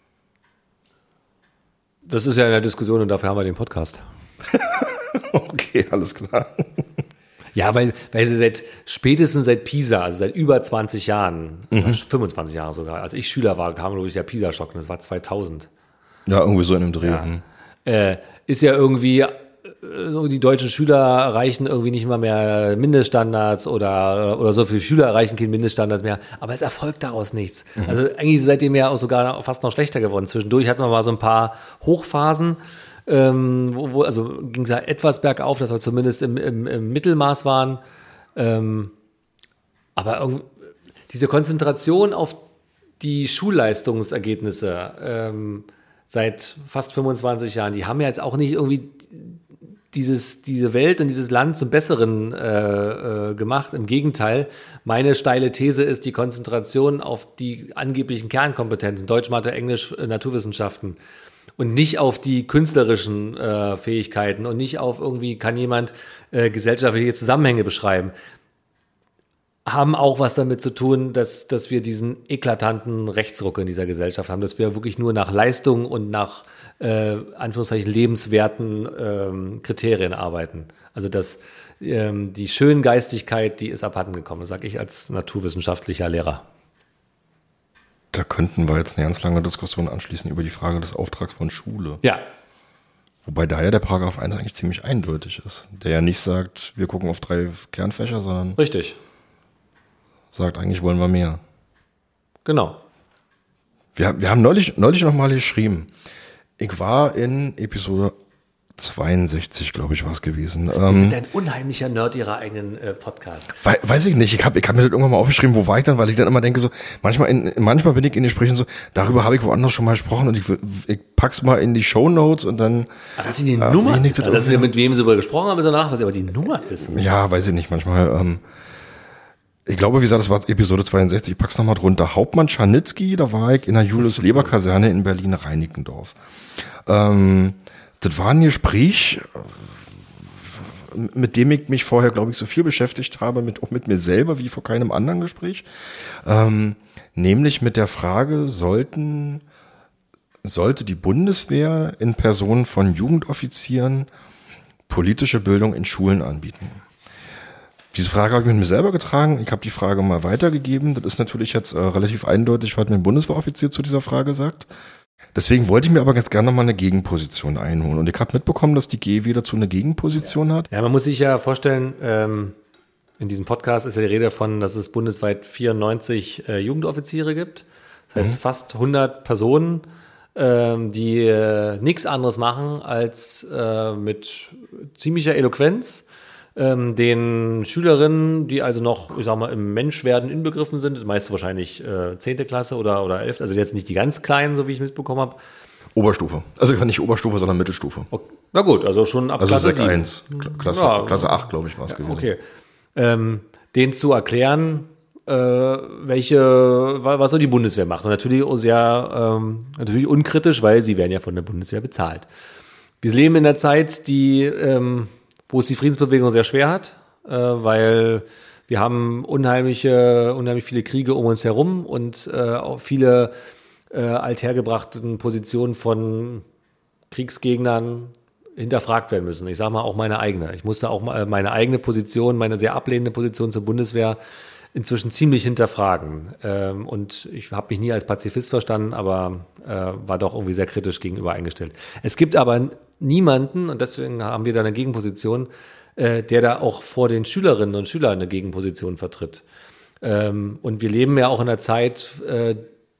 Das ist ja in der Diskussion und dafür haben wir den Podcast. Okay, alles klar. Ja, weil, weil sie seit, spätestens seit PISA, also seit über zwanzig Jahren, mhm. fünfundzwanzig Jahre sogar, als ich Schüler war, kam, glaube ich, der PISA-Schock, und das war zweitausend. Ja, irgendwie so in einem Dreh. Ja. Äh, ist ja irgendwie so die deutschen Schüler erreichen irgendwie nicht mal mehr Mindeststandards oder, oder so viele Schüler erreichen keinen Mindeststandard mehr. Aber es erfolgt daraus nichts. Mhm. Also eigentlich ist es seitdem ja auch sogar fast noch schlechter geworden. Zwischendurch hatten wir mal so ein paar Hochphasen, ähm, wo, wo, also ging es ja etwas bergauf, dass wir zumindest im, im, im Mittelmaß waren. Ähm, aber diese Konzentration auf die Schulleistungsergebnisse ähm, seit fast fünfundzwanzig Jahren, die haben ja jetzt auch nicht irgendwie dieses, diese Welt und dieses Land zum Besseren äh, äh, gemacht. Im Gegenteil, meine steile These ist die Konzentration auf die angeblichen Kernkompetenzen, Deutsch, Mathe, Englisch, Naturwissenschaften und nicht auf die künstlerischen äh, Fähigkeiten und nicht auf irgendwie, kann jemand äh, gesellschaftliche Zusammenhänge beschreiben, haben auch was damit zu tun, dass, dass wir diesen eklatanten Rechtsruck in dieser Gesellschaft haben, dass wir wirklich nur nach Leistung und nach äh, Anführungszeichen lebenswerten ähm, Kriterien arbeiten. Also dass ähm, die Schöngeistigkeit, die ist abhanden gekommen, das sage ich als naturwissenschaftlicher Lehrer. Da könnten wir jetzt eine ganz lange Diskussion anschließen über die Frage des Auftrags von Schule. Ja. Wobei da ja der Paragraph eins eigentlich ziemlich eindeutig ist, der ja nicht sagt, wir gucken auf drei Kernfächer, sondern richtig. Sagt, eigentlich wollen wir mehr. Genau. Wir, wir haben neulich, neulich noch mal geschrieben. Ich war in Episode zweiundsechzig, glaube ich, war es gewesen. Sie sind ein unheimlicher Nerd ihrer eigenen äh, Podcast. Weiß, weiß ich nicht. Ich habe ich hab mir das irgendwann mal aufgeschrieben, wo war ich dann, weil ich dann immer denke, so manchmal in, manchmal bin ich in Gesprächen so, darüber habe ich woanders schon mal gesprochen und ich, ich pack's mal in die Shownotes und dann. Ah, dass Sie die äh, Nummer ist. Also, dass Sie mit wem Sie darüber gesprochen haben, ist danach, was aber die Nummer ist. Ja, weiß ich nicht. Manchmal. Ähm, Ich glaube, wie gesagt, das war Episode zweiundsechzig, ich pack's nochmal drunter. Hauptmann Czarnitzky, da war ich in der Julius-Leber-Kaserne in Berlin-Reinickendorf. Ähm, das war ein Gespräch, mit dem ich mich vorher, glaube ich, so viel beschäftigt habe, mit, auch mit mir selber, wie vor keinem anderen Gespräch. Ähm, nämlich mit der Frage, sollten, sollte die Bundeswehr in Person von Jugendoffizieren politische Bildung in Schulen anbieten? Diese Frage habe ich mit mir selber getragen. Ich habe die Frage mal weitergegeben. Das ist natürlich jetzt äh, relativ eindeutig, was mir ein Bundeswehroffizier zu dieser Frage sagt. Deswegen wollte ich mir aber ganz gerne nochmal eine Gegenposition einholen. Und ich habe mitbekommen, dass die G E W dazu eine Gegenposition hat. Ja, man muss sich ja vorstellen, ähm, in diesem Podcast ist ja die Rede davon, dass es bundesweit vierundneunzig äh, Jugendoffiziere gibt. Das heißt, mhm. fast hundert Personen, ähm, die äh, nichts anderes machen, als äh, mit ziemlicher Eloquenz Ähm, den Schülerinnen, die also noch, ich sag mal, im Menschwerden inbegriffen sind, das meiste wahrscheinlich äh, zehnte Klasse oder oder elfte, also jetzt nicht die ganz Kleinen, so wie ich mitbekommen habe. Oberstufe. Also nicht Oberstufe, sondern Mittelstufe. Okay. Na gut, also schon ab also Klasse Sek eins, Klasse, ja, Klasse acht, glaube ich, war es ja, gewesen. Okay. Ähm, denen zu erklären, äh, welche, was so die Bundeswehr macht. Und natürlich auch sehr, ähm, natürlich unkritisch, weil sie werden ja von der Bundeswehr bezahlt. Wir leben in einer Zeit, die ähm, wo es die Friedensbewegung sehr schwer hat, äh, weil wir haben unheimliche, unheimlich viele Kriege um uns herum und äh, auch viele äh, althergebrachten Positionen von Kriegsgegnern hinterfragt werden müssen. Ich sage mal auch meine eigene. Ich musste auch mal meine eigene Position, meine sehr ablehnende Position zur Bundeswehr inzwischen ziemlich hinterfragen. Ähm, und ich habe mich nie als Pazifist verstanden, aber äh, war doch irgendwie sehr kritisch gegenüber eingestellt. Es gibt aber niemanden, und deswegen haben wir da eine Gegenposition, äh, der da auch vor den Schülerinnen und Schülern eine Gegenposition vertritt. Ähm, und wir leben ja auch in einer Zeit äh,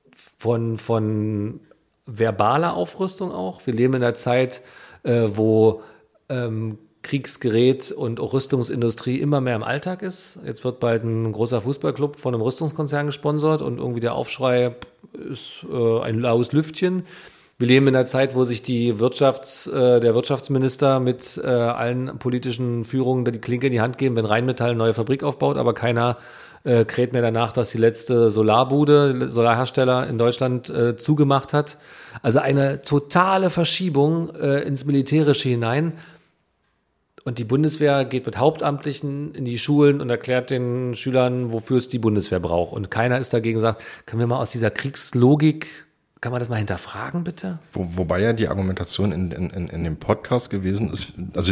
von, von verbaler Aufrüstung auch. Wir leben in einer Zeit, äh, wo ähm, Kriegsgerät und auch Rüstungsindustrie immer mehr im Alltag ist. Jetzt wird bald ein großer Fußballclub von einem Rüstungskonzern gesponsert und irgendwie der Aufschrei ist äh, ein laues Lüftchen. Wir leben in einer Zeit, wo sich die Wirtschafts-, äh, der Wirtschaftsminister mit äh, allen politischen Führungen die Klinke in die Hand geben, wenn Rheinmetall eine neue Fabrik aufbaut, aber keiner äh, kräht mehr danach, dass die letzte Solarbude, Solarhersteller in Deutschland äh, zugemacht hat. Also eine totale Verschiebung äh, ins Militärische hinein. Und die Bundeswehr geht mit Hauptamtlichen in die Schulen und erklärt den Schülern, wofür es die Bundeswehr braucht. Und keiner ist dagegen, sagt, können wir mal aus dieser Kriegslogik, kann man das mal hinterfragen, bitte? Wo, wobei ja die Argumentation in, in, in dem Podcast gewesen ist, also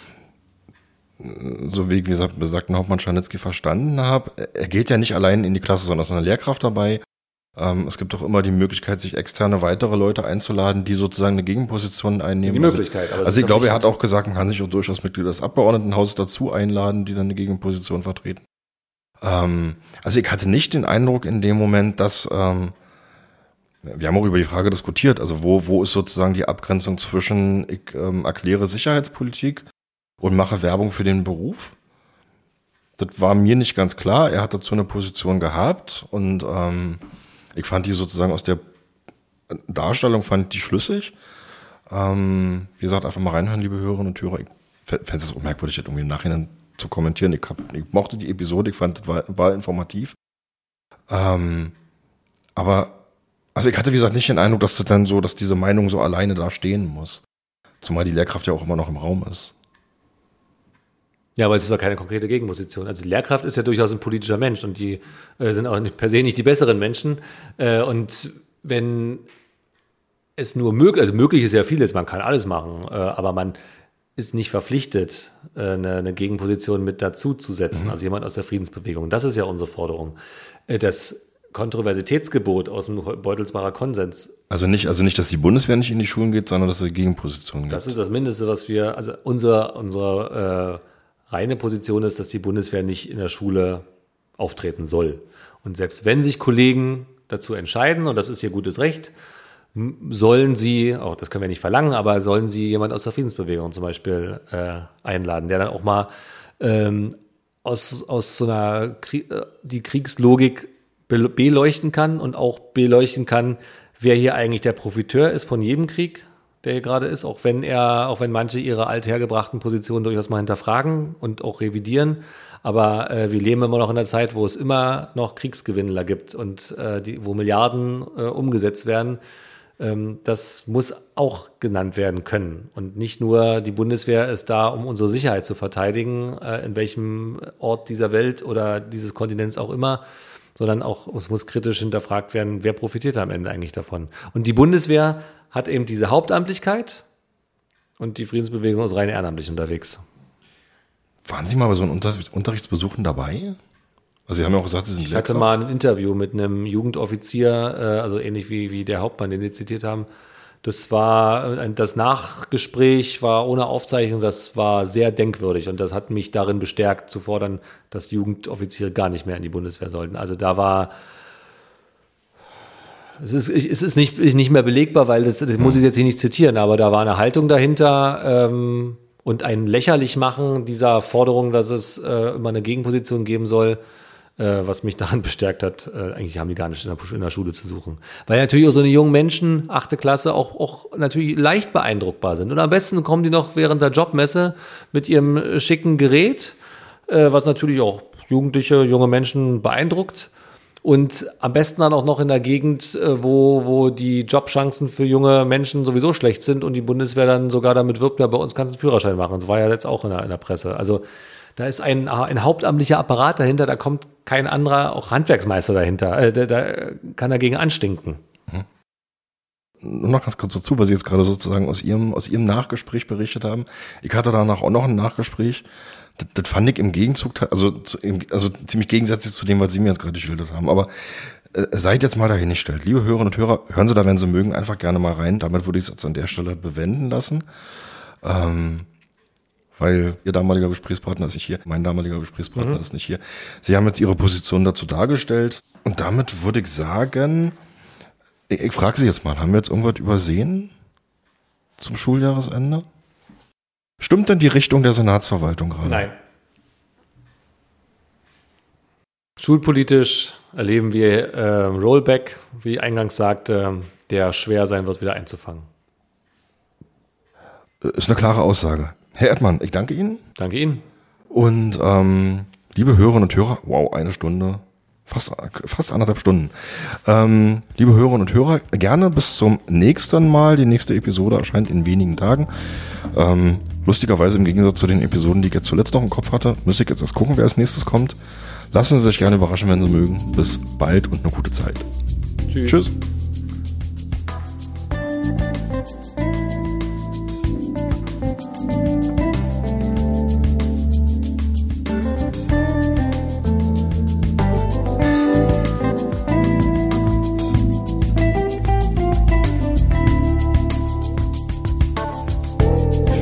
so wie ich, wie gesagt, besagten Hauptmann Czarnitzky verstanden habe, er geht ja nicht allein in die Klasse, sondern es ist eine Lehrkraft dabei. Ähm, es gibt auch immer die Möglichkeit, sich externe weitere Leute einzuladen, die sozusagen eine Gegenposition einnehmen. Die Möglichkeit. Also, also ich glaube, er hat auch gesagt, man kann sich auch durchaus Mitglieder des Abgeordnetenhauses dazu einladen, die dann eine Gegenposition vertreten. Ähm, also ich hatte nicht den Eindruck in dem Moment, dass ähm, wir haben auch über die Frage diskutiert, also wo wo ist sozusagen die Abgrenzung zwischen ich ähm, erkläre Sicherheitspolitik und mache Werbung für den Beruf. Das war mir nicht ganz klar. Er hat dazu eine Position gehabt und ähm, ich fand die sozusagen aus der Darstellung fand die schlüssig. Ähm, wie gesagt, einfach mal reinhören, liebe Hörerinnen und Hörer. Ich fände es auch merkwürdig, das irgendwie im Nachhinein zu kommentieren. Ich, hab, ich mochte die Episode, ich fand, das war, war informativ. Ähm, aber Also ich hatte, wie gesagt, nicht den Eindruck, dass das dann so, dass diese Meinung so alleine da stehen muss. Zumal die Lehrkraft ja auch immer noch im Raum ist. Ja, aber es ist doch keine konkrete Gegenposition. Also die Lehrkraft ist ja durchaus ein politischer Mensch und die äh, sind auch nicht, per se nicht die besseren Menschen. Äh, und wenn es nur möglich, also möglich ist ja vieles, man kann alles machen, äh, aber man ist nicht verpflichtet, äh, eine, eine Gegenposition mit dazu zu setzen, mhm. also jemand aus der Friedensbewegung. Das ist ja unsere Forderung. Äh, das Kontroversitätsgebot aus dem Beutelsbacher Konsens. Also nicht, also nicht, dass die Bundeswehr nicht in die Schulen geht, sondern dass es Gegenpositionen gibt. Das ist das Mindeste, was wir, also unser, unsere äh, reine Position ist, dass die Bundeswehr nicht in der Schule auftreten soll. Und selbst wenn sich Kollegen dazu entscheiden, und das ist ihr gutes Recht, sollen sie, auch das können wir nicht verlangen, aber sollen sie jemand aus der Friedensbewegung zum Beispiel äh, einladen, der dann auch mal ähm, aus, aus so einer Krie- die Kriegslogik beleuchten kann und auch beleuchten kann, wer hier eigentlich der Profiteur ist von jedem Krieg, der hier gerade ist, auch wenn er, auch wenn manche ihre althergebrachten Positionen durchaus mal hinterfragen und auch revidieren. Aber äh, wir leben immer noch in einer Zeit, wo es immer noch Kriegsgewinnler gibt und äh, die, wo Milliarden äh, umgesetzt werden. Ähm, das muss auch genannt werden können. Und nicht nur die Bundeswehr ist da, um unsere Sicherheit zu verteidigen, äh, in welchem Ort dieser Welt oder dieses Kontinents auch immer, sondern auch, es muss kritisch hinterfragt werden, wer profitiert am Ende eigentlich davon. Und die Bundeswehr hat eben diese Hauptamtlichkeit und die Friedensbewegung ist rein ehrenamtlich unterwegs. Waren Sie mal bei so einem Unter- Unterrichtsbesuchen dabei? Also Sie haben ja auch gesagt, Sie sind Ich hatte mal ein Interview mit einem Jugendoffizier, äh, also ähnlich wie, wie der Hauptmann, den Sie zitiert haben. Das war, das Nachgespräch war ohne Aufzeichnung, das war sehr denkwürdig und das hat mich darin bestärkt, zu fordern, dass Jugendoffiziere gar nicht mehr in die Bundeswehr sollten. Also da war, es ist, es ist nicht, nicht mehr belegbar, weil das, das muss ich jetzt hier nicht zitieren, aber da war eine Haltung dahinter ähm, und ein Lächerlichmachen dieser Forderung, dass es äh, immer eine Gegenposition geben soll, was mich daran bestärkt hat, äh, eigentlich haben die gar nicht in der, in der Schule zu suchen. Weil natürlich auch so eine jungen Menschen, achte Klasse, auch, auch natürlich leicht beeindruckbar sind. Und am besten kommen die noch während der Jobmesse mit ihrem schicken Gerät, äh, was natürlich auch jugendliche, junge Menschen beeindruckt. Und am besten dann auch noch in der Gegend, äh, wo, wo die Jobchancen für junge Menschen sowieso schlecht sind und die Bundeswehr dann sogar damit wirbt, ja, bei uns kannst du einen Führerschein machen. Das war ja jetzt auch in der, in der Presse. Also da ist ein, ein hauptamtlicher Apparat dahinter, da kommt kein anderer, auch Handwerksmeister dahinter, äh, da, da kann dagegen anstinken. Mhm. Nur noch ganz kurz dazu, was Sie jetzt gerade sozusagen aus Ihrem, aus Ihrem Nachgespräch berichtet haben. Ich hatte danach auch noch ein Nachgespräch. Das, das fand ich im Gegenzug, also, also ziemlich gegensätzlich zu dem, was Sie mir jetzt gerade geschildert haben. Aber äh, seid jetzt mal dahingestellt. Liebe Hörerinnen und Hörer, hören Sie da, wenn Sie mögen, einfach gerne mal rein. Damit würde ich es jetzt an der Stelle bewenden lassen. Ähm, weil Ihr damaliger Gesprächspartner ist nicht hier, mein damaliger Gesprächspartner mhm. ist nicht hier. Sie haben jetzt Ihre Position dazu dargestellt und damit würde ich sagen, ich, ich frage Sie jetzt mal, haben wir jetzt irgendwas übersehen zum Schuljahresende? Stimmt denn die Richtung der Senatsverwaltung gerade? Nein. Schulpolitisch erleben wir äh, Rollback, wie ich eingangs sagte, der schwer sein wird, wieder einzufangen. Ist eine klare Aussage. Herr Erdmann, ich danke Ihnen. Danke Ihnen. Und ähm, liebe Hörerinnen und Hörer, wow, eine Stunde, fast fast anderthalb Stunden. Ähm, liebe Hörerinnen und Hörer, gerne bis zum nächsten Mal. Die nächste Episode erscheint in wenigen Tagen. Ähm, lustigerweise im Gegensatz zu den Episoden, die ich jetzt zuletzt noch im Kopf hatte, müsste ich jetzt erst gucken, wer als nächstes kommt. Lassen Sie sich gerne überraschen, wenn Sie mögen. Bis bald und eine gute Zeit. Tschüss. Tschüss.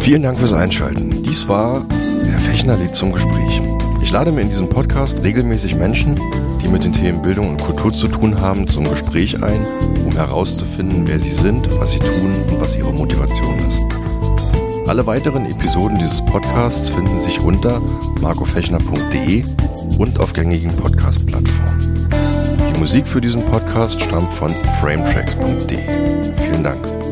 Vielen Dank fürs Einschalten. Dies war Herr Fechner-Lied zum Gespräch. Ich lade mir in diesem Podcast regelmäßig Menschen, die mit den Themen Bildung und Kultur zu tun haben, zum Gespräch ein, um herauszufinden, wer sie sind, was sie tun und was ihre Motivation ist. Alle weiteren Episoden dieses Podcasts finden sich unter marco fechner punkt de und auf gängigen Podcast-Plattformen. Die Musik für diesen Podcast stammt von frametracks punkt de. Vielen Dank.